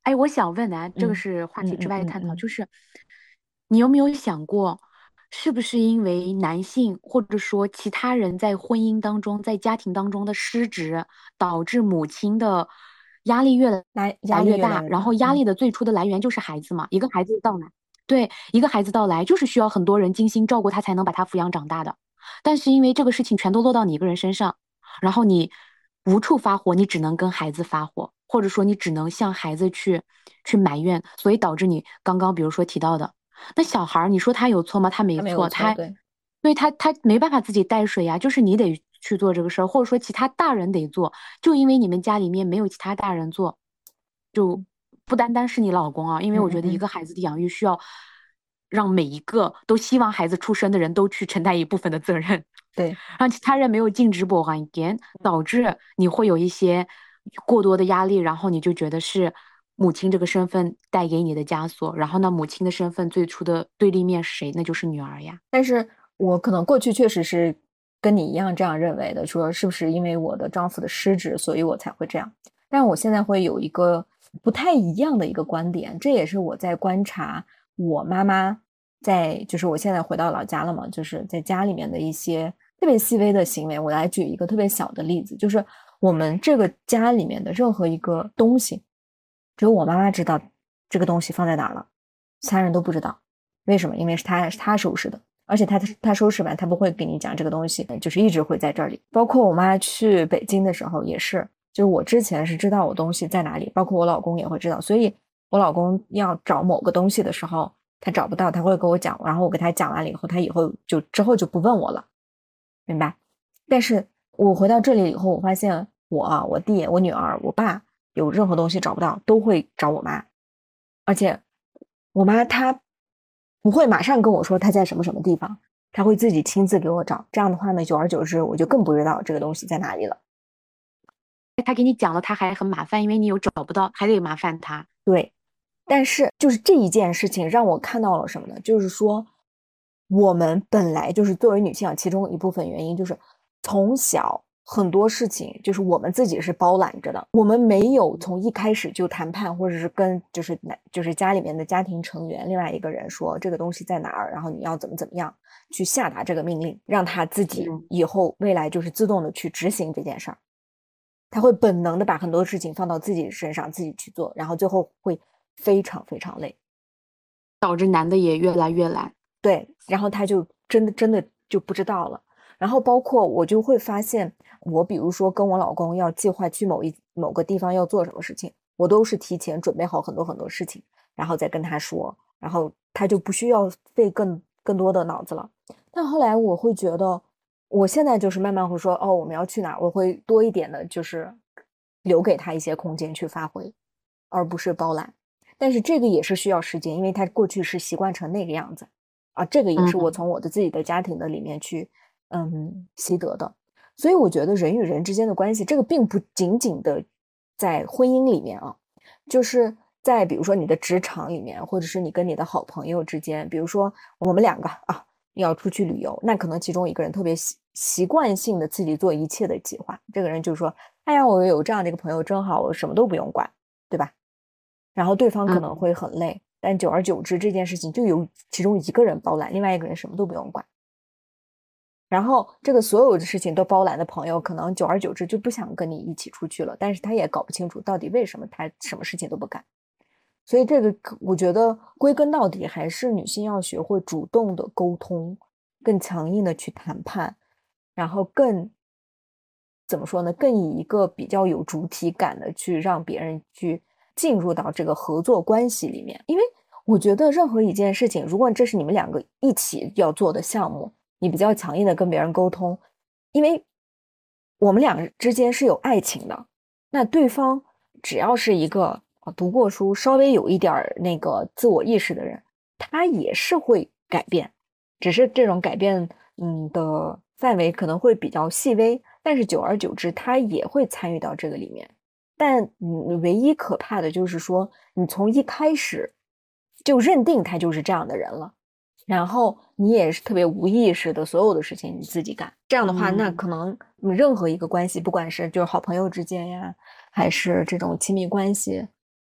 哎，我想问啊，这个是话题之外的探讨，就是你有没有想过，是不是因为男性或者说其他人在婚姻当中、在家庭当中的失职，导致母亲的压力越来越大，然后压力的最初的来源就是孩子嘛，一个孩子到来，对，一个孩子到来就是需要很多人精心照顾他才能把他抚养长大的，但是因为这个事情全都落到你一个人身上，然后你无处发火，你只能跟孩子发火，或者说你只能向孩子去埋怨，所以导致你刚刚比如说提到的，那小孩儿，你说他有错吗？他没错，他没办法自己带水呀，就是你得去做这个事儿，或者说其他大人得做，就因为你们家里面没有其他大人做，就不单单是你老公啊，因为我觉得一个孩子的养育需要让每一个都希望孩子出生的人都去承担一部分的责任。 对， 让其他人没有禁止播一点，导致你会有一些过多的压力，然后你就觉得是母亲这个身份带给你的枷锁，然后呢，母亲的身份最初的对立面是谁？那就是女儿呀。 但是我可能过去确实是跟你一样这样认为的，说是不是因为我的丈夫的失职，所以我才会这样？但我现在会有一个不太一样的一个观点，这也是我在观察我妈妈就是我现在回到老家了嘛，就是在家里面的一些特别细微的行为。我来举一个特别小的例子，就是我们这个家里面的任何一个东西，只有我妈妈知道这个东西放在哪儿了，其他人都不知道。为什么？因为是她收拾的，而且她收拾完，她不会给你讲这个东西就是一直会在这里。包括我妈去北京的时候也是，就是我之前是知道我东西在哪里，包括我老公也会知道，所以我老公要找某个东西的时候，他找不到，他会跟我讲，然后我给他讲完了以后，他以后之后就不问我了，明白？但是我回到这里以后，我发现我弟、我女儿、我爸有任何东西找不到，都会找我妈，而且我妈她不会马上跟我说她在什么什么地方，她会自己亲自给我找。这样的话呢，久而久之，我就更不知道这个东西在哪里了。 他给你讲了，他还很麻烦，因为你有找不到，还得麻烦他。 对，但是就是这一件事情让我看到了什么呢？就是说，我们本来就是作为女性，其中一部分原因就是从小很多事情就是我们自己是包揽着的，我们没有从一开始就谈判，或者是跟就是家里面的家庭成员另外一个人说这个东西在哪儿，然后你要怎么样去下达这个命令，让他自己以后未来就是自动的去执行这件事儿。他会本能的把很多事情放到自己身上，自己去做，然后最后会非常非常累， 导致男的也越来越懒。 对，然后他就真的就不知道了。然后包括我就会发现，我比如说跟我老公要计划去某个地方要做什么事情，我都是提前准备好很多事情，然后再跟他说，然后他就不需要费更多的脑子了。但后来我会觉得，我现在就是慢慢会说，哦，我们要去哪儿，我会多一点的，就是留给他一些空间去发挥，而不是包揽。但是这个也是需要时间，因为他过去是习惯成那个样子啊，这个也是我从我的自己的家庭的里面去习得的。所以我觉得人与人之间的关系，这个并不仅仅的在婚姻里面啊，就是在比如说你的职场里面，或者是你跟你的好朋友之间，比如说我们两个啊要出去旅游，那可能其中一个人特别习惯性的自己做一切的计划，这个人就说，哎呀，我有这样的一个朋友真好，我什么都不用管，对吧？然后对方可能会很累，但久而久之这件事情就由其中一个人包揽，另外一个人什么都不用管。然后这个所有的事情都包揽的朋友，可能久而久之就不想跟你一起出去了，但是他也搞不清楚到底为什么他什么事情都不干。所以这个我觉得归根到底还是女性要学会主动的沟通，更强硬的去谈判，然后怎么说呢，更以一个比较有主体感的去让别人去进入到这个合作关系里面。因为我觉得任何一件事情，如果这是你们两个一起要做的项目，你比较强硬的跟别人沟通，因为我们俩之间是有爱情的，那对方只要是一个读过书稍微有一点那个自我意识的人，他也是会改变，只是这种改变的范围可能会比较细微，但是久而久之他也会参与到这个里面。但唯一可怕的就是说，你从一开始就认定他就是这样的人了，然后你也是特别无意识的所有的事情你自己干，这样的话那可能任何一个关系，不管是就是好朋友之间呀，还是这种亲密关系，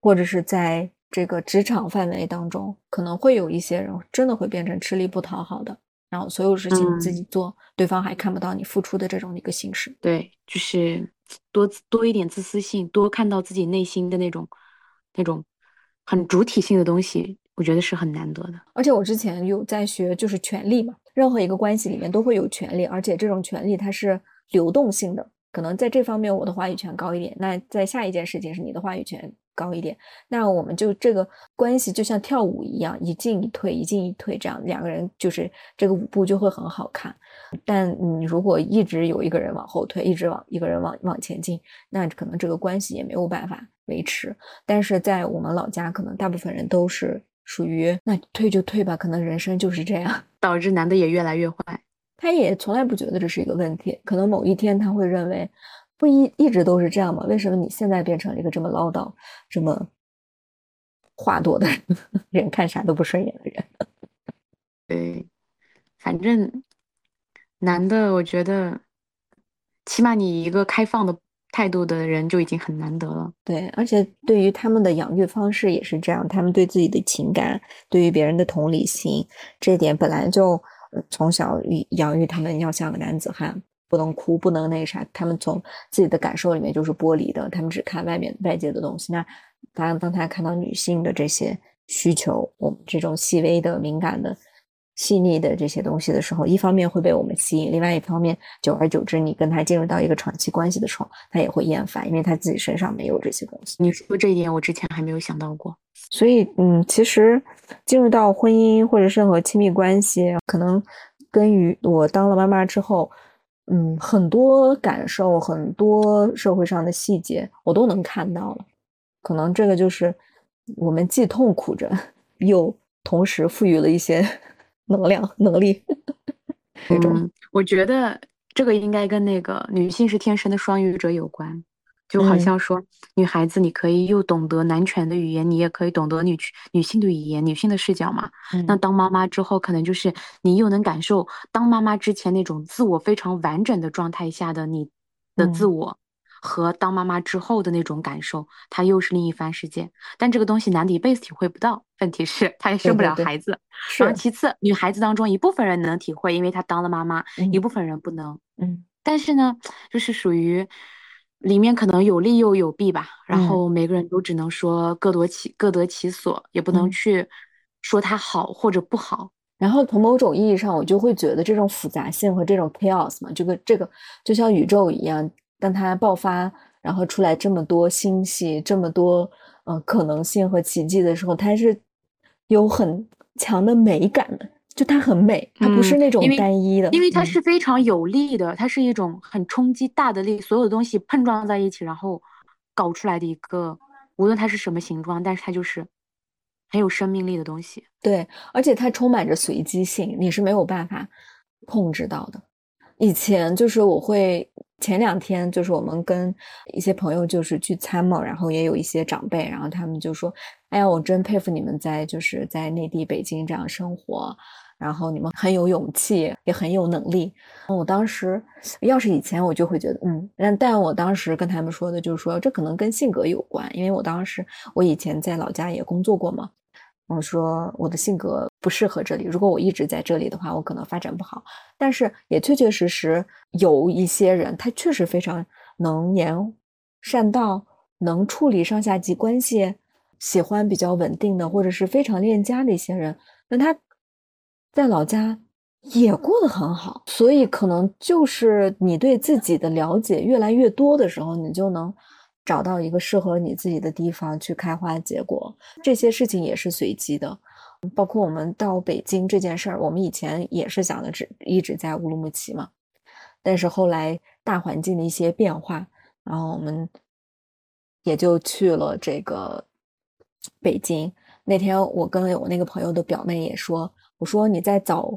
或者是在这个职场范围当中，可能会有一些人真的会变成吃力不讨好的，然后所有事情自己做，对方还看不到你付出的这种一个形式。 对，就是多一点自私性，多看到自己内心的那种很主体性的东西，我觉得是很难得的。 而且我之前有在学，就是权利嘛，任何一个关系里面都会有权利，而且这种权利它是流动性的，可能在这方面我的话语权高一点，那在下一件事情是你的话语权高一点，那我们就这个关系就像跳舞一样，一进一退，一进一退，这样两个人就是这个舞步就会很好看。但你如果一直有一个人往后退，一直一个人往前进，那可能这个关系也没有办法维持。但是在我们老家，可能大部分人都是属于那退就退吧，可能人生就是这样， 导致男的也越来越坏。 他也从来不觉得这是一个问题，可能某一天他会认为不一直都是这样吗？为什么你现在变成了一个这么唠叨这么话多的人，人看啥都不顺眼的人？ 对，反正男的我觉得起码你一个开放的态度的人就已经很难得了。 对，而且对于他们的养育方式也是这样，他们对自己的情感，对于别人的同理心，这点本来就从小养育他们要像个男子汉，不能哭，不能那啥，他们从自己的感受里面就是剥离的，他们只看外界的东西。那当他看到女性的这些需求，我们这种细微的、敏感的、细腻的这些东西的时候，一方面会被我们吸引，另外一方面，久而久之，你跟他进入到一个长期关系的时候，他也会厌烦，因为他自己身上没有这些东西。 你说这一点，我之前还没有想到过。 所以，其实进入到婚姻或者任何亲密关系，可能跟于我当了妈妈之后，很多感受，很多社会上的细节，我都能看到了。可能这个就是我们既痛苦着，又同时赋予了一些能力。 我觉得这个应该跟那个女性是天生的双语者有关，就好像说女孩子你可以又懂得男权的语言，你也可以懂得女性的语言、女性的视角嘛。那当妈妈之后，可能就是你又能感受当妈妈之前那种自我非常完整的状态下的你的自我。和当妈妈之后的那种感受，它又是另一番世界。但这个东西男的一辈子体会不到，问题是他也生不了孩子。然后其次，女孩子当中一部分人能体会，因为她当了妈妈，一部分人不能。但是呢，就是属于里面可能有利又有弊吧。然后每个人都只能说各得其所，也不能去说它好或者不好。 然后从某种意义上，我就会觉得这种复杂性和这种 chaos 嘛，这个就像宇宙一样。当它爆发，然后出来这么多星系，这么多可能性和奇迹的时候，它是有很强的美感的，就它很美，它不是那种单一的， 因为它是非常有力的，它是一种很冲击大的力，所有的东西碰撞在一起，然后搞出来的一个，无论它是什么形状，但是它就是很有生命力的东西。 对，而且它充满着随机性，你是没有办法控制到的。以前就是前2天就是我们跟一些朋友就是聚餐嘛，然后也有一些长辈，然后他们就说：“哎呀，我真佩服你们就是在内地北京这样生活，然后你们很有勇气，也很有能力。”我当时要是以前我就会觉得但我当时跟他们说的就是说这可能跟性格有关，因为我以前在老家也工作过嘛。我说我的性格不适合这里，如果我一直在这里的话，我可能发展不好。但是也确确实实有一些人，他确实非常能言善道，能处理上下级关系，喜欢比较稳定的或者是非常恋家的一些人，那他在老家也过得很好。所以可能就是你对自己的了解越来越多的时候，你就能找到一个适合你自己的地方去开花结果。这些事情也是随机的，包括我们到北京这件事儿，我们以前也是想的一直在乌鲁木齐嘛，但是后来大环境的一些变化，然后我们也就去了这个北京。那天我跟我那个朋友的表妹也说，我说你再早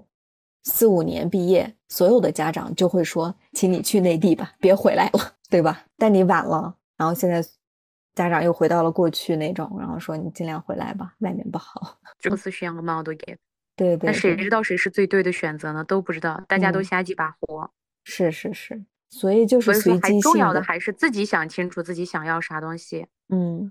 4、5年毕业，所有的家长就会说请你去内地吧，别回来了，对吧？但你晚了，然后现在家长又回到了过去那种，然后说你尽量回来吧，外面不好。 这个是选个猫都给， 对， 但谁知道谁是最对的选择呢？都不知道，大家都瞎鸡巴活。 是，所以就是随机性的。 还重要的还是自己想清楚自己想要啥东西。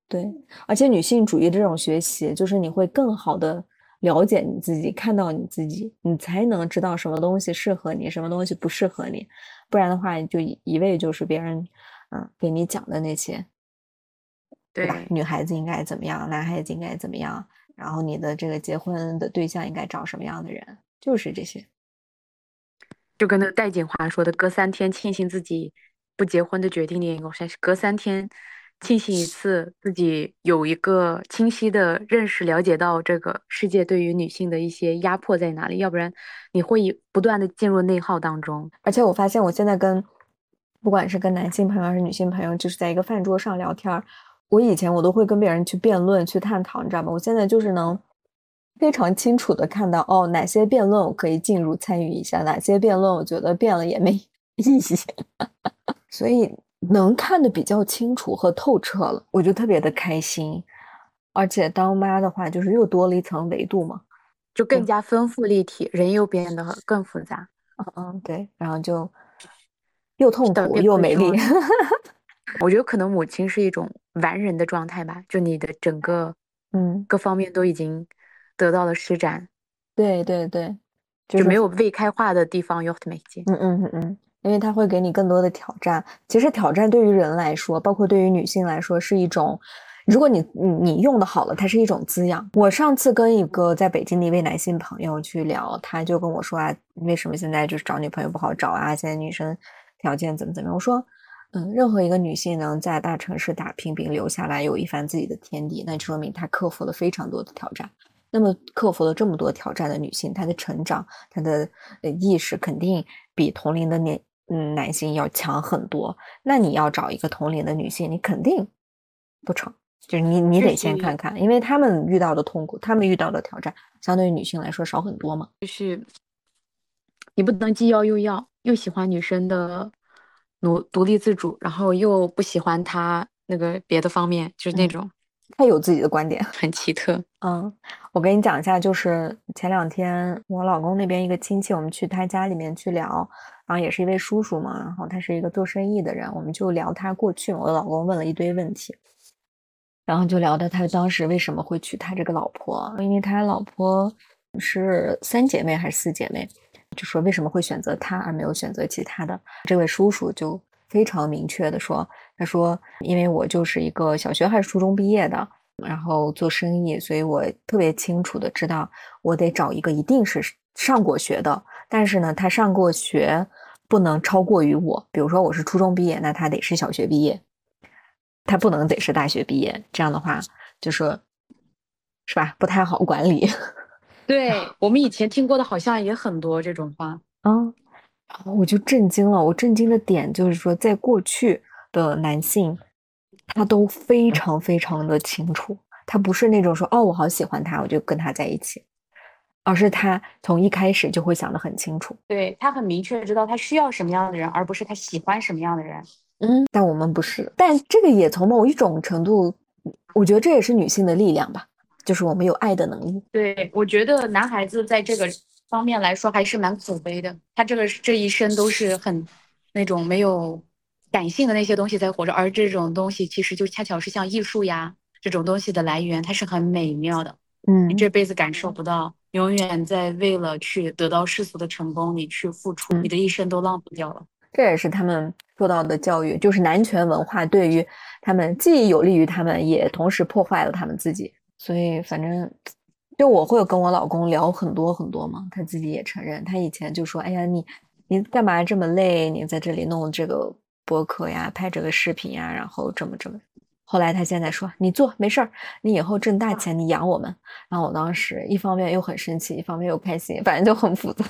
对，而且女性主义这种学习，就是你会更好的了解你自己，看到你自己，你才能知道什么东西适合你，什么东西不适合你。不然的话，你就一味就是别人给你讲的那些，对吧？女孩子应该怎么样，男孩子应该怎么样，然后你的这个结婚的对象应该找什么样的人，就是这些。 就跟那个戴锦华说的，隔3天庆幸自己不结婚的决定那个，隔3天庆幸一次自己有一个清晰的认识，了解到这个世界对于女性的一些压迫在哪里，要不然你会不断的进入内耗当中。 而且我发现我现在不管是跟男性朋友还是女性朋友，就是在一个饭桌上聊天，我以前我都会跟别人去辩论去探讨，你知道吗？我现在就是能非常清楚的看到，哦，哪些辩论我可以进入参与一下，哪些辩论我觉得辩了也没意义，所以能看得比较清楚和透彻了，我就特别的开心。而且当妈的话，就是又多了一层维度嘛， 就更加丰富立体，人又变得更复杂。 对，然后就又痛苦小别又美丽。 我觉得可能母亲是一种完人的状态吧，就你的整个各方面都已经得到了施展。 对对对， 就没有未开化的地方有很美见。 因为它会给你更多的挑战。其实挑战对于人来说，包括对于女性来说，是一种，如果你用的好了，它是一种滋养。我上次跟一个在北京的一位男性朋友去聊，他就跟我说啊，为什么现在就是找女朋友不好找啊？现在女生条件怎么样？我说，任何一个女性能在大城市打拼并留下来，有一番自己的天地，那就说明她克服了非常多的挑战。那么克服了这么多挑战的女性，她的成长，她的意识肯定比同龄的男性要强很多。那你要找一个同龄的女性，你肯定不成，就是你得先看看，因为他们遇到的痛苦，他们遇到的挑战，相对于女性来说少很多嘛。 就是你不能既要又要，又喜欢女生的独立自主，然后又不喜欢她那个别的方面，就是那种他有自己的观点， 很奇特。 我跟你讲一下，就是前2天我老公那边一个亲戚，我们去他家里面去聊，然后也是一位叔叔嘛，然后他是一个做生意的人，我们就聊他过去，我的老公问了一堆问题，然后就聊到他当时为什么会娶他这个老婆，因为他老婆是3姐妹还是4姐妹，就说为什么会选择他而没有选择其他的。这位叔叔就非常明确的说，他说因为我就是一个小学还是初中毕业的，然后做生意，所以我特别清楚的知道我得找一个一定是上过学的，但是呢他上过学不能超过于我，比如说我是初中毕业，那他得是小学毕业，他不能得是大学毕业，这样的话就是吧，不太好管理。 对，我们以前听过的好像也很多这种话。 然后我就震惊了，我震惊的点就是说，在过去的男性他都非常非常的清楚，他不是那种说哦我好喜欢他我就跟他在一起，而是他从一开始就会想得很清楚。 对，他很明确知道他需要什么样的人，而不是他喜欢什么样的人。 但我们不是，但这个也从某一种程度，我觉得这也是女性的力量吧，就是我们有爱的能力。 对，我觉得男孩子在这个方面来说还是蛮可悲的，他这一生都是很那种没有感性的那些东西在活着，而这种东西其实就恰巧是像艺术呀这种东西的来源，它是很美妙的。你这辈子感受不到，永远在为了去得到世俗的成功，你去付出，你的一生都浪费掉了。 这也是他们受到的教育，就是男权文化对于他们既有利于他们，也同时破坏了他们自己。所以反正就我会跟我老公聊很多很多嘛，他自己也承认，他以前就说，哎呀你干嘛这么累，你在这里弄这个播客呀，拍这个视频呀，然后这么后来他现在说，你做没事儿，你以后挣大钱你养我们。然后我当时一方面又很生气，一方面又开心，反正就很复杂。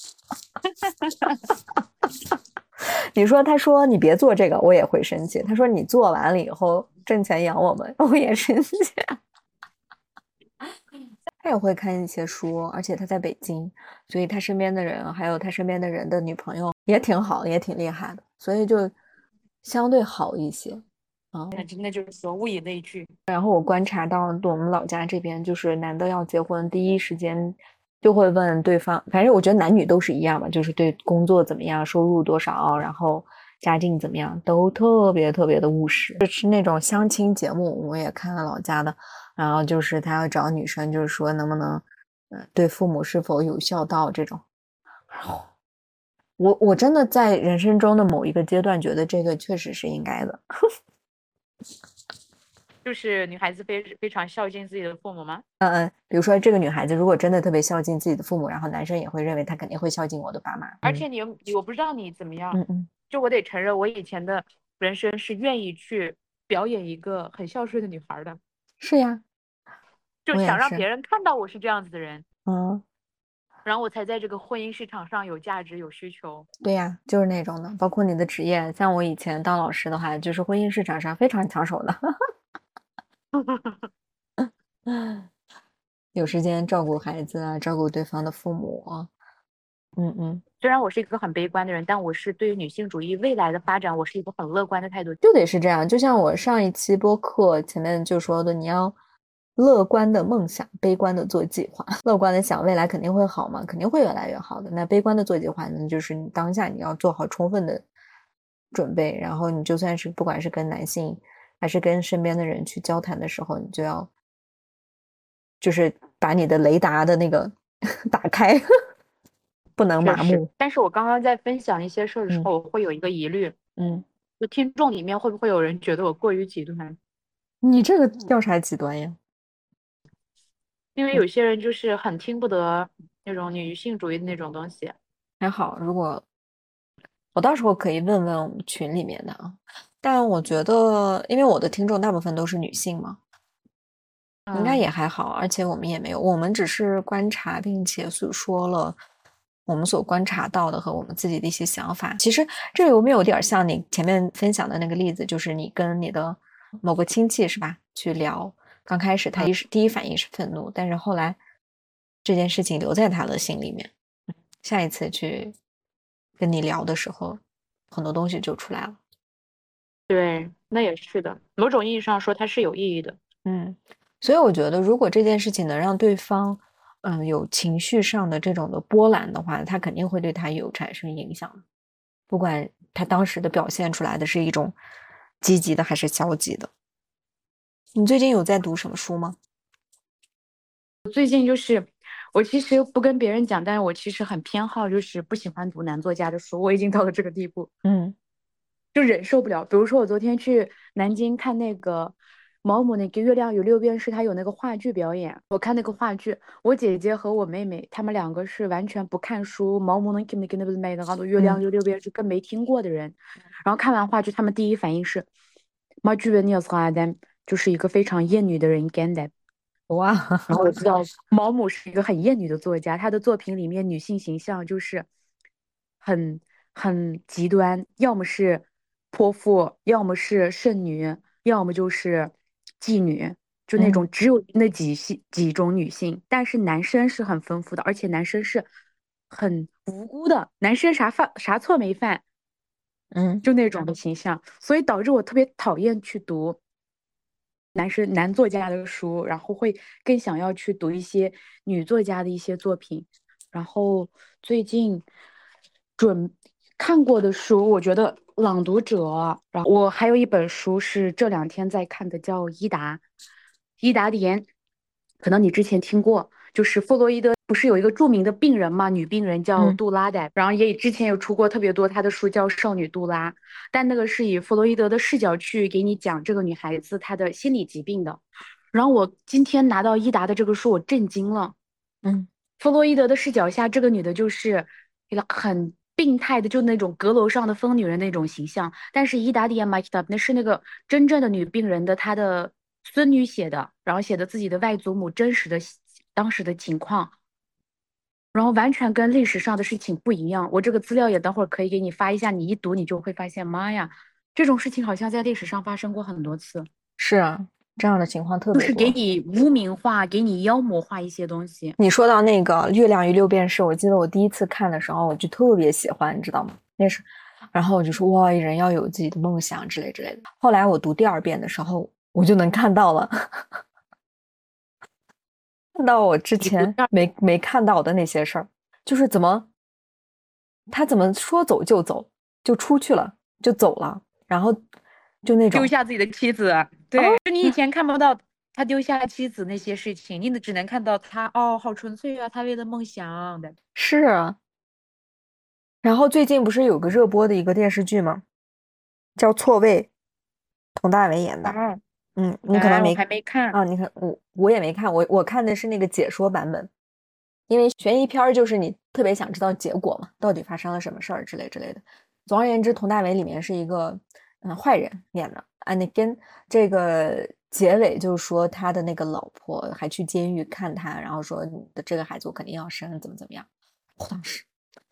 你说他说你别做这个我也会生气，他说你做完了以后挣钱养我们我也生气。他也会看一些书，而且他在北京，所以他身边的人还有他身边的人的女朋友也挺好，也挺厉害的，所以就相对好一些。 那真的就是说物以类聚。 然后我观察到我们老家这边，就是男的要结婚第一时间就会问对方，反正我觉得男女都是一样吧，就是对工作怎么样，收入多少，然后家境怎么样，都特别特别的务实。就是那种相亲节目，我也看了老家的，然后就是他要找女生，就是说能不能，对父母是否有孝道这种。我真的在人生中的某一个阶段，觉得这个确实是应该的。 就是女孩子非常孝敬自己的父母吗？ 比如说这个女孩子如果真的特别孝敬自己的父母，然后男生也会认为她肯定会孝敬我的爸妈。 而且我不知道你怎么样，就我得承认，我以前的人生是愿意去表演一个很孝顺的女孩的。 是呀， 就想让别人看到我是这样子的人。然后我才在这个婚姻市场上有价值有需求。 对呀，就是那种的。包括你的职业，像我以前当老师的话，就是婚姻市场上非常抢手的。有时间照顾孩子啊，照顾对方的父母啊。 虽然我是一个很悲观的人，但我是对于女性主义未来的发展，我是一个很乐观的态度。 就得是这样，就像我上一期播客前面就说的，你要乐观的梦想，悲观的做计划。乐观的想未来肯定会好嘛，肯定会越来越好的。那悲观的做计划呢，就是你当下你要做好充分的准备，然后你就算是不管是跟男性还是跟身边的人去交谈的时候，你就要就是把你的雷达的那个打开，不能麻木。 但是我刚刚在分享一些事的时候，我会有一个疑虑，就听众里面会不会有人觉得我过于极端？ 你这个调查极端呀？ 因为有些人就是很听不得那种女性主义的那种东西。 还好，如果我到时候可以问问我们群里面的啊，但我觉得，因为我的听众大部分都是女性嘛，应该也还好，而且我们也没有，我们只是观察，并且诉说了我们所观察到的和我们自己的一些想法。其实这有没有点像你前面分享的那个例子，就是你跟你的某个亲戚是吧，去聊，刚开始他第一反应是愤怒，但是后来这件事情留在他的心里面，下一次去跟你聊的时候，很多东西就出来了。 对，那也是的，某种意义上说它是有意义的。 所以我觉得如果这件事情能让对方有情绪上的这种的波澜的话，他肯定会对他有产生影响，不管他当时的表现出来的是一种积极的还是消极的。你最近有在读什么书吗？ 我最近就是我其实不跟别人讲，但是我其实很偏好，就是不喜欢读男作家的书，我已经到了这个地步，就忍受不了。比如说我昨天去南京看那个毛姆那个《月亮与六便士》，他有那个话剧表演，我看那个话剧，我姐姐和我妹妹他们两个是完全不看书，毛姆能给那个美的，然后《月亮与六便士》更没听过的人，然后看完话剧，他们第一反应是马剧本尼斯哈丹就是一个非常厌女的人干的。 哇， 然后我知道毛姆是一个很厌女的作家，他的作品里面女性形象就是很极端，要么是泼妇，要么是剩女，要么就是妓女，就那种只有那几种女性。但是男生是很丰富的，而且男生是很无辜的，男生啥错没犯，就那种的形象，所以导致我特别讨厌去读男作家的书，然后会更想要去读一些女作家的一些作品。然后最近看过的书，我觉得《朗读者》，然后我还有一本书是这2天在看的，叫伊达莲，可能你之前听过，就是弗洛伊德不是有一个著名的病人嘛，女病人叫杜拉的，然后之前有出过特别多她的书叫《少女杜拉》，但那个是以弗洛伊德的视角去给你讲这个女孩子她的心理疾病的。然后我今天拿到伊达的这个书，我震惊了。弗洛伊德的视角下，这个女的就是一个很病态的，就那种阁楼上的疯女人那种形象。但是伊达迪亚马基达那是那个真正的女病人的她的孙女写的，然后写的自己的外祖母真实的当时的情况，然后完全跟历史上的事情不一样。我这个资料也等会儿可以给你发一下，你一读你就会发现，妈呀，这种事情好像在历史上发生过很多次。 是啊，这样的情况特别多， 就是给你污名化，给你妖魔化一些东西。 你说到那个《月亮与六便士》，我记得我第一次看的时候，我就特别喜欢，你知道吗？那是，然后我就说哇，人要有自己的梦想之类之类的。后来我读第2遍的时候，我就能看到了，看到我之前没看到的那些事儿，就是他怎么说走就走，就出去了， 就走了，然后就那种丢下自己的妻子，对，就你以前看不到他丢下妻子那些事情，你只能看到他好纯粹啊，他为了梦想的。 是啊。然后最近不是有个热播的一个电视剧吗？叫《错位》，佟大为演的。 啊， 你可能我还没看啊。你看我也没看，我看的是那个解说版本，因为悬疑片就是你特别想知道结果嘛，到底发生了什么事儿之类的。总而言之，佟大为里面是一个坏人演的，那跟这个结尾就是说他的那个老婆还去监狱看他，然后说你的这个孩子我肯定要生，怎么样。我当时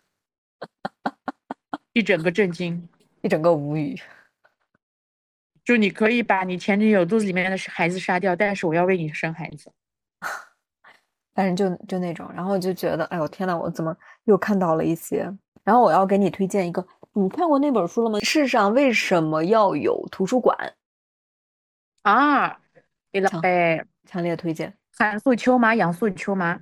一整个震惊， 一整个无语。 就你可以把你前女友肚子里面的孩子杀掉，但是我要为你生孩子。 反正就那种，然后就觉得，哎呦天呐，我怎么又看到了一些？然后我要给你推荐一个，你看过那本书了吗？世上为什么要有图书馆？ 啊，对了呗， 强烈推荐。 韩素秋吗？杨素秋吗？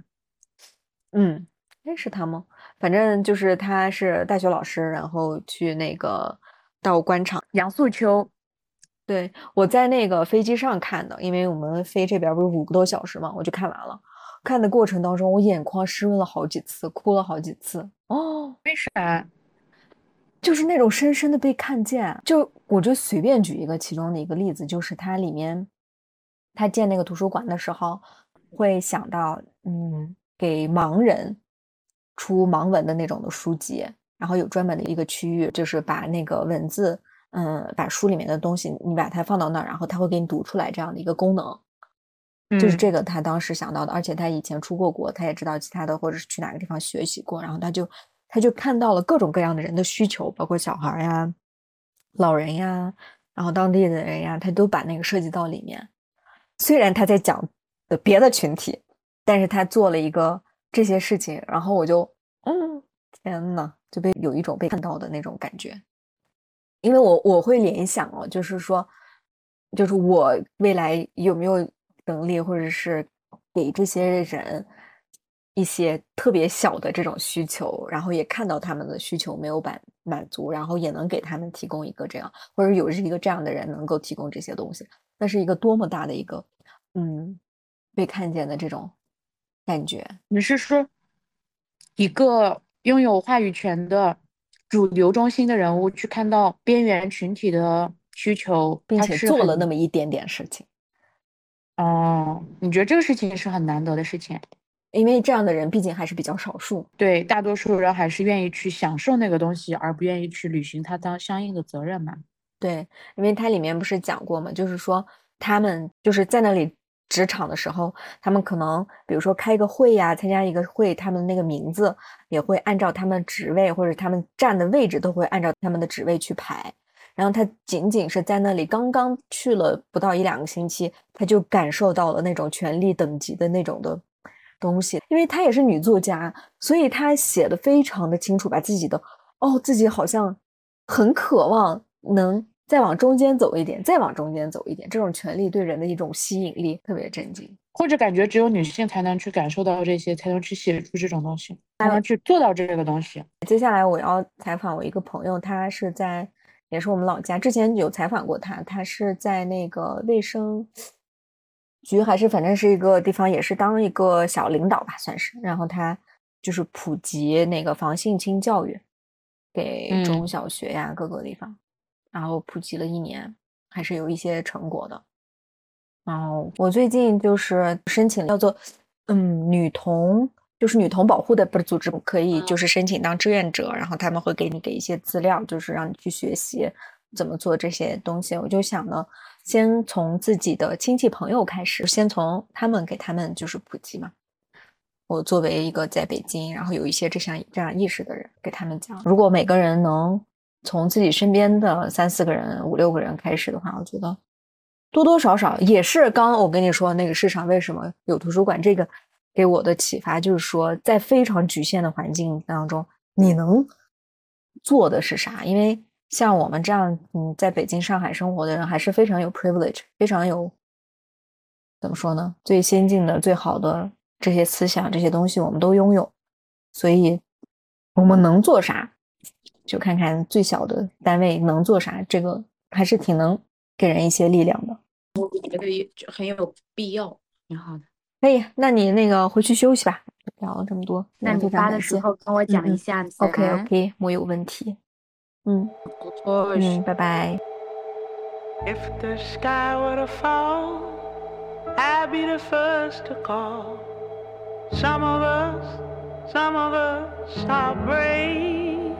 是他吗？反正就是他是大学老师，然后去那个到官场。 杨素秋， 对，我在那个飞机上看的，因为我们飞这边不是5个多小时嘛，我就看完了。看的过程当中，我眼眶湿润了好几次，哭了好几次。 为啥？ 就是那种深深的被看见。我就随便举一个其中的一个例子，就是它里面他建那个图书馆的时候，会想到给盲人出盲文的那种的书籍，然后有专门的一个区域，就是把那个文字把书里面的东西你把它放到那儿，然后他会给你读出来这样的一个功能。就是这个他当时想到的，而且他以前出过国，他也知道其他的或者是去哪个地方学习过，然后他就看到了各种各样的人的需求，包括小孩呀、老人呀，然后当地的人呀，他都把那个涉及到里面。虽然他在讲的别的群体，但是他做了一个这些事情，然后我就天呐，就有一种被看到的那种感觉。因为我会联想就是说，就是我未来有没有能力，或者是给这些人一些特别小的这种需求，然后也看到他们的需求没有满足，然后也能给他们提供一个这样，或者有一个这样的人能够提供这些东西，那是一个多么大的一个被看见的这种感觉。 你是说一个拥有话语权的主流中心的人物去看到边缘群体的需求， 并且做了那么一点点事情。 你觉得这个事情是很难得的事情？ 因为这样的人毕竟还是比较少数。 对，大多数人还是愿意去享受那个东西，而不愿意去履行他当相应的责任嘛。 对，因为它里面不是讲过嘛，就是说他们就是在那里职场的时候，他们可能比如说开一个会呀，参加一个会，他们那个名字也会按照他们职位或者他们站的位置都会按照他们的职位去排。然后他仅仅是在那里刚刚去了不到1-2个星期，他就感受到了那种权力等级的那种的东西。因为她也是女作家，所以她写的非常的清楚，把自己的自己好像很渴望能再往中间走一点，再往中间走一点，这种权力对人的一种吸引力特别震惊。 或者感觉只有女性才能去感受到这些，才能去写出这种东西，才能去做到这个东西。 接下来我要采访我一个朋友，他是也是我们老家，之前有采访过他，他是在那个卫生局还是反正是一个地方，也是当一个小领导吧算是，然后他就是普及那个防性侵教育给中小学呀各个地方，然后普及了1年，还是有一些成果的。然后我最近就是申请叫做女童保护的组织，可以就是申请当志愿者，然后他们会给一些资料，就是让你去学习怎么做这些东西。我就想呢，先从自己的亲戚朋友开始，先从给他们就是普及嘛。我作为一个在北京，然后有一些这样意识的人，给他们讲，如果每个人能从自己身边的3-4个人、5-6个人开始的话，我觉得多多少少也是刚刚我跟你说那个市场为什么有图书馆，这个给我的启发就是说，在非常局限的环境当中，你能做的是啥？因为像我们这样在北京、上海生活的人，还是非常有 privilege， 非常有怎么说呢？最先进的、最好的这些思想、这些东西我们都拥有，所以我们能做啥就看看最小的单位能做啥，这个还是挺能给人一些力量的。 我觉得也很有必要，挺好的。 可以，那你那个回去休息吧，聊了这么多， 那你发的时候跟我讲一下。 OK， 没有问题。 不错。 拜拜。 If the sky were to fall, I'd be the first to call. Some of us are brave.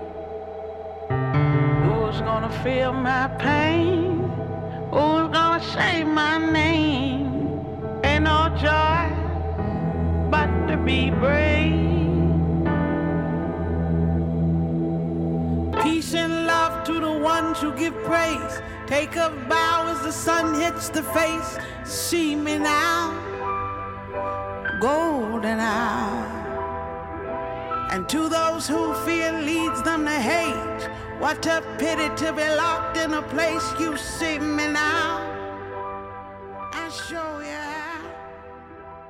Who's gonna feel my pain? Who's gonna say my name? Ain't no joy but to be brave. Peace and love to the ones who give praise. Take a bow as the sun hits the face. See me now, golden hour. And to those who fear leads them to hate, what a pity to be locked in a place. You see me now,